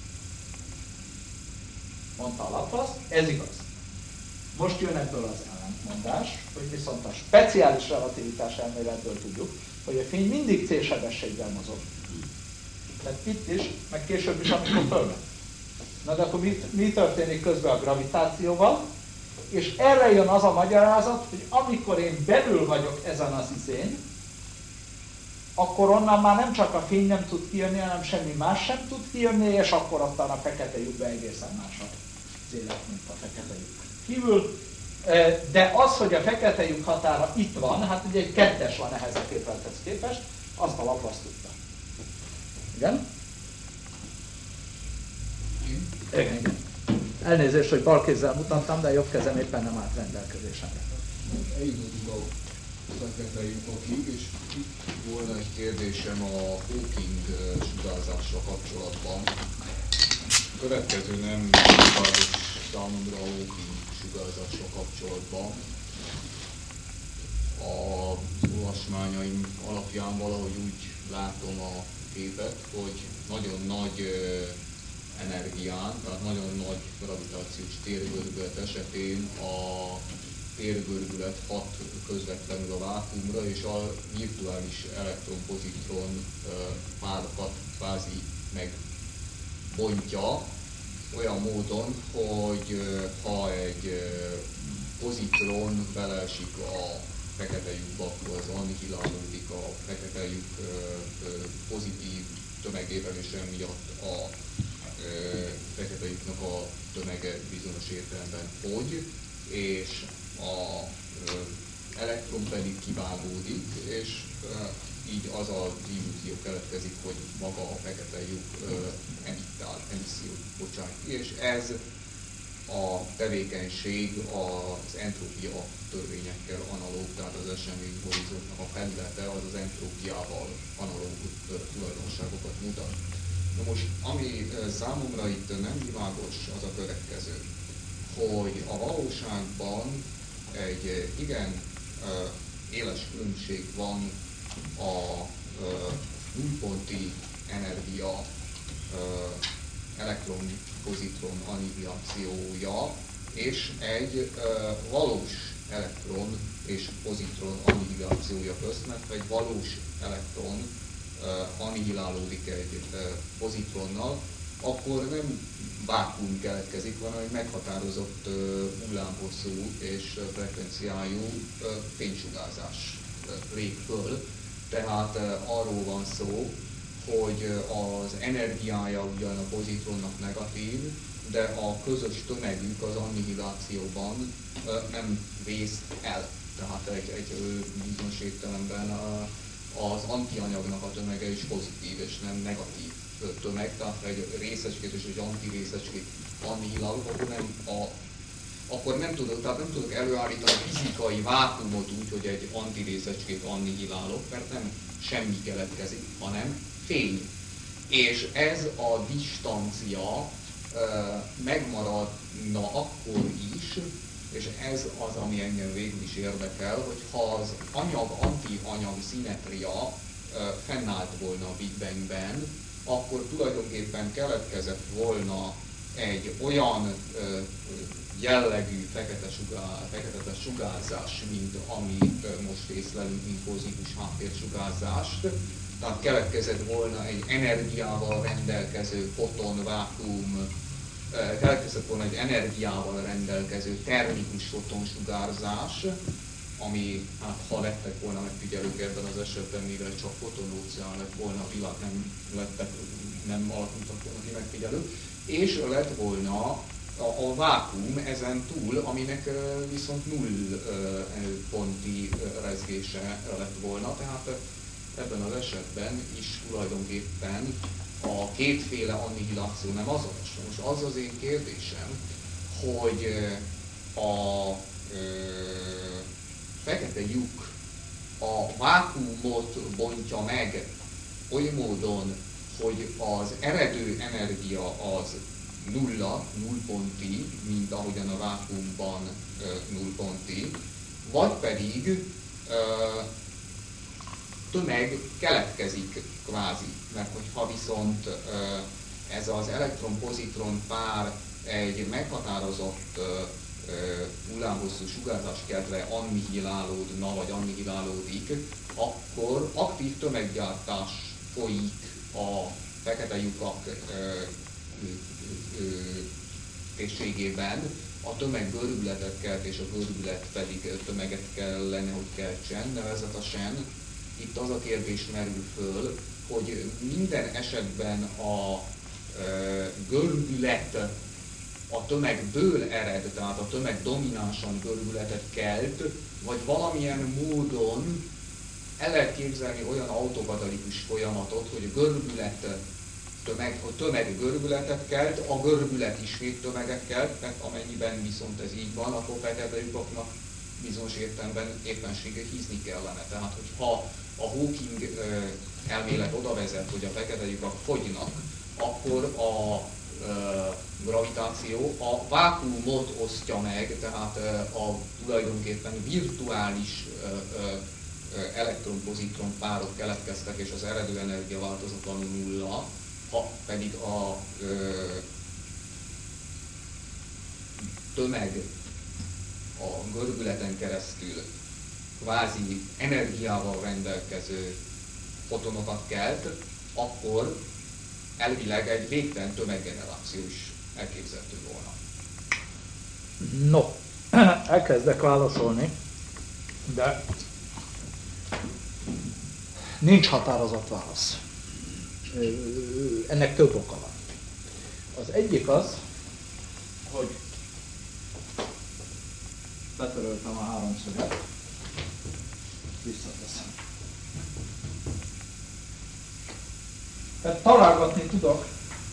Mondta a Laplace, ez igaz. Most jön ebből az ellentmondás, hogy viszont a speciális relativitás elméletből tudjuk, hogy a fény mindig C sebességgel mozog. Tehát itt is, meg később is, amikor fölmegy. Na de akkor mi, mi történik közben a gravitációval? És erre jön az a magyarázat, hogy amikor én belül vagyok ezen az izén, akkor onnan már nem csak a fény nem tud kijönni, hanem semmi más sem tud kijönni, és akkor aztán a fekete lyukban egészen más az élet, mint a fekete lyuk kívül. De az, hogy a fekete lyuk határa itt van, hát ugye egy kettes van ehhez a képlethez képest, azt a Laplace tudta. Igen? Igen, igen. Elnézést, hogy bal kézzel mutattam, de jobb kezem éppen nem állt rendelkezésemre.
Eljutottunk a fekete lyukokig, és itt volna egy kérdésem a Hawking sugárzással kapcsolatban. A következő nem világos számomra a Hawking sugárzással kapcsolatban. Az olvasmányaim alapján valahogy úgy látom a képet, hogy nagyon nagy energián, tehát nagyon nagy gravitációs térgörbület esetén a térgörbület hat közvetlenül a vákuumra, és a virtuális elektron-pozitron párokat kvázi megbontja olyan módon, hogy ha egy pozitron beleesik a fekete lyukba, akkor az annihilálódik a fekete lyuk pozitív tömegével, és emiatt a fekete lyuknak a tömege bizonyos értelemben fogy, és a elektron pedig kivágódik, és így az az illúzió keletkezik, hogy maga a fekete lyuk emittál, emissziót bocsánat ki, és ez a tevékenység az entrópia törvényekkel analóg, tehát az eseményhorizontnak a felülete az az entrópiával analóg tulajdonságokat mutat. Na most, ami számomra itt nem világos, az a következő, hogy a valóságban egy igen éles különbség van a nullponti energia elektron-pozitron annihilációja és egy valós elektron és pozitron annihilációja közt, mert egy valós elektron annihilálódik egy pozitronnal, akkor nem vákuum keletkezik, hanem egy meghatározott hullámhosszú és frekvenciájú fénysugárzás lép föl. Tehát arról van szó, hogy az energiája ugyan a pozitronnak negatív, de a közös tömegük az annihilációban nem vész el. Tehát egy, egy bizonyos értelemben az antianyagnak a tömege is pozitív és nem negatív tömeg, tehát egy részecskét és egy antirésecskét annihilálok, akkor nem, a, akkor nem tudok, tehát nem tudok előállítani fizikai vákuumot úgy, hogy egy antirésecskét annihilálok, mert nem semmi keletkezik, hanem fény. És ez a distancia e, megmaradna akkor is, és ez az, ami engem végül is érdekel, hogy ha az anyag-anti-anyag szimmetria e, fennállt volna a Big Bangben, akkor tulajdonképpen keletkezett volna egy olyan e, jellegű fekete, sugár, fekete sugárzás, mint amit most észlelünk, mint kozmikus háttérsugárzást. Tehát keletkezett volna egy energiával rendelkező fotonvákuum, keletkezett volna egy energiával rendelkező termikus fotonsugárzás, ami, hát ha lettek volna megfigyelők ebben az esetben, mivel csak fotonóceán lett volna a világ, nem, lettek, nem alakultak volna ki megfigyelők, és lett volna a, a vákuum ezen túl, aminek viszont null ponti rezgése lett volna, tehát ebben az esetben is tulajdonképpen a kétféle annihiláció nem azonos. Most az az én kérdésem, hogy a ö, fekete lyuk a vákuumot bontja meg oly módon, hogy az eredő energia az nulla, nullponti, mint ahogyan a vákuumban nullponti, vagy pedig ö, tömeg keletkezik kvázi, mert hogyha viszont ez az elektron-pozitron pár egy meghatározott hullámhosszú sugárzás keltve annihilálódna, vagy annihilálódik, akkor aktív tömeggyártás folyik a fekete lyukak térségében, a tömeg görbületet kelt, és a görbület pedig tömeget kellene, hogy keltsen, nevezetesen itt az a kérdés merül föl, hogy minden esetben a e, görbület a tömegből ered, tehát a tömeg dominánsan görbületet kelt, vagy valamilyen módon el lehet képzelni olyan autokatalikus folyamatot, hogy a görbület tömeg, a tömeg görbületet kelt, a görbület ismét tömeget kelt, mert amennyiben viszont ez így van, akkor fekete lyukaknak bizonyos értelemben éppenséggel hízni kellene. Tehát, hogyha a Hawking elmélet oda vezet, hogy a fekete lyukak fogynak, akkor a e, gravitáció a vákuumot osztja meg, tehát e, a tulajdonképpen virtuális e, e, elektron-pozitron párok keletkeztek, és az eredő energia változatlanul nulla, ha pedig a e, tömeg a görbületen keresztül kvázi energiával rendelkező fotonokat kelt, akkor elvileg egy végtelen tömeggeneráció is elképzelhető volna.
No, elkezdek válaszolni, de nincs határozott válasz. Ennek több oka van. Az egyik az, hogy betöröltem a háromszöget, visszateszem. Tehát találgatni tudok,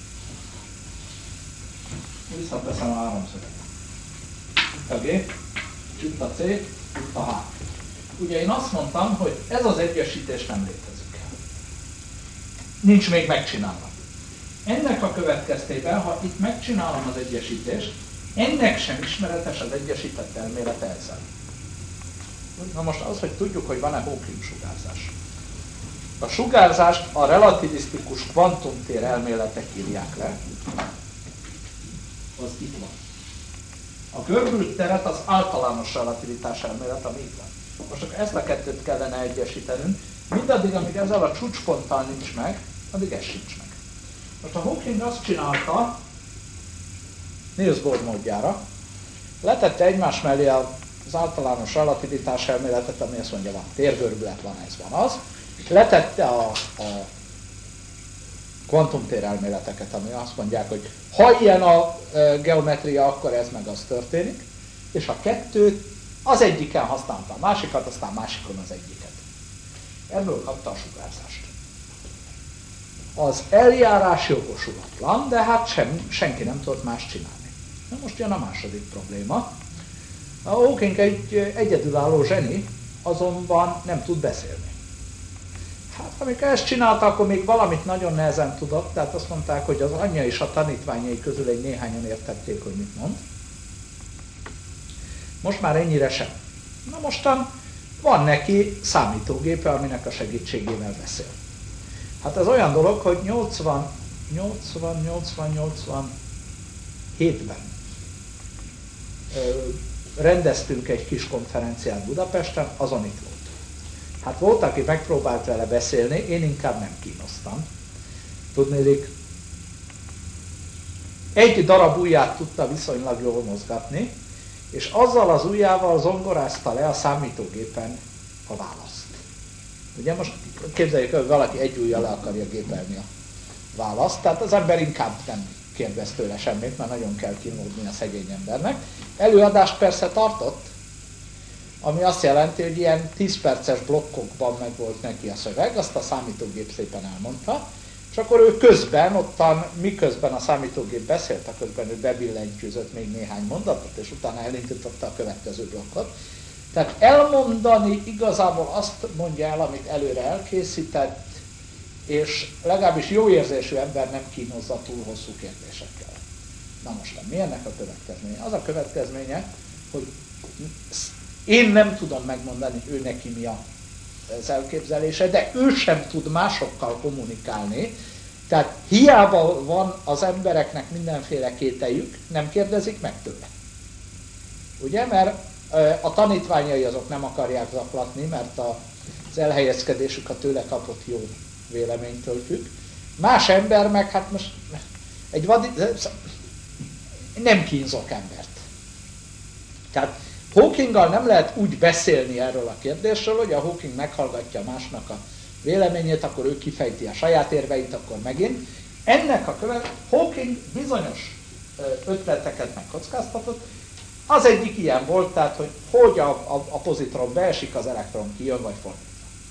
visszateszem a háromszöget. Itt a G, itt a C, itt a H. Ugye én azt mondtam, hogy ez az egyesítés nem létezik. Nincs még megcsinálva. Ennek a következtében, ha itt megcsinálom az egyesítést, ennek sem ismeretes az egyesített elmélet ezzel. Na most az, hogy tudjuk, hogy van-e Hawking sugárzás. A sugárzást a relativisztikus kvantumtér elméletek írják le. Az itt van. A görbült teret az általános relativitás elmélet, ami itt van. Most akkor ezt a kettőt kellene egyesítenünk, mindaddig, amíg ezzel a csúcsponttal nincs meg, addig ez sincs meg. Most a Hawking azt csinálta, Niels Bohr módjára, letette egymás mellé az általános relativitás elméletet, ami azt mondja, van térgörbület, van ez, van az, letette a, a kvantumtér elméleteket, ami azt mondják, hogy ha ilyen a geometria, akkor ez meg az történik, és a kettőt az egyiken használta a másikat, aztán másikon az egyiket. Ebből kapta a sugárzást. Az eljárás jogosulatlan, de hát sem, senki nem tudott más csinálni. Na most jön a második probléma. A Hawking egy egyedülálló zseni, azonban nem tud beszélni. Hát amikor ezt csinálta, akkor még valamit nagyon nehezen tudott, tehát azt mondták, hogy az anyja és a tanítványai közül egy néhányan értették, hogy mit mond. Most már ennyire sem. Na mostan van neki számítógépe, aminek a segítségével beszél. Hát ez olyan dolog, hogy nyolcvan, nyolcvan, nyolcvan, nyolcvanhétben rendeztünk egy kis konferenciát Budapesten, azon itt volt. Hát volt, aki megpróbált vele beszélni, én inkább nem kínoztam. Tudnélik, egy darab ujját tudta viszonylag jól mozgatni, és azzal az ujjával zongorázta le a számítógépen a választ. Ugye most képzeljük, hogy valaki egy ujjal le akarja gépelni a választ, tehát az ember inkább nem kérdez tőle semmit, mert nagyon kell kínlódni a szegény embernek. Előadást persze tartott, ami azt jelenti, hogy ilyen tíz perces blokkokban meg volt neki a szöveg, azt a számítógép szépen elmondta, és akkor ő közben, ottan, miközben a számítógép beszélt, a közben ő bebillentyűzött még néhány mondatot, és utána elindította a következő blokkot. Tehát elmondani igazából azt mondja el, amit előre elkészített, és legalábbis jó érzésű ember nem kínozza túl hosszú kérdésekkel. Na most, mi ennek a következménye? Az a következménye, hogy én nem tudom megmondani, ő neki mi az elképzelése, de ő sem tud másokkal kommunikálni. Tehát hiába van az embereknek mindenféle kételjük, nem kérdezik meg tőle. Ugye, mert a tanítványai azok nem akarják zaklatni, mert az elhelyezkedésük a tőle kapott jó véleménytől függ. Más ember meg, hát most egy vadi... nem kínzok embert. Tehát Hawkinggal nem lehet úgy beszélni erről a kérdésről, hogy a Hawking meghallgatja másnak a véleményét, akkor ő kifejti a saját érveit, akkor megint. Ennek a követ, Hawking bizonyos ötleteket megkockáztatott. Az egyik ilyen volt, tehát, hogy hogy a, a, a pozitron beesik, az elektron kijön, vagy fordítva.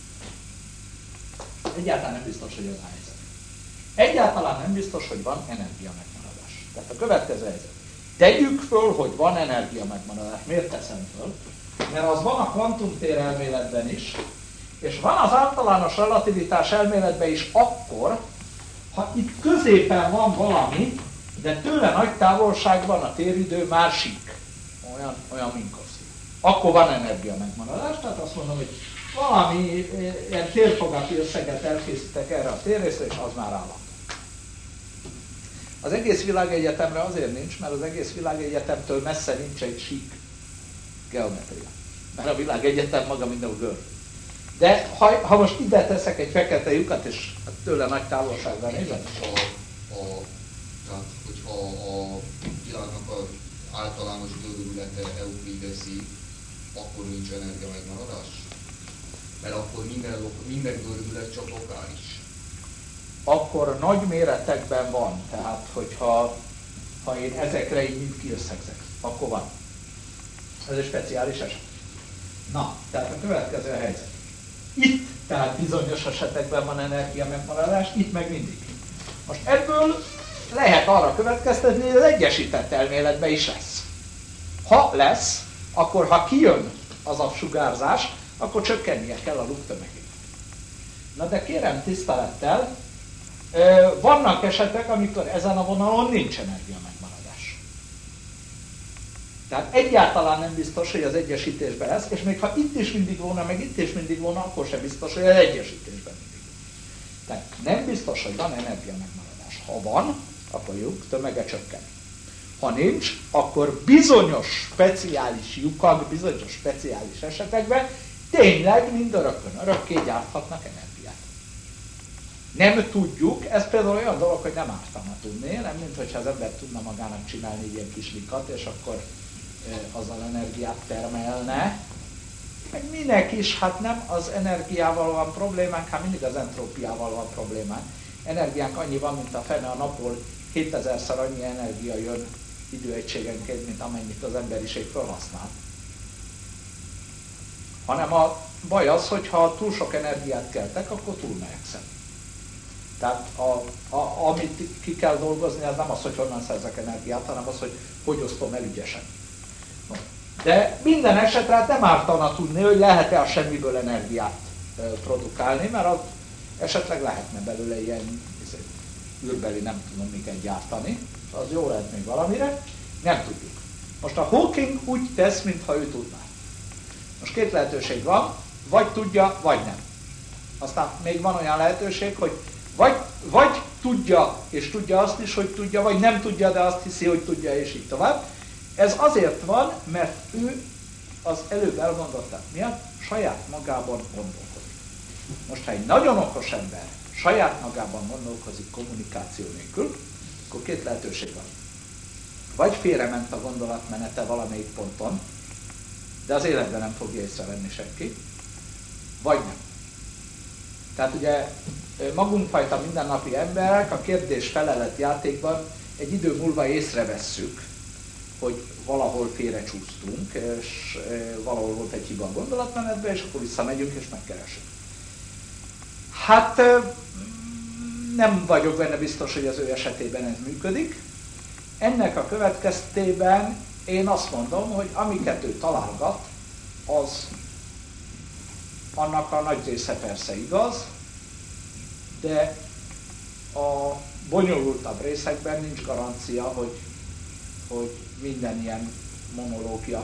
Egyáltalán nem biztos, hogy ez a helyzet. Egyáltalán nem biztos, hogy van energia megmaradás. Tehát a következő helyzet. Tegyük föl, hogy van energia megmaradás. Miért teszem föl? Mert az van a kvantumtér elméletben is, és van az általános relativitás elméletben is akkor, ha itt középen van valami, de tőle nagy távolságban a téridő már sík. Olyan, olyan Minkowski. Akkor van energia megmaradás, tehát azt mondom, hogy valami ilyen térfogati összeget elkészítek erre a térrészre, és az már állandó. Az egész világegyetemre azért nincs, mert az egész világegyetemtől messze nincs egy sík geometria. Mert a világegyetem maga minden gör. De ha, ha most ide teszek egy fekete lyukat, és tőle nagy távolságban nézem,
a, a, tehát, hogyha a világnak az általános gördülete euklideszi, akkor nincs energia megmaradás? Mert akkor minden, minden gördület csak lokális.
Akkor nagy méretekben van. Tehát, hogyha ha én ezekre így mind kiösszegzek, akkor van. Ez egy speciális eset. Na, tehát a következő helyzet. Itt, tehát bizonyos esetekben van energia megmaradás, itt meg mindig. Most ebből lehet arra következtetni, hogy az egyesített elméletben is lesz. Ha lesz, akkor ha kijön az a sugárzás, akkor csökkennie kell a luk tömegét. Na de kérem tisztelettel, vannak esetek, amikor ezen a vonalon nincs energia megmaradás. Tehát egyáltalán nem biztos, hogy az egyesítésben lesz, és még ha itt is mindig volna, meg itt is mindig volna, akkor sem biztos, hogy az egyesítésben mindig volna. Tehát nem biztos, hogy van energia megmaradás. Ha van, akkor lyuk tömege csökken. Ha nincs, akkor bizonyos speciális lyukak, bizonyos speciális esetekben tényleg mind örökön örökké gyárthatnak energiát. Nem tudjuk, ez például olyan dolog, hogy nem ártana tudni, nem mint hogyha az ember tudna magának csinálni egy ilyen kis likat, és akkor azzal energiát termelne. Meg minek is, hát nem az energiával van problémánk, hát mindig az entrópiával van problémánk. Energiánk annyi van, mint a fene a napból, hétezerszer annyi energia jön időegységenként, mint amennyit az emberiség felhasznál. Hanem a baj az, hogy ha túl sok energiát keltek, akkor túl melegszel. Tehát a, a, amit ki kell dolgozni, az nem az, hogy honnan szerzek energiát, hanem az, hogy hogy osztom el ügyesen. De minden esetre hát nem ártana tudni, hogy lehet-e a semmiből energiát produkálni, mert az esetleg lehetne belőle ilyen űrbeli, nem tudom miket gyártani, az jó lehet még valamire, nem tudjuk. Most a Hawking úgy tesz, mintha ő tudná. Most két lehetőség van, vagy tudja, vagy nem. Aztán még van olyan lehetőség, hogy vagy, vagy tudja, és tudja azt is, hogy tudja, vagy nem tudja, de azt hiszi, hogy tudja, és így tovább. Ez azért van, mert ő az előbb elmondották miatt saját magában gondolkodik. Most, ha egy nagyon okos ember saját magában gondolkozik kommunikáció nélkül, akkor két lehetőség van. Vagy félrement a gondolatmenete valamelyik ponton, de az életben nem fogja észrevenni senki, vagy nem. Tehát ugye magunkfajta mindennapi emberek a kérdés-felelet játékban egy idő múlva észrevesszük, hogy valahol félrecsúsztunk, és valahol volt egy hiba a gondolatmenetben, és akkor visszamegyünk és megkeresünk. Hát nem vagyok benne biztos, hogy az ő esetében ez működik. Ennek a következtében én azt mondom, hogy amiket ő találgat, az annak a nagy része persze igaz, de a bonyolultabb részekben nincs garancia, hogy, hogy minden ilyen monológia.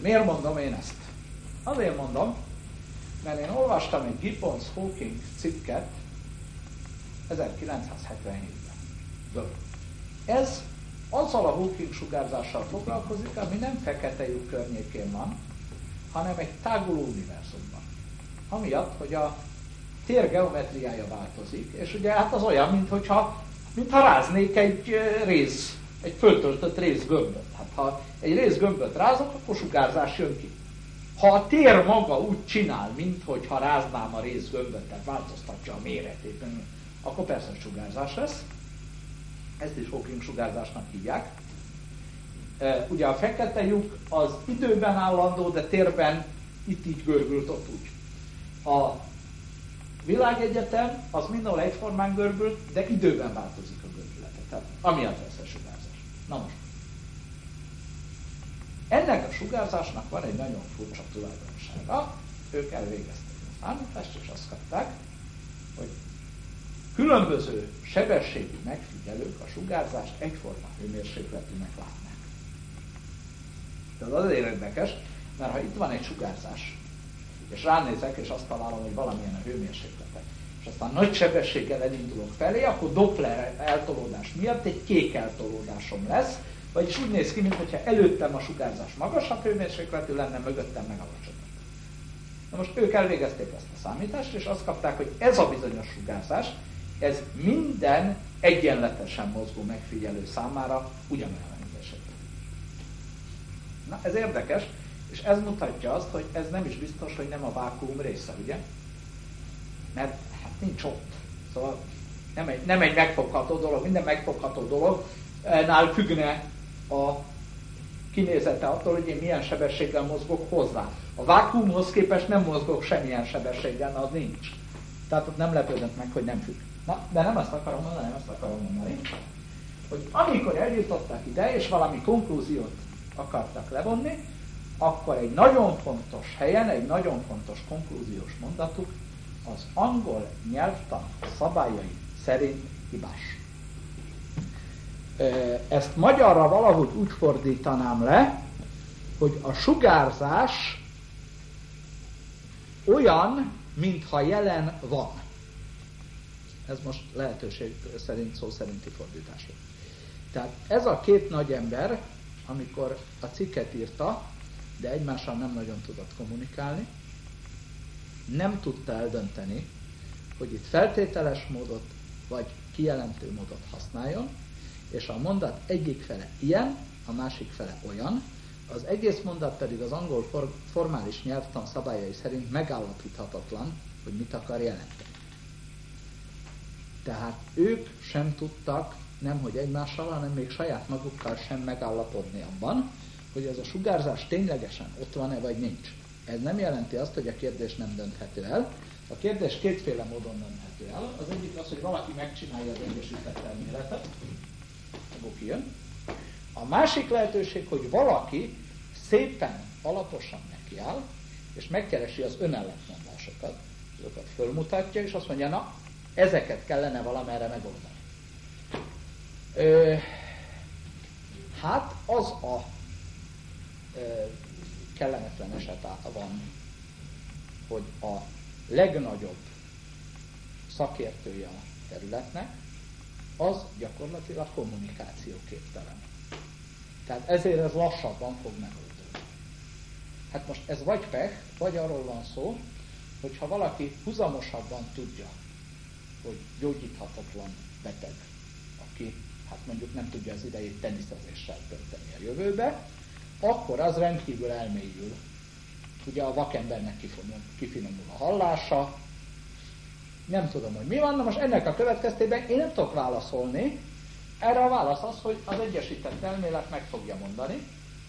Miért mondom én ezt? Azért mondom, mert én olvastam egy Gibbons-Hawking cikket ezerkilencszázhetvenhétben. Ez azzal a Hawking sugárzással foglalkozik, ami nem fekete lyuk környékén van, hanem egy táguló univerzumban. Amiatt, hogy a tér geometriája változik, és ugye hát az olyan, mintha, mintha ráznék egy rész, egy föltöltött részgömböt. Hát ha egy részgömböt rázok, akkor sugárzás jön ki. Ha a tér maga úgy csinál, mintha ráznám a részgömböt, tehát változtatja a méretét, akkor persze sugárzás lesz. Ezt is Hawking sugárzásnak hívják. Ugye a fekete lyuk az időben állandó, de térben itt így görbült, ott úgy. A világegyetem az mindenhol egyformán görbült, de időben változik a görbülete. Tehát amiatt lesz a sugárzás. Na most. Ennek a sugárzásnak van egy nagyon furcsa tulajdonsága. Ők elvégezték a számítást, és azt kapták, hogy különböző sebességű megfigyelők a sugárzást egyforma hőmérsékletűnek látnak. Tehát az azért érdekes, mert ha itt van egy sugárzás, és ránézek, és azt találom, hogy valamilyen a hőmérséklete, és aztán nagy sebességgel elindulok felé, akkor Doppler eltolódás miatt egy kék eltolódásom lesz, vagyis úgy néz ki, mintha előttem a sugárzás magasabb hőmérsékletű lenne, mögöttem meg alacsonyabb. Na most ők elvégezték ezt a számítást, és azt kapták, hogy ez a bizonyos sugárzás, ez minden egyenletesen mozgó megfigyelő számára ugyanolyan hőmérsékletű. Na, ez érdekes, és ez mutatja azt, hogy ez nem is biztos, hogy nem a vákuum része, ugye? Mert hát nincs ott. Szóval nem egy, nem egy megfogható dolog, minden megfogható dolognál függne a kinézete attól, hogy én milyen sebességgel mozgok hozzá. A vákuumhoz képest nem mozgok semmilyen sebességgel, mert az nincs. Tehát ott nem lepődött meg, hogy nem függ. Na, de nem ezt akarom mondani, nem ezt akarom mondani, hogy amikor eljutották ide, és valami konklúziót akartak levonni, akkor egy nagyon fontos helyen, egy nagyon fontos konklúziós mondatuk az angol nyelvtan szabályai szerint hibás. Ezt magyarra valahogy úgy fordítanám le, hogy a sugárzás olyan, mintha jelen van. Ez most lehetőség szerint szó szerinti fordítás. Tehát ez a két nagy ember, amikor a cikket írta, de egymással nem nagyon tudott kommunikálni, nem tudta eldönteni, hogy itt feltételes módot vagy kijelentő módot használjon, és a mondat egyik fele ilyen, a másik fele olyan, az egész mondat pedig az angol for- formális nyelvtan szabályai szerint megállapíthatatlan, hogy mit akar jelenteni. Tehát ők sem tudtak, nemhogy egymással, hanem még saját magukkal sem megállapodni abban, hogy ez a sugárzás ténylegesen ott van-e, vagy nincs. Ez nem jelenti azt, hogy a kérdés nem dönthető el. A kérdés kétféle módon dönthető el. Az egyik az, hogy valaki megcsinálja az egyesített elméletet, akkor kijön. A másik lehetőség, hogy valaki szépen, alaposan nekiáll, és megkeresi az önellentmondásokat, azokat fölmutatja, és azt mondja, na, ezeket kellene valamerre megoldani. Ö, hát az a ö, kellemetlen eset van, hogy a legnagyobb szakértője a területnek, az gyakorlatilag kommunikációképtelen. Tehát ezért ez lassabban fog megoldani. Hát most ez vagy pech, vagy arról van szó, hogy ha valaki huzamosabban tudja, hogy gyógyíthatatlan beteg, aki hát mondjuk nem tudja az idejét teniszezéssel tölteni a jövőbe, akkor az rendkívül elmélyül. Ugye a vakembernek kifinomul a hallása, nem tudom, hogy mi van, na most ennek a következtében én nem tudok válaszolni. Erre a válasz az, hogy az egyesített elmélet meg fogja mondani.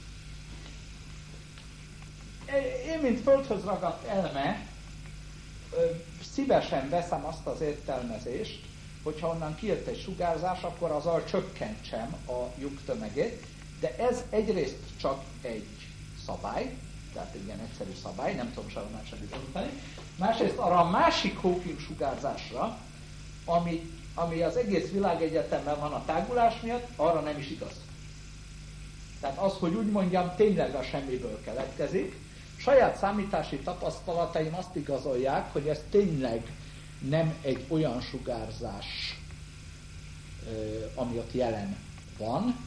Én, mint földhöz ragadt elme, szívesen veszem azt az értelmezést, hogyha onnan kijött egy sugárzás, akkor azzal csökkentsem a lyuk tömegét, de ez egyrészt csak egy szabály, tehát egy ilyen egyszerű szabály, nem tudom sehonnan sem bizonyítani. Másrészt arra a másik Hawking sugárzásra, ami, ami az egész világegyetemben van a tágulás miatt, arra nem is igaz. Tehát az, hogy úgy mondjam, tényleg a semmiből keletkezik. Saját számítási tapasztalataim azt igazolják, hogy ez tényleg nem egy olyan sugárzás, ami ott jelen van.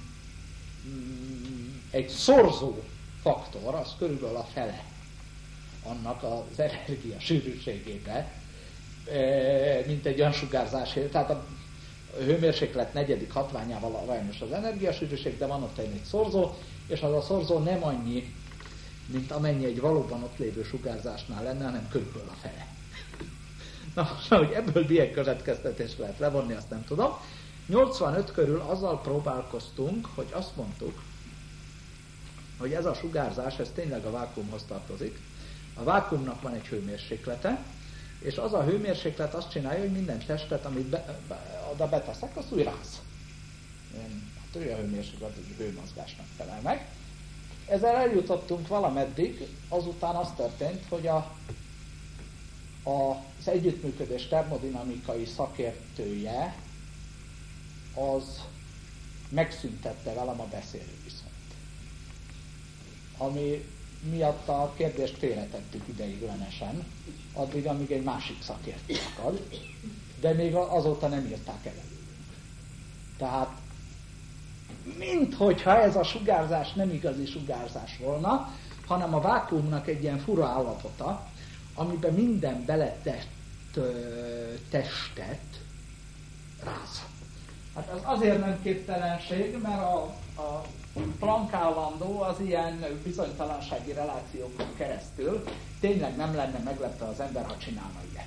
Egy szorzó faktor, az körülbelül a fele annak az energia sűrűségébe, mint egy olyan sugárzásé. Tehát a hőmérséklet negyedik hatványával arányos az energiasűrűség, de van ott egy szorzó, és az a szorzó nem annyi, mint amennyi egy valóban ott lévő sugárzásnál lenne, hanem körülbelül a fele. Na, hogy ebből milyen következtetést lehet levonni, azt nem tudom. nyolcvanöt körül azzal próbálkoztunk, hogy azt mondtuk, hogy ez a sugárzás, ez tényleg a vákuumhoz tartozik. A vákuumnak van egy hőmérséklete, és az a hőmérséklet azt csinálja, hogy minden testet, amit be, be, oda beteszek, az úgy ráz. Hát olyan hőmérséklet, hogy hőmozgásnak felel meg. Ezzel eljutottunk valameddig, azután az történt, hogy a, a, az együttműködés termodinamikai szakértője az megszüntette velem a beszélő viszonyt. Ami miatt a kérdést félretettük ideiglenesen, addig, amíg egy másik szakértő akad, de még azóta nem írták el előlünk. Tehát, minthogyha ez a sugárzás nem igazi sugárzás volna, hanem a vákuumnak egy ilyen fura állapota, amiben minden beletett testet ráz. Hát az azért nem képtelenség, mert a, a Planck állandó az ilyen bizonytalansági relációkon keresztül tényleg nem lenne meglepve az ember, ha csinálna ilyet.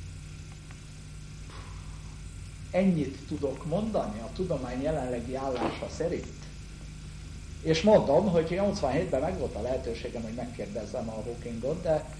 Ennyit tudok mondani a tudomány jelenlegi állása szerint. És mondom, hogy nyolcvanhétben meg volt a lehetőségem, hogy megkérdezzem a Hawkingot, de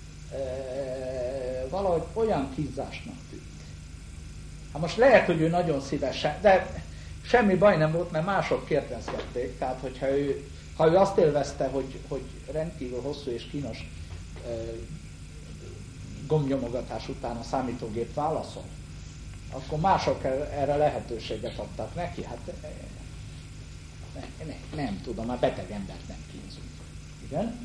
e, valahogy olyan kínzásnak tűnt. Hát most lehet, hogy ő nagyon szívesen, de semmi baj nem volt, mert mások kérdezgették, tehát hogyha ő, ha ő azt élvezte, hogy, hogy rendkívül hosszú és kínos e, gombnyomogatás után a számítógép válaszol, akkor mások erre lehetőséget adtak neki. Hát ne, ne, nem tudom, már beteg embert nem kínzunk. Igen?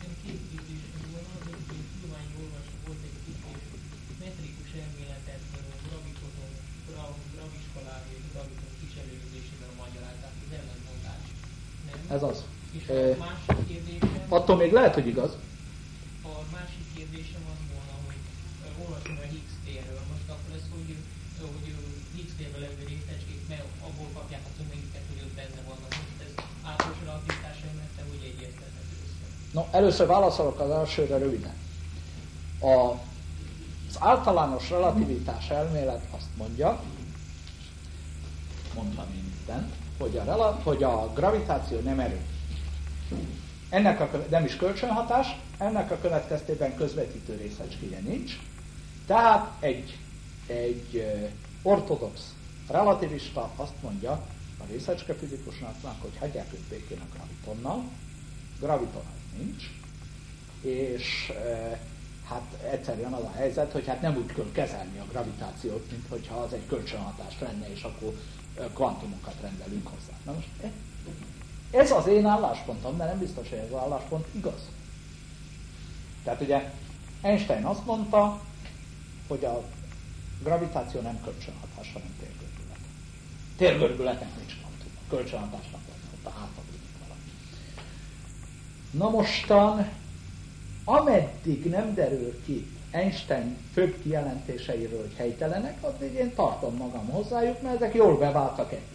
metrikus elméletet gravitonon, graviskolári és graviton kicserélődésében a magyarázat, az ellentmondás. Nem?
Ez az.
És
E,
a másik kérdésem...
attól még lehet, hogy igaz.
A másik kérdésem az volna, hogy uh, olvasom a Higgs térről. Most akkor ez, hogy, uh, hogy uh, Higgs térben levő részecskék, mert abból kapják a tömegüket, hogy ott benne vannak. Most ez általános relativitás elmélete, hogy egyeztethető össze.
No, először válaszolok az elsőre röviden. A Az általános relativitás elmélet azt mondja, mondtam én itten, hogy a, rela, hogy a gravitáció nem erő. Ennek a, nem is kölcsönhatás, ennek a következtében közvetítő részecskéje nincs. Tehát egy, egy ortodox relativista azt mondja a részecskefizikusnak, hogy hagyják őt békén a gravitonnal, graviton nincs, és hát egyszerűen az a helyzet, hogy hát nem úgy kell kezelni a gravitációt, mint hogyha az egy kölcsönhatás lenne, és akkor kvantumokat rendelünk hozzá. Na most ez az én álláspontom, de nem biztos, hogy ez az álláspont igaz. Tehát ugye Einstein azt mondta, hogy a gravitáció nem kölcsönhatás, hanem térgörbület. Térgörbületnek nincs kvantum, a kölcsönhatásnak van, ott a hátadék valami. Na mostan, ameddig nem derül ki Einstein főbb kijelentéseiről, hogy helytelenek, addig én tartom magam hozzájuk, mert ezek jól beváltak eddig.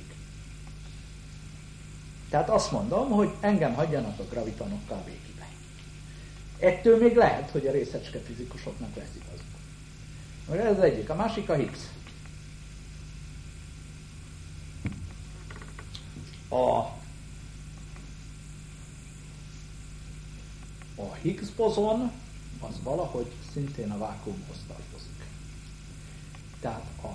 Tehát azt mondom, hogy engem hagyjanak a gravitonokkal békibe. Ettől még lehet, hogy a részecske fizikusoknak lesz igazuk. Ez az egyik. A másik a Higgs. A A Higgs bozon az valahogy szintén a vákuumhoz tartozik. Tehát a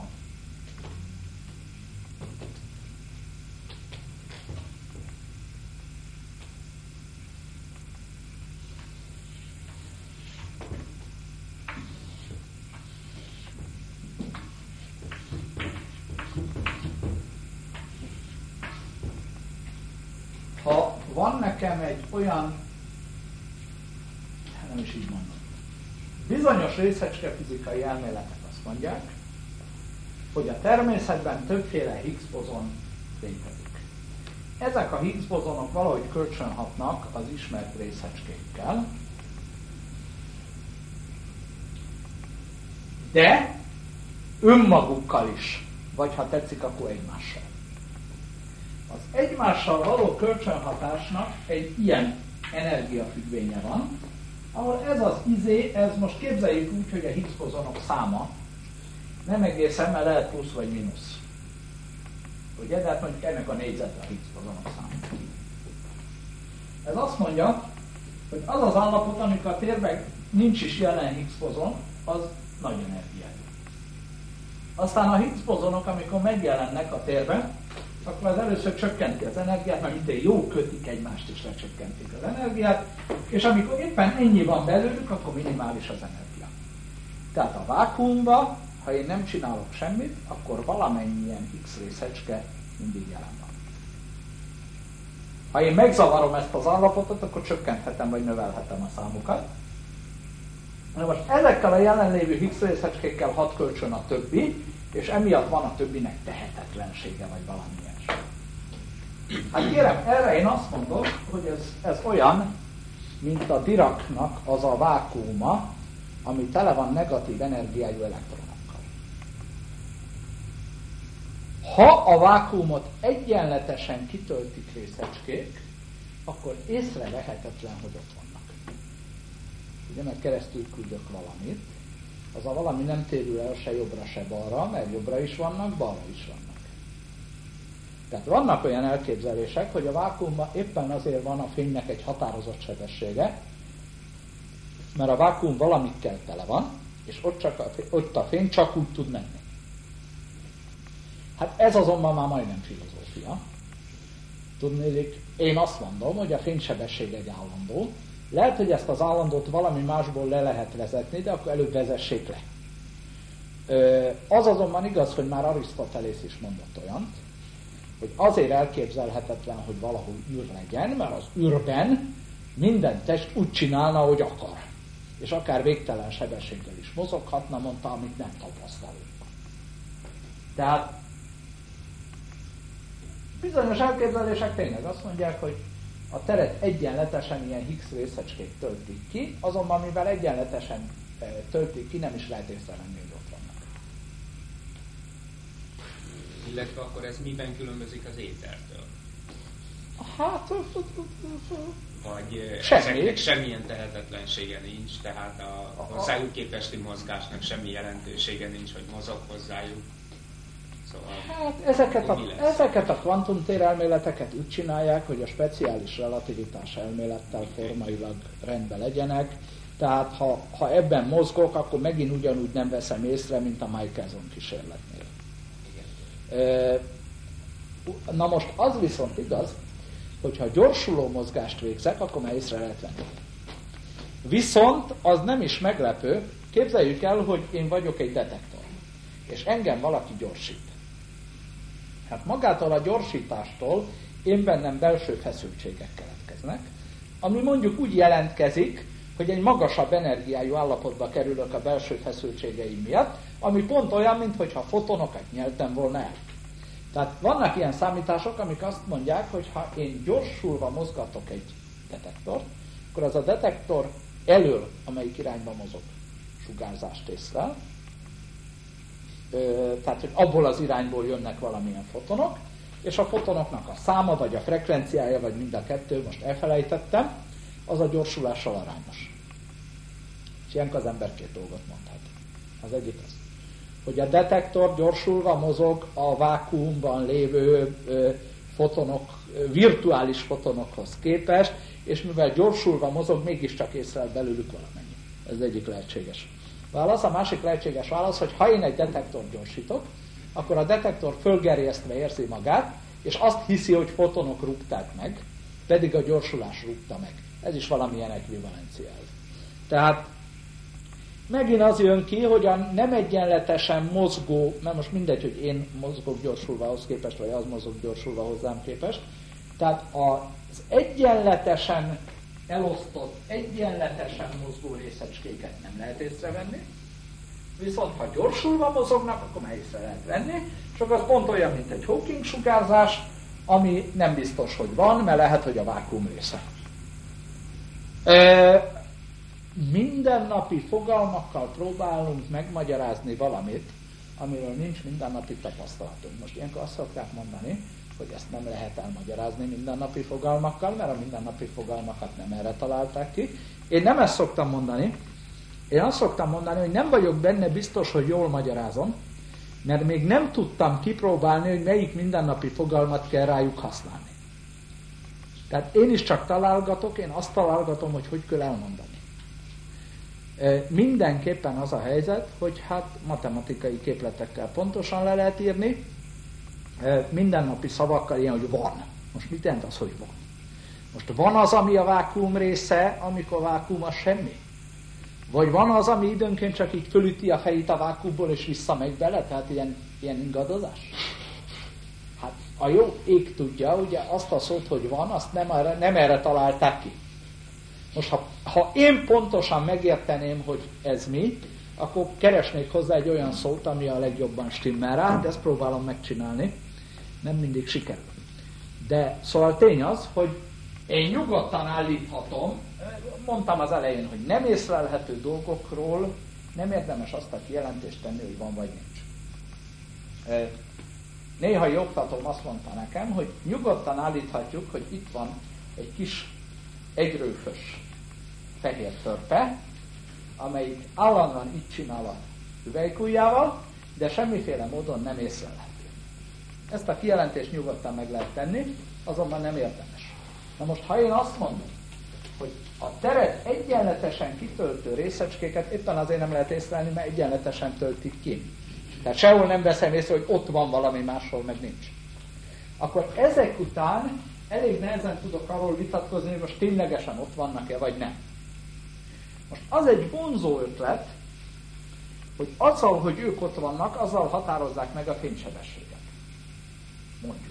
ha van nekem egy olyan, nem is így mondom, bizonyos részecskefizikai elméletek azt mondják, hogy a természetben többféle Higgs bozon létezik. Ezek a Higgs bozonok valahogy kölcsönhatnak az ismert részecskékkel, de önmagukkal is, vagy ha tetszik, akkor egymással. Az egymással való kölcsönhatásnak egy ilyen energiafüggvénye van, ahol ez az izé, ez most képzeljük úgy, hogy a Higgs bozonok száma nem egészen, mert lehet plusz vagy mínusz. Ugye? De hát mondjuk ennek a négyzete a Higgs bozonok száma. Ez azt mondja, hogy az az állapot, amikor a térben nincs is jelen Higgs bozon, az nagy energiájú. Aztán a Higgs bozonok, amikor megjelennek a térben, akkor az először csökkenti az energiát, mert mint jó kötik egymást és lecsökkentik az energiát, és amikor éppen ennyi van belőlük, akkor minimális az energia. Tehát a vákuumban, ha én nem csinálok semmit, akkor valamennyien X részecske mindig jelen van. Ha én megzavarom ezt az állapotot, akkor csökkenthetem vagy növelhetem a számukat. Na most ezekkel a jelenlévő Higgs részecskékkel hat kölcsön a többi, és emiatt van a többinek tehetetlensége, vagy valami ilyesmi. Hát kérem, erre én azt mondom, hogy ez, ez olyan, mint a Diracnak az a vákuuma, ami tele van negatív energiájú elektronokkal. Ha a vákuumot egyenletesen kitöltik részecskék, akkor észrevehetetlen, hogy ott vannak. Ugye, mert keresztül küldök valamit, az a valami nem térül el se jobbra, se balra, mert jobbra is vannak, balra is vannak. Tehát vannak olyan elképzelések, hogy a vákuumban éppen azért van a fénynek egy határozott sebessége, mert a vákuum valamikkel tele van, és ott, csak a, ott a fény csak úgy tud menni. Hát ez azonban már majdnem filozófia. Tudnélik, én azt mondom, hogy a fénysebesség egy állandó. Lehet, hogy ezt az állandót valami másból le lehet vezetni, de akkor előbb vezessék le. Az azonban igaz, hogy már Arisztotelész is mondott olyant, hogy azért elképzelhetetlen, hogy valahol űr legyen, mert az űrben minden test úgy csinálna, hogy akar. És akár végtelen sebességgel is mozoghatna, mondta, amit nem tapasztalunk. Tehát bizonyos elképzelések tényleg azt mondják, hogy a teret egyenletesen ilyen Higgs részecskék töltik ki, azonban mivel egyenletesen töltik ki, nem is lehet észrevenni, hogy ott vannak.
Illetve akkor ez miben különbözik az étertől?
Hát...
Vagy
semmi.
Ezeknek semmilyen tehetetlensége nincs, tehát a hozzájuk képesti mozgásnak semmi jelentősége nincs, hogy mozog hozzájuk. Szóval,
hát ezeket a, ezeket a kvantumtérelméleteket úgy csinálják, hogy a speciális relativitás elmélettel formailag rendben legyenek, tehát ha, ha ebben mozgok, akkor megint ugyanúgy nem veszem észre, mint a Michelson kísérletnél. E, na most az viszont igaz, hogyha gyorsuló mozgást végzek, akkor már észre lehet venni. Viszont az nem is meglepő, képzeljük el, hogy én vagyok egy detektor, és engem valaki gyorsít. Hát magától a gyorsítástól én bennem belső feszültségek keletkeznek, ami mondjuk úgy jelentkezik, hogy egy magasabb energiájú állapotba kerülök a belső feszültségeim miatt, ami pont olyan, mintha fotonokat nyeltem volna el. Tehát vannak ilyen számítások, amik azt mondják, hogy ha én gyorsulva mozgatok egy detektort, akkor az a detektor elől, amelyik irányba mozog, sugárzást észlel, tehát, hogy abból az irányból jönnek valamilyen fotonok, és a fotonoknak a száma, vagy a frekvenciája, vagy mind a kettő, most elfelejtettem, az a gyorsulással arányos. És ilyenkor az ember két dolgot mondhat. Az egyik az, hogy a detektor gyorsulva mozog a vákuumban lévő fotonok, virtuális fotonokhoz képest, és mivel gyorsulva mozog, mégiscsak észrel belőlük valamennyi. Ez egyik lehetséges válasz. A másik lehetséges válasz, hogy ha én egy detektort gyorsítok, akkor a detektor fölgerjesztve érzi magát, és azt hiszi, hogy fotonok rúgták meg, pedig a gyorsulás rúgta meg. Ez is valamilyen ekvivalencia. Tehát megint az jön ki, hogy a nem egyenletesen mozgó, mert most mindegy, hogy én mozgok gyorsulva ahhoz képest, vagy az mozog gyorsulva hozzám képest, tehát a Az egyenletesen elosztott, egyenletesen mozgó részecskéket nem lehet észrevenni, viszont ha gyorsulva mozognak, akkor már észre lehet venni, csak az pont olyan, mint egy Hawking sugárzás, ami nem biztos, hogy van, mert lehet, hogy a vákuum része. E, mindennapi fogalmakkal próbálunk megmagyarázni valamit, amiről nincs mindennapi tapasztalatunk. Most ilyenkor azt szokták mondani, hogy ezt nem lehet elmagyarázni mindennapi fogalmakkal, mert a mindennapi fogalmakat nem erre találták ki. Én nem ezt szoktam mondani, én azt szoktam mondani, hogy nem vagyok benne biztos, hogy jól magyarázom, mert még nem tudtam kipróbálni, hogy melyik mindennapi fogalmat kell rájuk használni. Tehát én is csak találgatok, én azt találgatom, hogy hogy kell elmondani. Mindenképpen az a helyzet, hogy hát matematikai képletekkel pontosan le lehet írni, mindennapi szavakkal ilyen, hogy van. Most mit jelent az, hogy van? Most van az, ami a vákuum része, amikor vákuum az semmi? Vagy van az, ami időnként csak így fölüti a fejét a vákuumból és visszamegy bele, tehát ilyen, ilyen ingadozás? Hát a jó ég tudja, ugye azt a szót, hogy van, azt nem erre, nem erre találták ki. Most ha, ha én pontosan megérteném, hogy ez mi, akkor keresnék hozzá egy olyan szót, ami a legjobban stimmel rá, de ezt próbálom megcsinálni. Nem mindig sikerül. De szóval tény az, hogy én nyugodtan állíthatom, mondtam az elején, hogy nem észlelhető dolgokról nem érdemes azt a kijelentést tenni, hogy van vagy nincs. Néha oktatóm azt mondta nekem, hogy nyugodtan állíthatjuk, hogy itt van egy kis egyrőfös fehér törpe, amelyik állandóan így csinál a hüvelykujjával, de semmiféle módon nem észlelhető. Ezt a kijelentést nyugodtan meg lehet tenni, azonban nem érdemes. Na most, ha én azt mondom, hogy a teret egyenletesen kitöltő részecskéket éppen azért nem lehet észlelni, mert egyenletesen töltik ki. Tehát sehol nem veszem észre, hogy ott van valami, máshol meg nincs. Akkor ezek után elég nehezen tudok arról vitatkozni, hogy most ténylegesen ott vannak-e, vagy nem. Most az egy vonzó ötlet, hogy azzal, hogy ők ott vannak, azzal határozzák meg a fénysebességet. Mondjuk.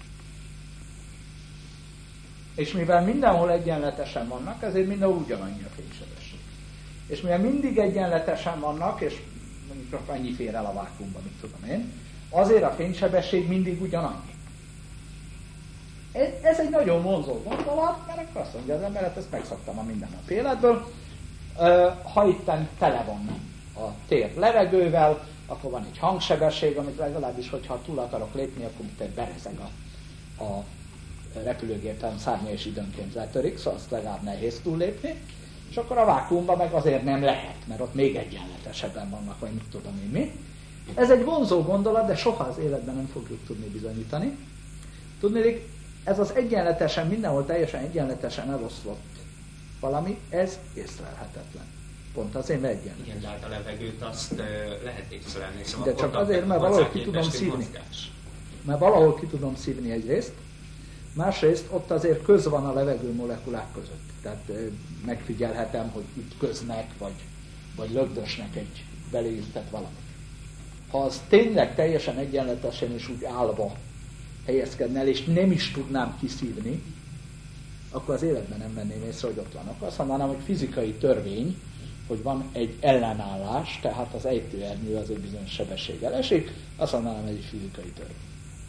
És mivel mindenhol egyenletesen vannak, ezért mindenhol ugyanannyi a fénysebesség. És mivel mindig egyenletesen vannak, és mondjuk annyi fér el a vákuumban, mit tudom én, azért a fénysebesség mindig ugyanannyi. Ez, ez egy nagyon vonzó gondolat, mert akkor azt mondja az ember, hát ezt megszoktam a mindennapi életből. Ha itten tele van a tér levegővel, akkor van egy hangsebesség, amit legalábbis, hogyha túl akarok lépni, akkor itt berezeg a, a repülőgépen szárnya és időnként letörik, szóval azt legalább nehéz túllépni, és akkor a vákuumban meg azért nem lehet, mert ott még egyenletesebben vannak, vagy mit tudom én mi. Ez egy vonzó gondolat, de soha az életben nem fogjuk tudni bizonyítani. Tudnék, ez az egyenletesen, mindenhol teljesen egyenletesen eloszlott valami, ez észlelhetetlen. Pont azért, mert egyenletes.
Igen, de hát a levegőt azt uh, lehet észlelni. Szóval
de csak azért, mert valahol ki tudom szívni. Mozgás. Mert valahol ki tudom szívni egyrészt, másrészt ott azért köz van a levegő molekulák között. Tehát megfigyelhetem, hogy ütköznek, vagy, vagy lögdösnek egy beléintett valamit. Ha az tényleg teljesen egyenletesen és úgy állva helyezkedne el, és nem is tudnám kiszívni, akkor az életben nem venném észre, hogy ott vannak. Azt mondanám, hogy fizikai törvény, hogy van egy ellenállás, tehát az ejtőernyő az egy bizonyos sebességgel esik, azt mondanám, hogy egy fizikai törvény.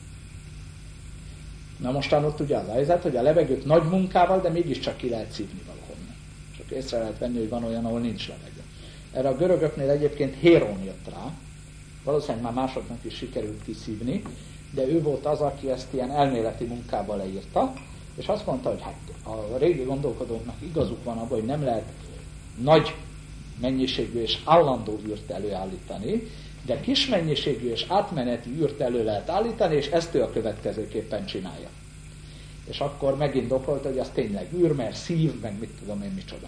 Na mostan ott ugye az a helyzet, hogy a levegőt nagy munkával, de mégiscsak ki lehet szívni valahonnan. Csak észre lehet venni, hogy van olyan, ahol nincs levegő. Erre a görögöknél egyébként Héron jött rá, valószínűleg már másoknak is sikerült kiszívni, de ő volt az, aki ezt ilyen elméleti munkával leírta, és azt mondta, hogy hát a régi gondolkodóknak igazuk van abban, hogy nem lehet nagy mennyiségű és állandó űrt előállítani, de kis mennyiségű és átmeneti űrt elő lehet állítani, és ezt ő a következőképpen csinálja. És akkor megindokolta, hogy az tényleg űr, mert szív, meg mit tudom én micsoda.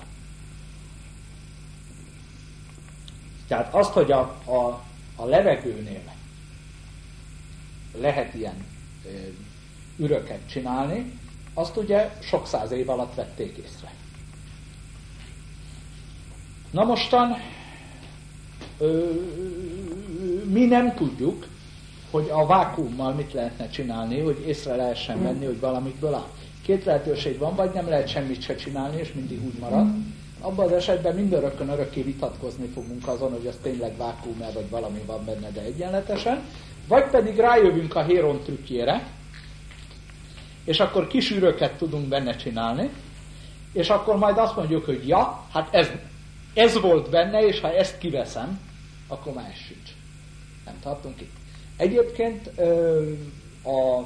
Tehát azt, hogy a, a, a levegőnél lehet ilyen e, üröket csinálni, azt ugye sok száz év alatt vették észre. Na mostan ö, mi nem tudjuk, hogy a vákuummal mit lehetne csinálni, hogy észre lehessen venni, hogy valamikből áll. két lehetőség van, vagy nem lehet semmit se csinálni, és mindig úgy marad. Abban az esetben mindörökkön örökké vitatkozni fogunk azon, hogy az tényleg vákuum-e, vagy valami van benne, de egyenletesen. Vagy pedig rájövünk a Héron trükkjére, és akkor kis űröket tudunk benne csinálni, és akkor majd azt mondjuk, hogy ja, hát ez, ez volt benne, és ha ezt kiveszem, akkor már ez sincs. Nem tartunk itt. Egyébként a,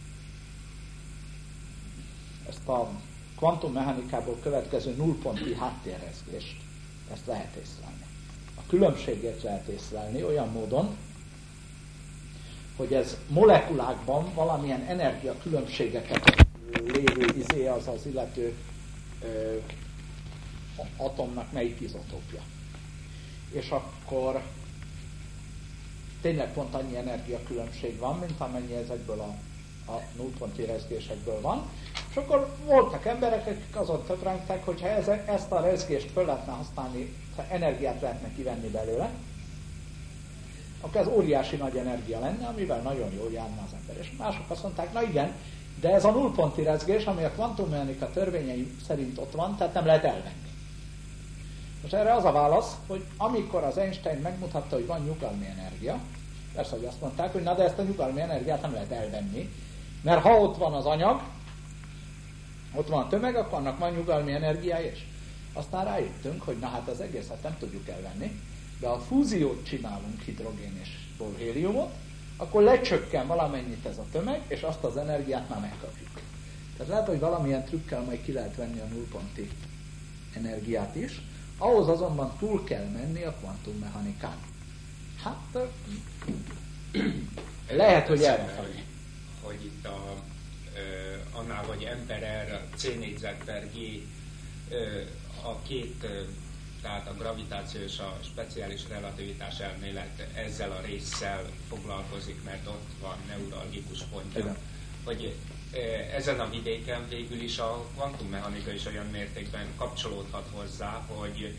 ezt a kvantummechanikából következő nullponti háttérrezgést, ezt lehet észlelni. A különbségét lehet észlelni olyan módon, hogy ez molekulákban valamilyen energiakülönbségeket lévő izé az az illető ö, atomnak melyik izotópja. És akkor tényleg pont annyi energiakülönbség van, mint amennyi ezekből a, a nullponti rezgésekből van. És akkor voltak emberek, akik azon töprengtek, hogyha ezt a rezgést föl lehetne használni, ha energiát lehetne kivenni belőle, akkor ez óriási nagy energia lenne, amivel nagyon jól járna az ember. És mások azt mondták, na igen, de ez a nullponti rezgés, ami a kvantummechanika törvényei szerint ott van, tehát nem lehet elvenni. Most erre az a válasz, hogy amikor az Einstein megmutatta, hogy van nyugalmi energia, persze, hogy azt mondták, hogy na de ezt a nyugalmi energiát nem lehet elvenni, mert ha ott van az anyag, ott van a tömeg, akkor annak van nyugalmi energiája is. Aztán rájöttünk, hogy na hát az egészet nem tudjuk elvenni, de ha fúziót csinálunk hidrogén és héliumot, akkor lecsökken valamennyit ez a tömeg, és azt az energiát már megkapjuk. Tehát lehet, hogy valamilyen trükkel majd ki lehet venni a nullponti energiát is, ahhoz azonban túl kell menni a kvantummechanikán. Hát lehet, hogy elfelé.
Hogy itt a, ö, annál, hogy ember C négyzet per G ö, a két, ö, tehát a gravitáció és a speciális relativitás elmélet ezzel a résszel foglalkozik, mert ott van neuralgikus pontja. Igen. Hogy ö, ezen a vidéken végül is a kvantummechanika is olyan mértékben kapcsolódhat hozzá, hogy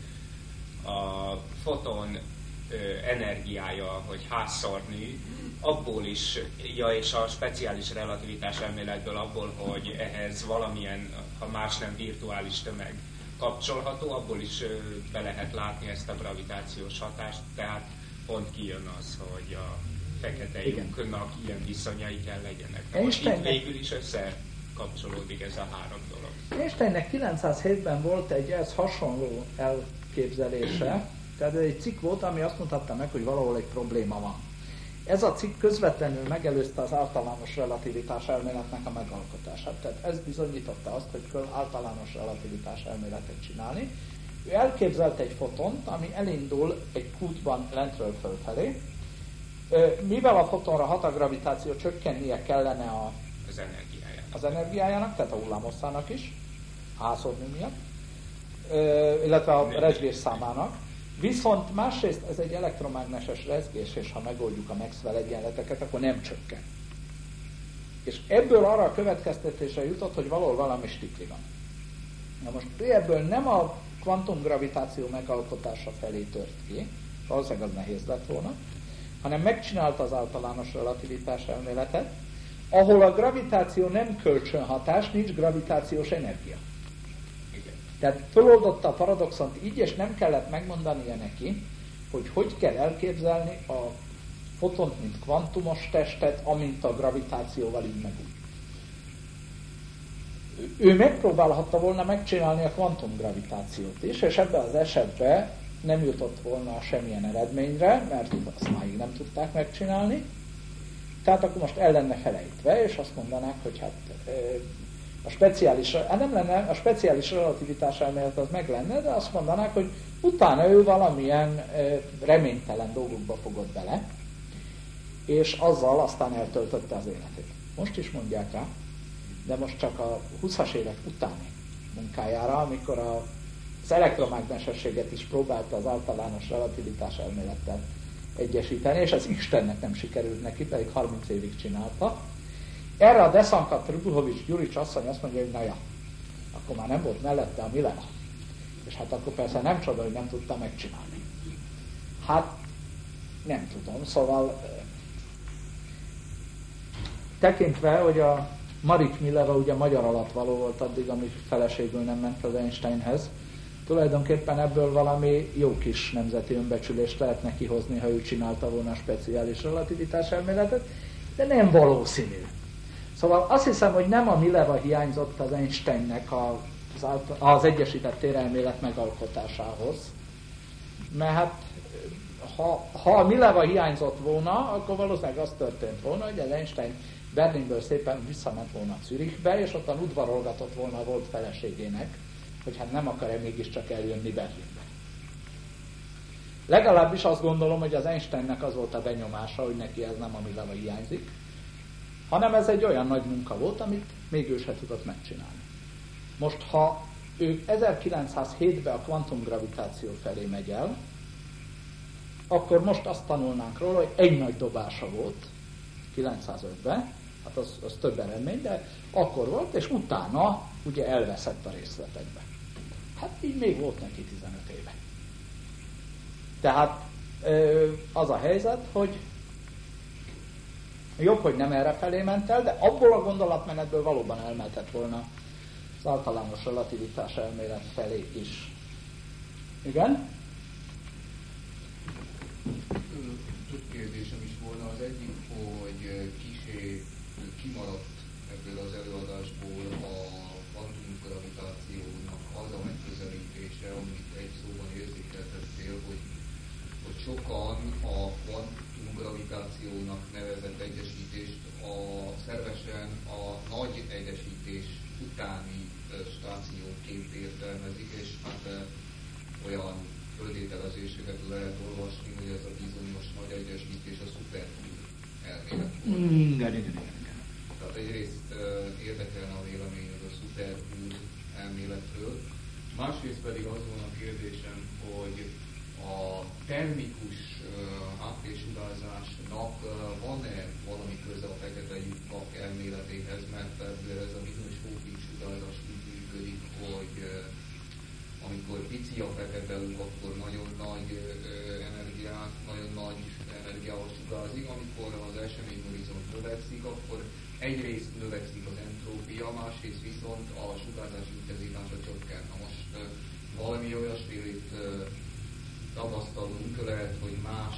a foton energiája, hogy házszor nő, abból is, ja, és a speciális relativitás elméletből abból, hogy ehhez valamilyen, ha más nem virtuális tömeg kapcsolható, abból is be lehet látni ezt a gravitációs hatást, tehát pont kijön az, hogy a fekete lyuknak ilyen viszonyai kell legyenek. Most itt végül is összekapcsolódik ez a három dolog.
Einsteinnek kilencszázhétben volt egy ez hasonló elképzelése, tehát ez egy cikk volt, ami azt mutatta meg, hogy valahol egy probléma van. Ez a cikk közvetlenül megelőzte az általános relativitás elméletnek a megalkotását. Tehát ez bizonyította azt, hogy kell általános relativitás elméletet csinálni. Ő elképzelt egy fotont, ami elindul egy kútban lentről fölfelé. Mivel a fotonra hat a gravitáció, csökkennie kellene a,
az, energiájának.
az energiájának, tehát a hullámhosszának is, házszornő miatt, illetve a rezgés számának. Viszont másrészt ez egy elektromágneses rezgés, és ha megoldjuk a Maxwell egyenleteket, akkor nem csökken. És ebből arra a következtetésre jutott, hogy valahol valami stikli van. Na most ő ebből nem a kvantumgravitáció megalkotása felé tört ki, valószínűleg az nehéz lett volna, hanem megcsinálta az általános relativitás elméletet, ahol a gravitáció nem kölcsönhatás, nincs gravitációs energia. Tehát föloldotta a paradoxont így, és nem kellett megmondania neki, hogy hogy kell elképzelni a fotont, mint kvantumos testet, amint a gravitációval így meg úgy. Ő megpróbálhatta volna megcsinálni a kvantumgravitációt is, és ebben az esetben nem jutott volna semmilyen eredményre, mert azt máig nem tudták megcsinálni. Tehát akkor most el lenne felejtve, és azt mondanák, hogy hát a speciális, hát nem lenne, a speciális relativitás elmélet az meg lenne, de azt mondanák, hogy utána ő valamilyen reménytelen dolgokba fogott bele, és azzal aztán eltöltötte az életét. Most is mondják rá, de most csak a huszas évek utáni munkájára, amikor a, az elektromágnesességet is próbálta az általános relativitás elmélettel egyesíteni, és az Istennek nem sikerült neki, pedig harminc évig csinálta. Erre a Desanka Trubuhovics Gyurics asszony azt mondja, hogy na ja, akkor már nem volt mellette a Mileva. És hát akkor persze nem csoda, hogy nem tudta megcsinálni. Hát nem tudom, szóval tekintve, hogy a Marik Millera ugye magyar alattvaló volt addig, amíg feleségül nem ment az Einsteinhez. Tulajdonképpen ebből valami jó kis nemzeti önbecsülést lehetne kihozni, ha ő csinálta volna a speciális relativitás elméletet, de nem valószínű. Szóval azt hiszem, hogy nem a Millera hiányzott az Einsteinnek az, az egyesített térelmélet megalkotásához, mert hát ha, ha a Millera hiányzott volna, akkor valószínűleg az történt volna, hogy az Einstein Berlinből szépen visszament volna Zürichbe, és ottan udvarolgatott volna a volt feleségének, hogy hát nem akar-e mégiscsak eljönni Berlinbe. Legalábbis azt gondolom, hogy az Einsteinnek az volt a benyomása, hogy neki ez nem a Millera hiányzik, hanem ez egy olyan nagy munka volt, amit még ő se tudott megcsinálni. Most, ha ő ezerkilencszázhétben a kvantumgravitáció felé megy el, akkor most azt tanulnánk róla, hogy egy nagy dobása volt kilencszázötben, hát az, az több eredmény, de akkor volt, és utána ugye elveszett a részletekbe. Hát így még volt neki tizenöt éve. Tehát az a helyzet, hogy jobb, hogy nem erre felé ment el, de abból a gondolatmenetből valóban elmehetett volna az általános relativitás elmélet felé is. Igen?
Több kérdésem is volna. Az egyik, hogy kisé kimaradt ebből az előadásból a kvantumgravitációnak az a megközelítése, amit egy szóban érzékeltettél, hogy, hogy sokan a kvantumgravitációnak nevezett egyesítést a szervesen a nagy egyesítés utáni stációként értelmezik, és hát olyan föltételezéseket lehet olvasni, hogy ez a bizonyos nagy egyesítés a szuperfúr elmélet.
Igen, igen, igen.
Tehát egyrészt uh, érdekelne a véleményed a szuperfúr elméletről, másrészt pedig az volna a kérdésem, hogy a termikus uh, háttérsugárzásnak uh, van-e valami köze a fekete lyukak elméletéhez, mert ez a bizonyos Hawking sugárzás úgy működik, hogy uh, amikor pici a fekete lyuk, akkor nagyon nagy uh, energiát, nagyon nagy energiával sugárzik, amikor az eseményhorizont növekszik, akkor egyrészt növekszik az entrópia, másrészt viszont a sugárzás intenzitása csökken. Na most uh, valami olyasmit uh, tapasztalunk, lehet, hogy más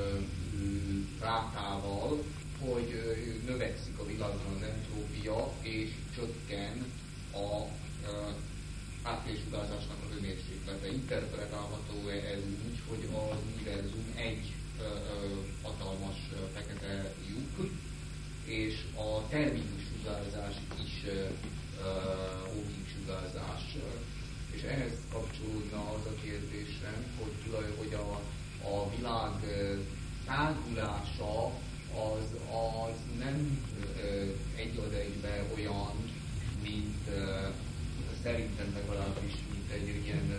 rátával, uh, hogy uh, növekszik a világban az entrópia, és csökken a uh, háttérsugárzásnak a hőmérséklete. Interpretálható-e ez úgy, hogy az univerzum egy ö, ö, hatalmas ö, fekete lyuk, és a termikus sugárzás is Hawking sugárzás. És ehhez kapcsolódna az a kérdésem, hogy, hogy a, a világ tágulása az, az nem egy az egyben olyan, mint szerintem legalábbis, mint egy ilyen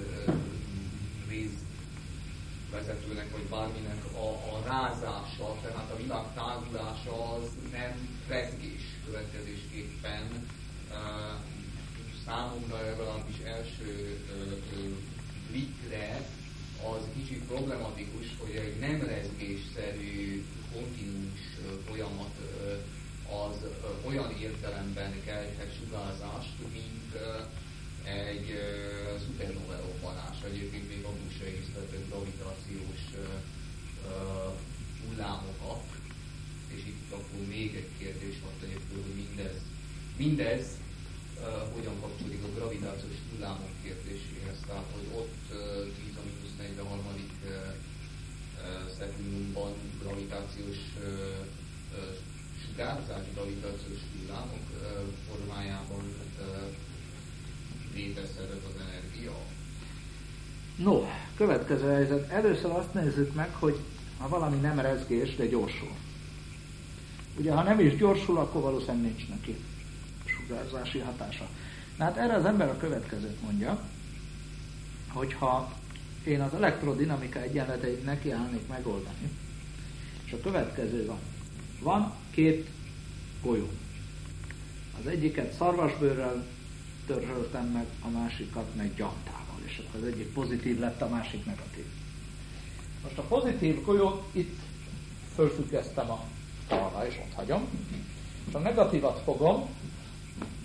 részvezetőnek, vagy bárminek a, a rázása, tehát a világ tágulása az nem rezgés következésképpen. Uh, számomra legalábbis első blikre az kicsit problematikus, hogy egy nem rezgésszerű, kontinuus folyamat az olyan értelemben kelthet sugárzást, mint egy uh, szupernova robbanás. Egyébként még abból se észleltek gravitációs uh, uh, hullámokat. És itt akkor még egy kérdés van egyébként, hogy mindez, mindez uh, hogyan kapcsolódik a gravitációs hullámok kérdéséhez. Tehát, hogy ott uh, tíz a mínusz negyvenharmadik uh, uh, szekundumban gravitációs uh, uh, sugárzás, gravitációs hullámok uh, formájában uh, létezhetett az energia.
No, következő helyzet. Először azt nézzük meg, hogy ha valami nem rezgés, de gyorsul. Ugye, ha nem is gyorsul, akkor valószínűleg nincs neki sugárzási hatása. Na hát erre az ember a következőt mondja, hogyha én az elektrodinamika egyenleteit nekiállnék megoldani, és a következő van. Van két golyó. Az egyiket szarvasbőrrel törzsöltem meg, a másikat meg gyantával, és akkor az egyik pozitív lett, a másik negatív. Most a pozitív golyót itt fölfüggesztem a falra, és ott hagyom, és a negatívat fogom,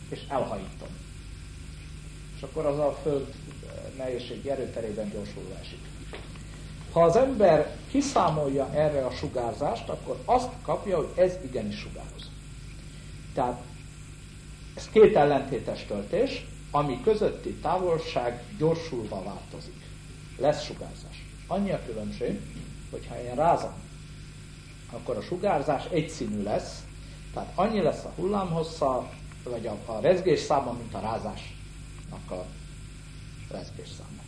és elhajítom. És akkor az a föld nehézségi erőterében gyorsulva esik. Ha az ember kiszámolja erre a sugárzást, akkor azt kapja, hogy ez igenis sugároz. Tehát ez két ellentétes töltés, ami közötti távolság gyorsulva változik. Lesz sugárzás. Annyi a különbség, hogyha én rázom, akkor a sugárzás egyszínű lesz, tehát annyi lesz a hullámhossza, vagy a, a rezgés száma, mint a rázásnak a rezgés száma.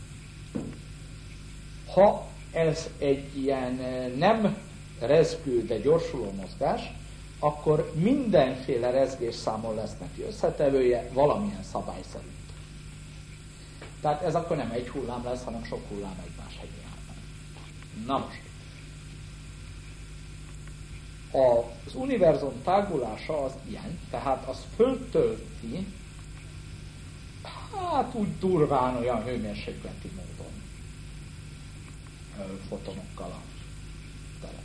Ha ez egy ilyen nem rezgő, de gyorsuló mozgás, akkor mindenféle rezgésszámon lesz neki összetevője valamilyen szabály szerint. Tehát ez akkor nem egy hullám lesz, hanem sok hullám egymás hegyében. Na most. Az univerzum tágulása az ilyen, tehát az föltölti, hát úgy durván olyan hőmérsékleti módon fotonokkal a teret.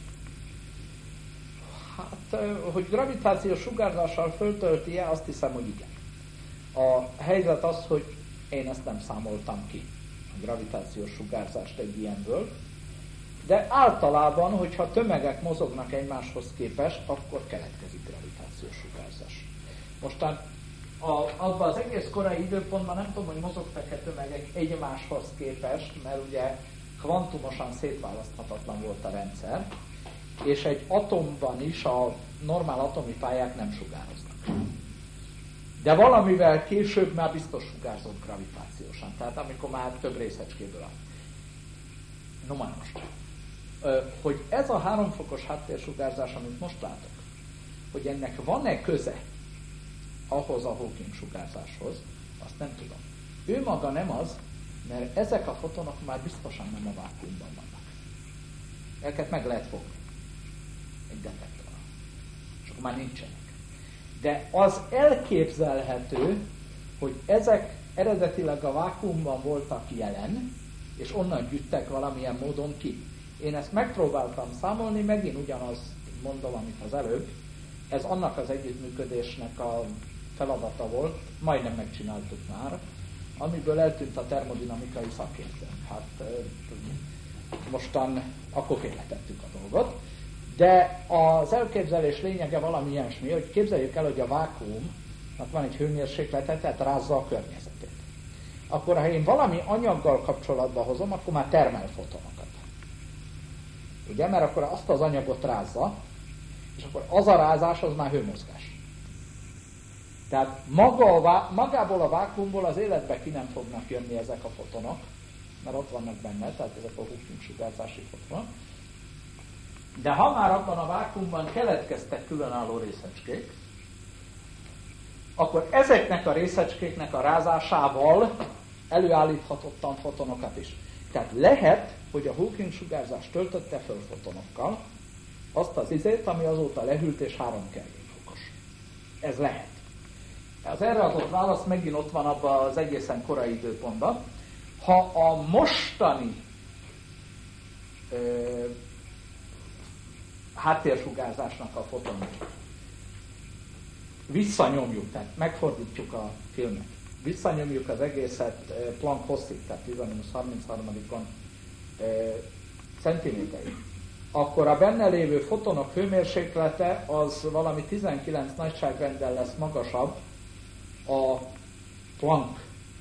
Hát, hogy gravitációs sugárzással föltölti-e, azt hiszem, hogy igen. A helyzet az, hogy én ezt nem számoltam ki, a gravitációs sugárzást egy ilyenből, de általában, hogyha tömegek mozognak egymáshoz képest, akkor keletkezik gravitációs sugárzás. Mostan a, abban az egész korai időpontban nem tudom, hogy mozogtak-e tömegek egymáshoz képest, mert ugye kvantumosan szétválaszthatatlan volt a rendszer, és egy atomban is a normál atomi pályák nem sugároznak. De valamivel később már biztos sugárzott gravitációsan, tehát amikor már több részecskéből áll. No már most. Hogy ez a háromfokos háttérsugárzás, amit most látok, hogy ennek van-e köze ahhoz a Hawking sugárzáshoz, azt nem tudom. Ő maga nem az, mert ezek a fotonok már biztosan nem a vákuumban vannak. Ezeket meg lehet fogni egy detektorral. És akkor már nincsenek. De az elképzelhető, hogy ezek eredetileg a vákuumban voltak jelen, és onnan gyűjtek valamilyen módon ki. Én ezt megpróbáltam számolni, megint ugyanaz mondom, amit az előbb. Ez annak az együttműködésnek a feladata volt, majdnem megcsináltuk már, amiből eltűnt a termodinamikai szakértő. Hát mostan akkor félretettük a dolgot. De az elképzelés lényege valami ilyesmi, hogy képzeljük el, hogy a vákuumnak van egy hőmérséklete, tehát rázza a környezetét. Akkor ha én valami anyaggal kapcsolatba hozom, akkor már termel fotonokat. Ugye? Mert akkor azt az anyagot rázza, és akkor az a rázás, az már hőmozgás. Tehát maga a vá- magából a vákuumból az életbe ki nem fognak jönni ezek a fotonok, mert ott vannak benne, tehát ezek a Hawking sugárzási fotonok. De ha már abban a vákuumban keletkeztek különálló részecskék, akkor ezeknek a részecskéknek a rázásával előállíthatottan fotonokat is. Tehát lehet, hogy a Hawking sugárzás töltötte föl fotonokkal azt az izét, ami azóta lehűlt és három Kelvin fokos. Ez lehet. Az erre adott válasz megint ott van abban az egészen korai időpontban. Ha a mostani ö, háttérsugárzásnak a fotonjait visszanyomjuk, tehát megfordítjuk a filmet, visszanyomjuk az egészet Planck hosszig, tehát tíz harmincharmadikon centiméterig, akkor a benne lévő fotonok hőmérséklete az valami tizenkilenc nagyságrenddel lesz magasabb a Planck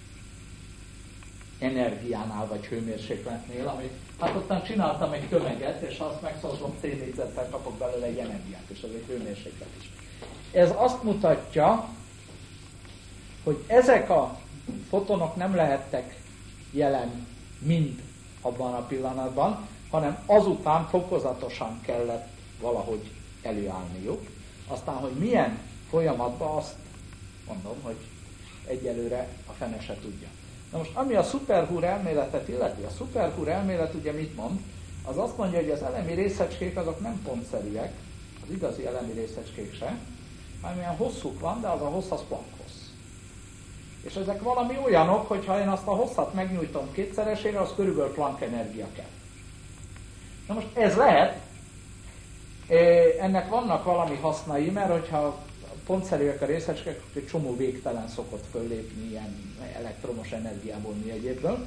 energiánál vagy hőmérsékletnél, ami, hát ottan csináltam egy tömeget, és ha azt megszózom C négyzettel, kapok belőle egy energiát, és ez egy hőmérséklet is. Ez azt mutatja, hogy ezek a fotonok nem lehettek jelen mind abban a pillanatban, hanem azután fokozatosan kellett valahogy előállniuk. Aztán, hogy milyen folyamatban, azt mondom, hogy egyelőre a fene se tudja. Na most, ami a szuperhúr elméletet illeti, a szuperhúr elmélet ugye mit mond? Az azt mondja, hogy az elemi részecskék azok nem pontszerűek, az igazi elemi részecskék se, hanem ilyen hosszuk van, de az a hossz az Planck hossz. És ezek valami olyanok, hogy ha én azt a hosszat megnyújtom kétszeresére, az körülbelül Planck energia kell. Na most ez lehet, ennek vannak valami hasznai, mert hogyha pontszerűek a részecskek, egy csomó végtelen szokott föllépni ilyen elektromos energiából, mi egyébről.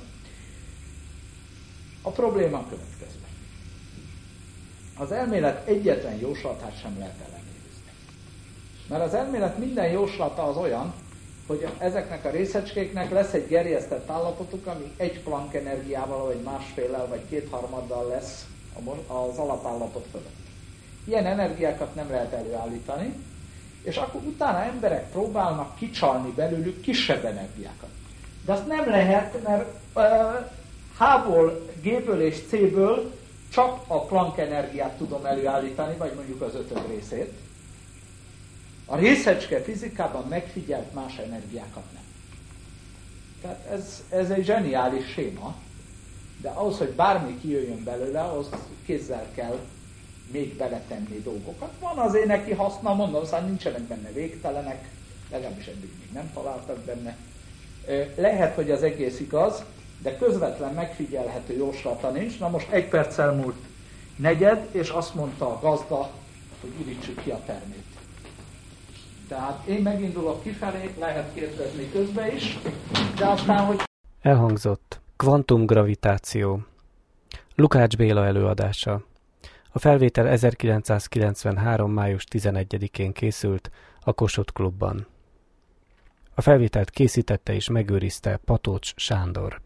A probléma a következő. Az elmélet egyetlen jóslatát sem lehet ellenőrizni. Mert az elmélet minden jóslata az olyan, hogy ezeknek a részecskéknek lesz egy gerjesztett állapotuk, ami egy Planck energiával, vagy másféllel, vagy kétharmaddal lesz az alapállapot fölött. Ilyen energiákat nem lehet előállítani, és akkor utána emberek próbálnak kicsalni belőlük kisebb energiákat. De azt nem lehet, mert uh, H-ból, G-ből és C-ből csak a Planck energiát tudom előállítani, vagy mondjuk az ötöd részét. A részecske fizikában megfigyelt más energiákat nem. Tehát ez, ez egy zseniális séma, de ahhoz, hogy bármi kijöjjön belőle, ahhoz kézzel kell még beletenni dolgokat. Van azért neki haszna, mondom, szóval nincsenek benne végtelenek, legalábbis eddig még nem találtak benne. Lehet, hogy az egész igaz, de közvetlen megfigyelhető jóslata nincs. Na most egy perc elmúlt negyed, és azt mondta a gazda, hogy ürítsük ki a termét. Tehát én megindulok kifelé, lehet kérdezni közben is, de aztán, hogy...
Elhangzott kvantumgravitáció. Lukács Béla előadása. A felvétel ezerkilencszázkilencvenhárom. május tizenegyedikén készült a Kossuth Klubban. A felvételt készítette és megőrizte Patócs Sándor.